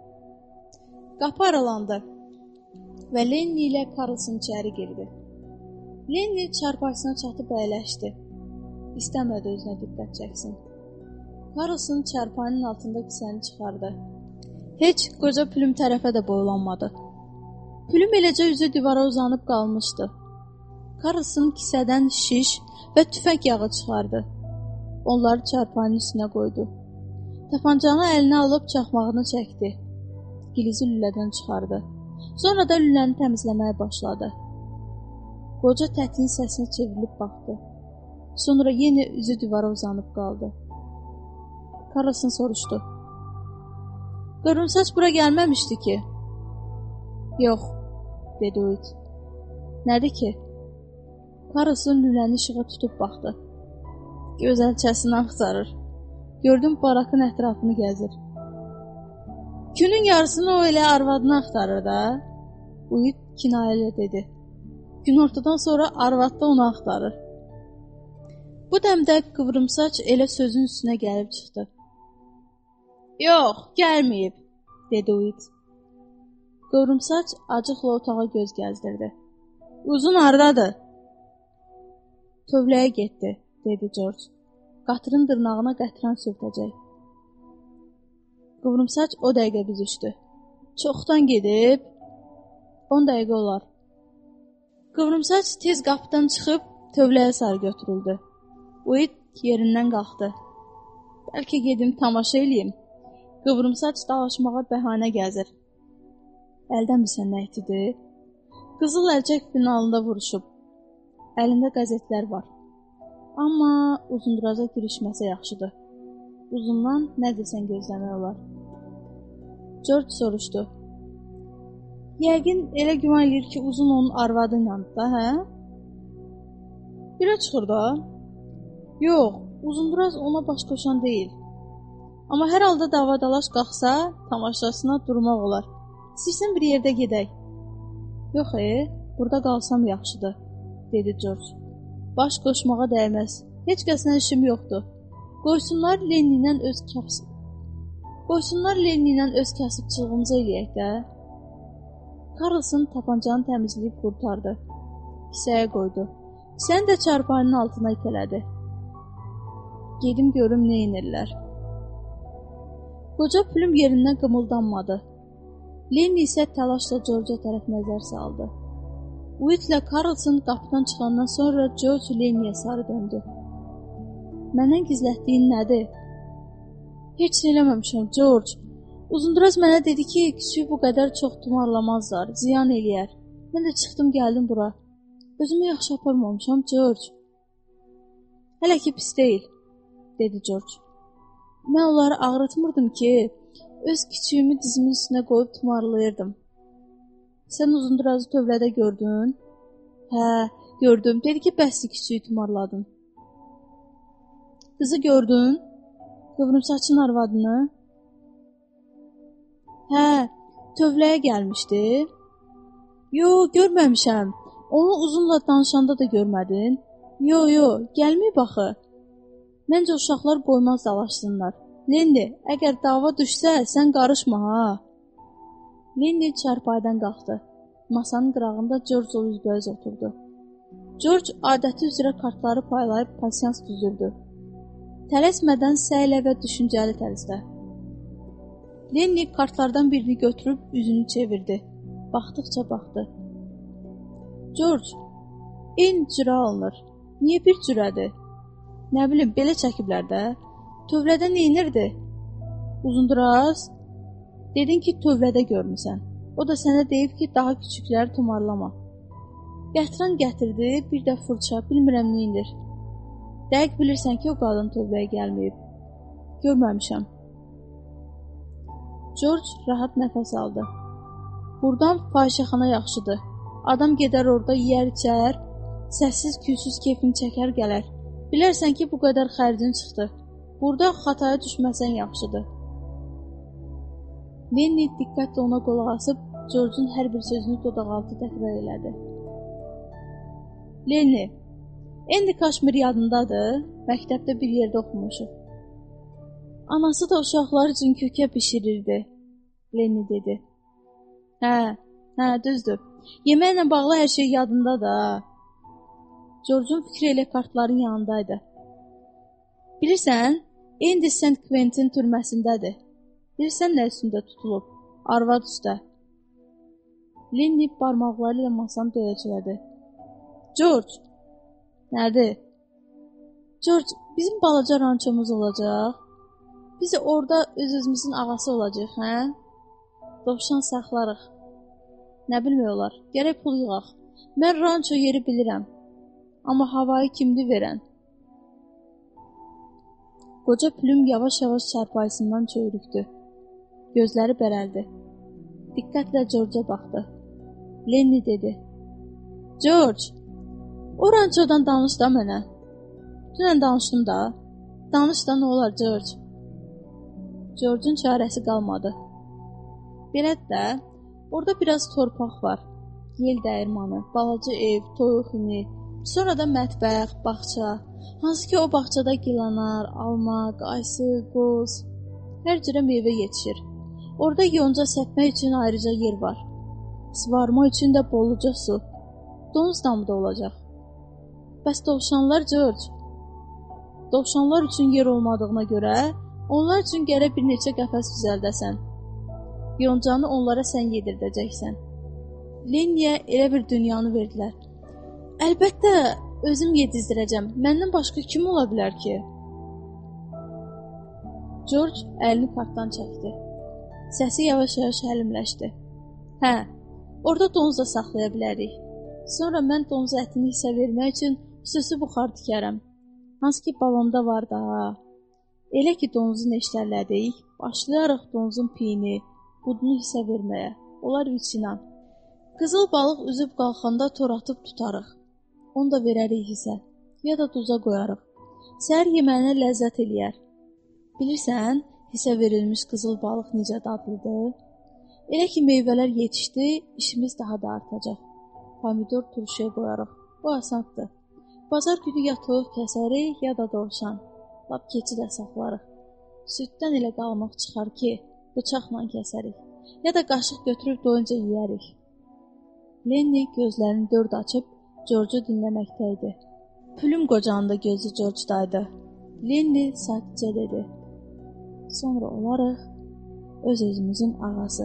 Qapı aralandı və Lenny ilə Karlson içəri girdi. Lenny çarpayısına çatıb əyləşdi. İstəmədi özünə diqqət çəksin. Karlson çarpayının altında kisəni çıxardı. Heç qoca Plüm tərəfə də boylanmadı. Plüm eləcə üzü divara uzanıb qalmışdı. Karlson kisədən şiş və tüfəng yağı çıxardı. Onları çarpayının üstünə qoydu. Tapancanı əlinə alıb çaxmağını çəkdi. Gilizi lülədən çıxardı. Sonra da lüləni təmizləməyə başladı. Qoca tətiyin səsinə çevrilib baxdı. Sonra yenə üzü divara uzanıb qaldı. Karlson soruşdu. Qıvrımsaç bura gəlməmişdi ki? Yox, dedi Uyut. Nədir ki? Karlson lüləni işığa tutub baxdı. Gözəlçəsini axtarır. Gördüm barakın ətrafını gəzir. Günün yarısını o elə arvadını axtarır da. Uyut kinayələ dedi. Gün ortadan sonra arvad da onu axtarır. Bu dəmdə qıvrımsaç elə sözün üstünə gəlib çıxdı. Yox, gəlməyib, dedi Uyut. Qıvrımsaç acıqla otağa göz gəzdirdi. Uzun hardadır? Tövləyə getdi, dedi George. Qatırın dırnağına qətran sürtəcək. Qıvrımsaç o dəqiqə büzüşdü. Çoxdan gedib, on dəqiqə olar. Qıvrımsaç tez qapıdan çıxıb tövləyə sarı götürüldü. Uyut yerindən qalxdı. Bəlkə gedim tamaşa eləyim. Qıvrımsaç dalaşmağa bəhanə gəzir. Əldən bilsən nə itidir? Qızıl əlcək finalında vuruşub. Əlində qəzetlər var. Amma Uzunduraza girişməsə yaxşıdır. Uzundan nə desən gözləmək olar. George soruşdu. Yəqin elə güman edir ki, Uzun onun arvadı ilə da, hə? Birə çıxır da. Yox, Uzunduraz ona baş qoşan deyil. Amma hər halda davadalaş qalxsa, tamaşasına durmaq olar. İstəyirsən bir yerdə gedək. Yox, e, burada qalsam yaxşıdır, dedi George. Baş qoşmağa dəyməz. Heç kəslə işim yoxdur. Qoysunlar Lenny ilə öz kasıb. Qoysunlar Lenny ilə öz kasıbçılığımızı eləyək də. Karlson tapancanı təmizləyib qurtardı. Kisəyə qoydu. Kisəni də çarpayının altına itələdi. Gedim görüm nə inirlər. Qoca Plüm yerindən qımıldanmadı. Lenny isə təlaşla George'a tərəf nəzər saldı. Uyut ilə Karlson qapıdan çıxandan sonra George Lenny'yə sarı döndü. Məndən gizlətdiyin nədir? Heç nə eləməmişəm, George. Uzundraz mənə dedi ki, küçüyü bu qədər çox tumarlamazlar, ziyan eləyər. Mən də çıxdım, gəldim bura. Özümü yaxşı aparmamışam, George. Hələ ki pis deyil, dedi George. Mən onları ağrıtmırdım ki, öz küçüyümü dizimin üstünə qoyub tumarlayırdım. Sən Uzundrazı tövlədə gördün? Hə, gördüm. Dedi ki, bəsli küçüyü tumarladın. Qızı gördün? Qıvrımsaçın arvadını? Hə, tövləyə gəlmişdi. Yo, görməmişəm. Onu uzunla danışanda da görmədin. Yo, yo, gəlməyib axı. Məncə uşaqlar qoymaz dalaşsınlar. Lenni, əgər dava düşsə, sən qarışma, ha. Lenni çarpaydan qalxdı. Masanın qırağında George o üzbəüz oturdu. George adəti üzrə kartları paylayıb pasiyans düzürdü. Tələsmədən səylə və düşüncəli tərzdə. Lenni kartlardan birini götürüb üzünü çevirdi. Baxdıqca baxdı. George, eyni cürə alınır. Niyə bir cürədir? Nə bilim, belə çəkiblər də. Tövlədə neynirdi? Uzundraz? Dedin ki, tövlədə görmüsən. O da sənə deyib ki, daha küçükləri tumarlama. Gətirən gətirdi, bir də fırça, bilmirəm neynir. Dəqiq bilirsən ki, o qadın tövləyə gəlməyib. Görməmişəm. George rahat nəfəs aldı. Buradan fahişəxana yaxşıdır. Adam gedər orada yeyər içər, səssiz küysüz keyfini çəkər gələr. Bilərsən ki, bu qədər xərcin çıxdı. Burada xataya düşməsən yaxşıdır. Lenni diqqətlə ona qulaq asıb, George'un hər bir sözünü dodaqaltı təkrar elədi. Lenni, indi Kaşmir yadındadır, məktəbdə bir yerdə oxumuşuq. Anası da uşaqlar üçün kökə bişirirdi, Lenni dedi. Hə, hə, düzdür. Yeməklə bağlı hər şey yadında da. George'un fikri elə kartların yanındaydı. Bilirsən, indi Saint Quentin türməsindədir. Bilirsən nə üstündə tutulub? Arvad üstə. Lenni barmaqları ilə masanı döyəclədi. George, nədir? George, bizim balaca rançomuz olacaq. Biz orada öz-özümüzün ağası olacaq, hə? Dovşan saxlarıq. Nə bilmək olar, gərək pul yığaq. Mən ranço yeri bilirəm. Amma havayı kimdir verən? Qoca Plüm yavaş-yavaş çarpayısından çöyrükdü. Gözləri bərəldi. Diqqətlə George'a baxdı. Lenni dedi. George, o rançodan danış da mənə. Dünən danışdım da. Danış da nə olar, George? George'un çarəsi qalmadı. Belədir də, orada biraz torpaq var. Yel dəyirmanı, balaca ev, toyuq ini, sonra da mətbəx, bağça. Hansı ki o bağçada gilanar, alma, qaysı, qoz, hər cürə meyvə yetişir. Orada yonca səpmək üçün ayrıca yer var. Sıvarma üçün də bolluca su. Donuz damı da olacaq. Bəs dovşanlar, George? Dovşanlar üçün yer olmadığına görə, onlar üçün gərək bir neçə qəfəs düzəldəsən. Yoncanı onlara sən yedirdəcəksən. Lenniyə elə bir dünyanı verdilər. Əlbəttə, özüm yedizdirəcəm. Məndən başqa kim ola bilər ki? George əlini kartdan çəkdi. Səsi yavaş-yavaş həlimləşdi. Hə, orada donuz da saxlaya bilərik. Sonra mən donuz ətini hissə vermək üçün xüsusi buxar tikərəm. Hansı ki babamda var da. Elə ki donuzu neştərlədik, başlayarıq donuzun piyini, budunu hissə verməyə. Onlar viçina. Qızıl balıq üzüb qalxanda tor atıb tutarıq. Onu da verərik hissə. Ya da duza qoyarıq. Səhər yeməyinə ləzzət eləyər. Bilirsən, hissə verilmiş qızıl balıq necə dadlıdır? Elə ki meyvələr yetişdi, işimiz daha da artacaq. Pomidor turşuya qoyarıq. Bu asandır. Bazar günü ya toyuq kəsərik, ya da dovşan. Lap keçi də saxlarıq. Süddən elə qalmaq çıxar ki, bıçaqla kəsərik. Ya da qaşıq götürüb doyunca yeyərik. Lenni gözlərini dörd açıb George'u dinləməkdəydi. Plüm qocanın da gözü George'daydı. Lenni sakitcə dedi. Sonra olarıq öz-özümüzün ağası.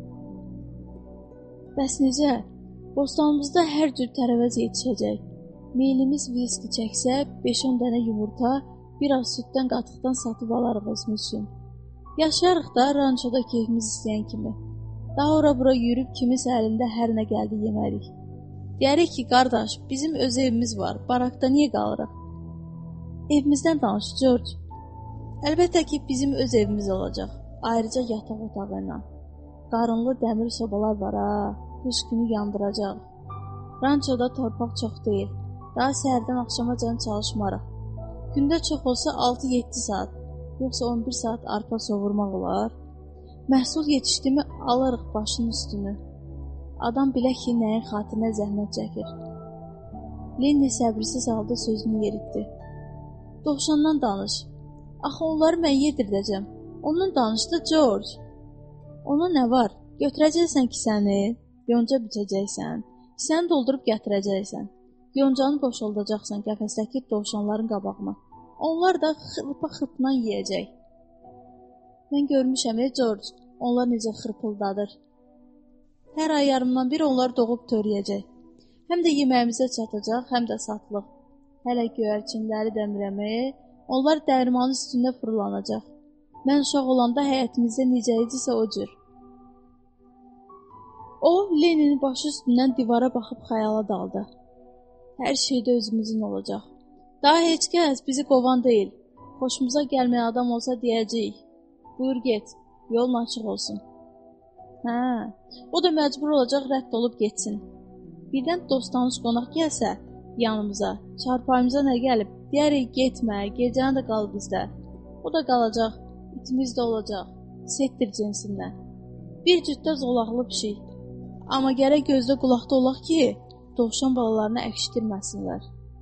Bəs necə? Bostanımızda hər cür tərəvəz yetişəcək. Meylimiz viski çəksə, beş on dənə yumurta, bir az süddən qatıqdan satıb alarıq özümüz üçün. Yaşarıq da rançoda keyfimiz istəyən kimi. Daha ora-bura yürüb kimisə əlində hər nə gəldi yemərik. Deyərik ki, qardaş, bizim öz evimiz var, barakda niyə qalırıq? Evimizdən danış, George. Əlbəttə ki, bizim öz evimiz olacaq, ayrıca yataq otağı ilə. Qarınlı dəmir sobalar var ha, qış günü yandıracaq. Rançoda torpaq çox deyil, daha səhərdən axşama can çalışmarıq. Gündə çox olsa altı yeddi saat, yoxsa on bir saat arpa sovurmaq olar. Məhsul yetişdimi alırıq başının üstünü. Adam bilək ki, nəyin xatirinə zəhmət çəkir. Lenni səbirsiz halda sözünü yeritdi. Dovşandan danış. Axı onları mən yedirdəcəm. Ondan danışdı George. Ona nə var? Götürəcəksən ki səni, yonca biçəcəksən, kisəni doldurub gətirəcəksən. Yoncanı boşaldacaqsan qəfəsdəki dovşanların qabağına. Onlar da xırpa xırpla yeyəcək. Mən görmüşəm, ey George, onlar necə xırpıldadır. Hər ay yarımdan bir onlar doğub törəyəcək. Həm də yeməyimizə çatacaq, həm də satılıq. Hələ göyərçinləri dəmirəməyə, onlar dərmanın üstündə fırlanacaq. Mən uşaq olanda həyətimizdə necə idisə o cür. O, Leninin başı üstündən divara baxıb xəyala daldı. Hər şeydə özümüzün olacaq. Daha heç kəs bizi qovan deyil. Xoşumuza gəlməyən adam olsa deyəcəyik. Buyur get, yolun açıq olsun. Hə, o da məcbur olacaq rədd olub getsin. Birdən dost-tanış qonaq gəlsə yanımıza, çarpayımıza nə gəlib, deyərik getmə, gecəni də qal bizdə. O da qalacaq, itimiz də olacaq, settir cinsindən. Bir cütdə zolaqlı pişik. Amma gərək gözdə qulaqda olaq ki, dovşan balalarını əkişdirməsinlər.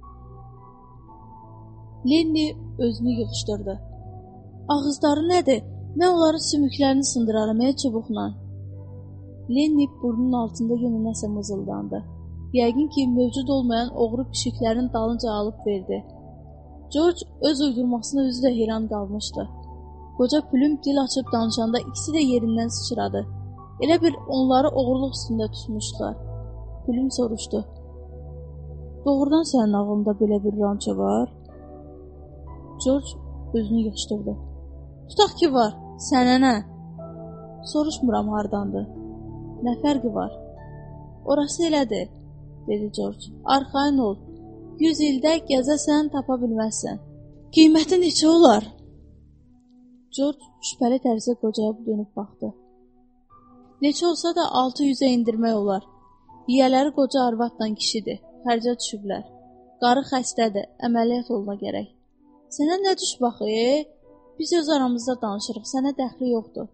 Lenni özünü yığışdırdı. Ağızları nədir? Mən onların sümüklərini sındıraram, ey çubuqla. Lenni burnunun altında yenə nəsə mızıldandı. Yəqin ki, mövcud olmayan oğru pişiklərin dalınca alıb verdi. George öz uydurmasına özü də heyran qalmışdı. Qoca Plüm dil açıb danışanda ikisi də yerindən sıçradı. Elə bir onları oğurluq üstündə tutmuşdular. Plüm soruşdu. Doğrudan sənin ağlında belə bir ranço var? George özünü yığışdırdı. Tutaq ki var, sənə nə? Soruşmuram hardandır. Nə fərqi var? Orası elədir, dedi George. Arxayın ol. Yüz ildə gəzəsən, tapa bilməzsən. Qiyməti neçə olar? George şübhəli tərzə qocaya dönüb baxdı. Neçə olsa da altı yüzə indirmək olar. Yiyələri qoca arvadla kişidir, xərcə düşüblər. Qarı xəstədir, əməliyyat olma gərək. Sənə nə düş bax, e? Biz öz aramızda danışırıq, sənə dəxli yoxdur.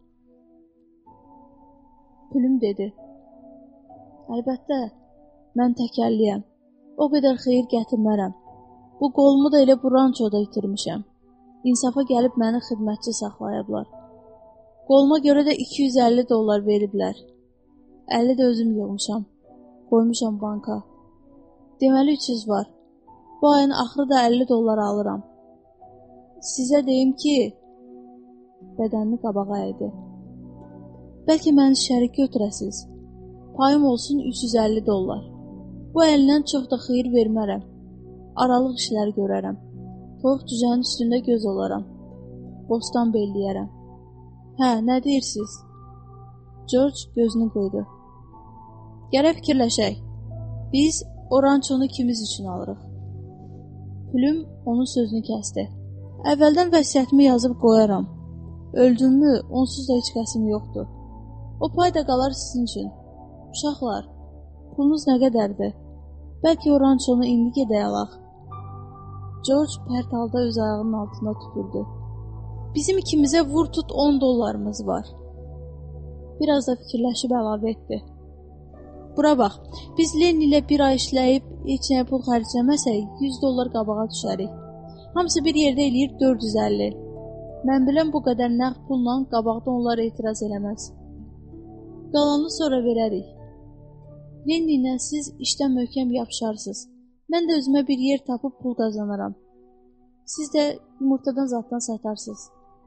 Plüm dedi. Əlbəttə, mən təkərliyəm. O qədər xeyir gətirmərəm. Bu qolumu da elə bu rançoda itirmişəm. İnsafa gəlib məni xidmətçi saxlayıblar. Qoluma görə də iki yüz əlli dollar veriblər. əlli də özüm yığmışam. Qoymuşam banka. Deməli üç yüz var. Bu ayın axırı da əlli dollar alıram. Sizə deyim ki, bədənini qabağa əydi. Bəlkə məni şərik götürəsiz. Payım olsun üç yüz əlli dollar. Bu əlindən çox da xeyir vermərəm. Aralıq işləri görərəm. Toyuq cüzənin üstündə göz olaram. Bostan belliyərəm. Hə, nə deyirsiniz? George gözünü qoydu. Gərək fikirləşək. Biz orançonu kimiz üçün alırıq? Plüm onun sözünü kəsdi. Əvvəldən vəsiyyətimi yazıb qoyaram. Öldümmü, onsuz da heç kəsim yoxdur. O pay da qalar sizin üçün. Uşaqlar, pulunuz nə qədərdir? Bəlkə orançonu indi gedək alaq. George pərt halda öz ayağının altında tüpürdü. Bizim ikimizə vur tut on dollarımız var. Biraz da fikirləşib əlavə etdi. Bura bax, biz Lenny ilə bir ay işləyib, heç nəyə pul xərcləməsək, yüz dollar qabağa düşərik. Hamısı bir yerdə eləyir dörd yüz əlli. Mən biləm bu qədər nəğd pulla qabaqda onlar etiraz eləməz. Qalanını sonra verərik. Lenny ilə siz işdən möhkəm yapışarsınız. Mən də özümə bir yer tapıb pul qazanaram. Siz də yumurtadan zaddan satarsınız.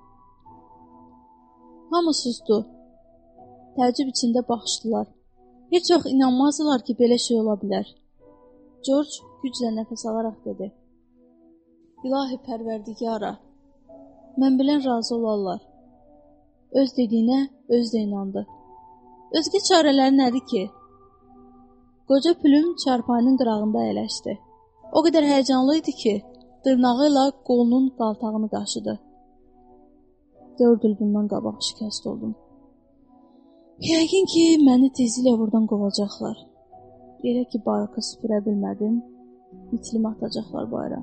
Hamı sustu. Təəccüb içində baxışdılar. Heç vaxt inanmazdılar ki, belə şey ola bilər. George güclə nəfəs alaraq dedi. İlahi pərverdigara, mən bilən razı olarlar. Öz dediyinə öz də inandı. Özgə çarələri nədir ki? Qoca Plüm çarpayının qırağında əyləşdi. O qədər həyəcanlı idi ki, dırnağı ilə qolunun qaltağını qaşıdı. Dörd il bundan qabaq şikəst oldum. Yəqin ki, məni tezliklə buradan qovacaqlar. Elə ki, baraka süpürə bilmədim, itlimi atacaqlar bayra.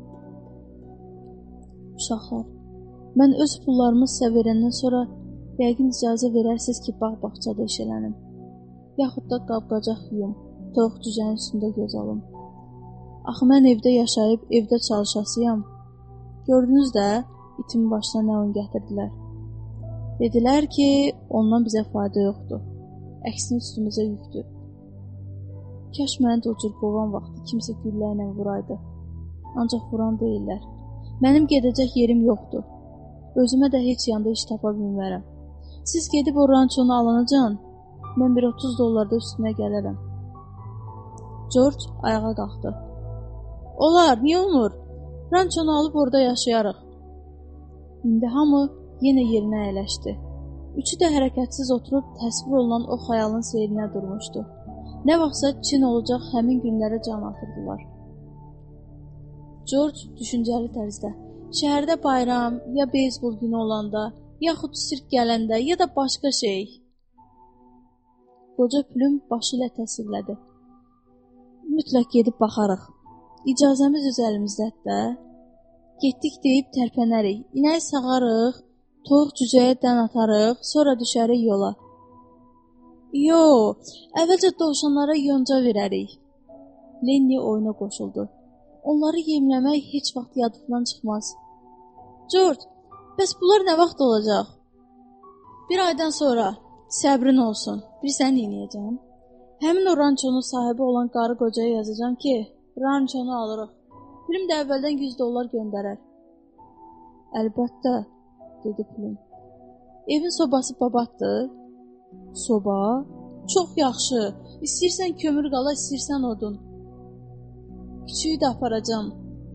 Uşaqlar, mən öz pullarımı sizə verəndən sonra yəqin icazə verərsiniz ki, bağ-bağçada işələnim. Yaxud da qab-qacaq yuyum, toyuq cüzənin üstündə göz alım. Axı mən evdə yaşayıb, evdə çalışasıyam. Gördünüz də, itimin başına nə oyun gətirdilər. Dedilər ki, ondan bizə fayda yoxdur. Əksini üstümüzə yükdür. Kaş məni də o cür qovan vaxtı kimsə güllə ilə vuraydı. Ancaq vuran deyirlər. Mənim gedəcək yerim yoxdur. Özümə də heç yanda iş tapa bilmərəm. Siz gedib o rançonu alanacan, mən bir otuz dollarda üstünə gələrəm. George ayağa qalxdı. Olar, niyə olmur? Rançonu alıb orada yaşayarıq. İndi hamı yenə yerinə əyləşdi. Üçü də hərəkətsiz oturub təsvir olunan o xəyalın seyrinə durmuşdu. Nə vaxtsa Çin olacaq həmin günlərə can atırdılar. George düşüncəli tərzdə, şəhərdə bayram, ya beyzbol günü olanda, yaxud sirk gələndə, ya da başqa şey. Qoca Plüm başı ilə təsvirlədi. Mütləq gedib baxarıq. İcazəmiz öz əlimizdədir də. Getdik deyib tərpənərik, inəyi sağarıq, toyuq cücəyə dən atarıq, sonra düşərik yola. Yo, əvvəlcə dovşanlara yonca verərik. Lenni oyuna qoşuldu. Onları yemləmək heç vaxt yadından çıxmaz. George, bəs bunlar nə vaxt olacaq? Bir aydan sonra, səbrin olsun, bilsən neynəyəcəm? Həmin o rançonun sahibi olan qarı qocaya yazacam ki, rançonu alırıq. Plüm də əvvəldən yüz dollar göndərər. Əlbəttə, dedi Plüm. Evin sobası babatdır. Soba? Çox yaxşı. İstəyirsən kömür qala, istəyirsən odun. Küçüyü də aparacam,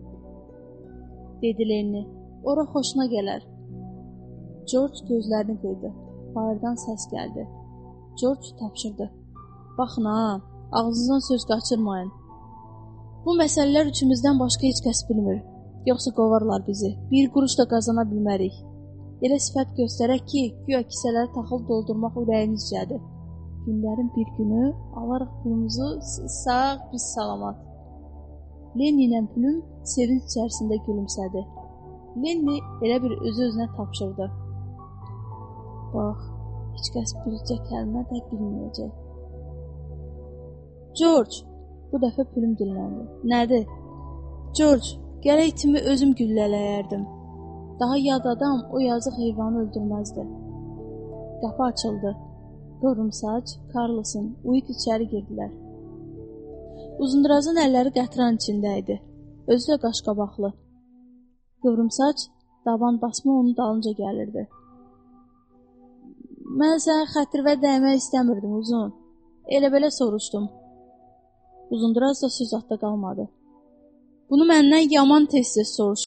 dedi Lenni. Ora xoşuna gələr. George gözlərini qıydı. Bayırdan səs gəldi. George tapşırdı. Baxın ha, ağzınızdan söz qaçırmayın. Bu məsələlər üçümüzdən başqa heç kəs bilmir. Yoxsa qovarlar bizi. Bir quruş da qazana bilmərik. Elə sifət göstərək ki, güya kisələri taxıl doldurmaq ürəyinizcədir. Günlərin bir günü alarıq pulumuzu sağ, biz salamat. Lenni ilə Plüm sevinç içərisində gülümsədi. Lenni elə bir özü-özünə tapşırdı. Bax, heç kəs bircə kəlmə də bilməyəcək. George, bu dəfə Plüm dilləndi. Nədir? George, gərək itimi özüm güllələyərdim. Daha yad adam o yazıq heyvanı öldürməzdi. Qapı açıldı. Qıvrımsaç, Carlson, Uyut içəri girdilər. Uzundurazın əlləri qətran içində idi. Özü də qaşqabaqlı. Qıvrımsaç, daban basma onun dalınca gəlirdi. Mən sənə xətirvə dəymək istəmirdim, Uzun. Elə belə soruşdum. Uzunduraz da söz atda qalmadı. Bunu məndən yaman tez-tez soruş.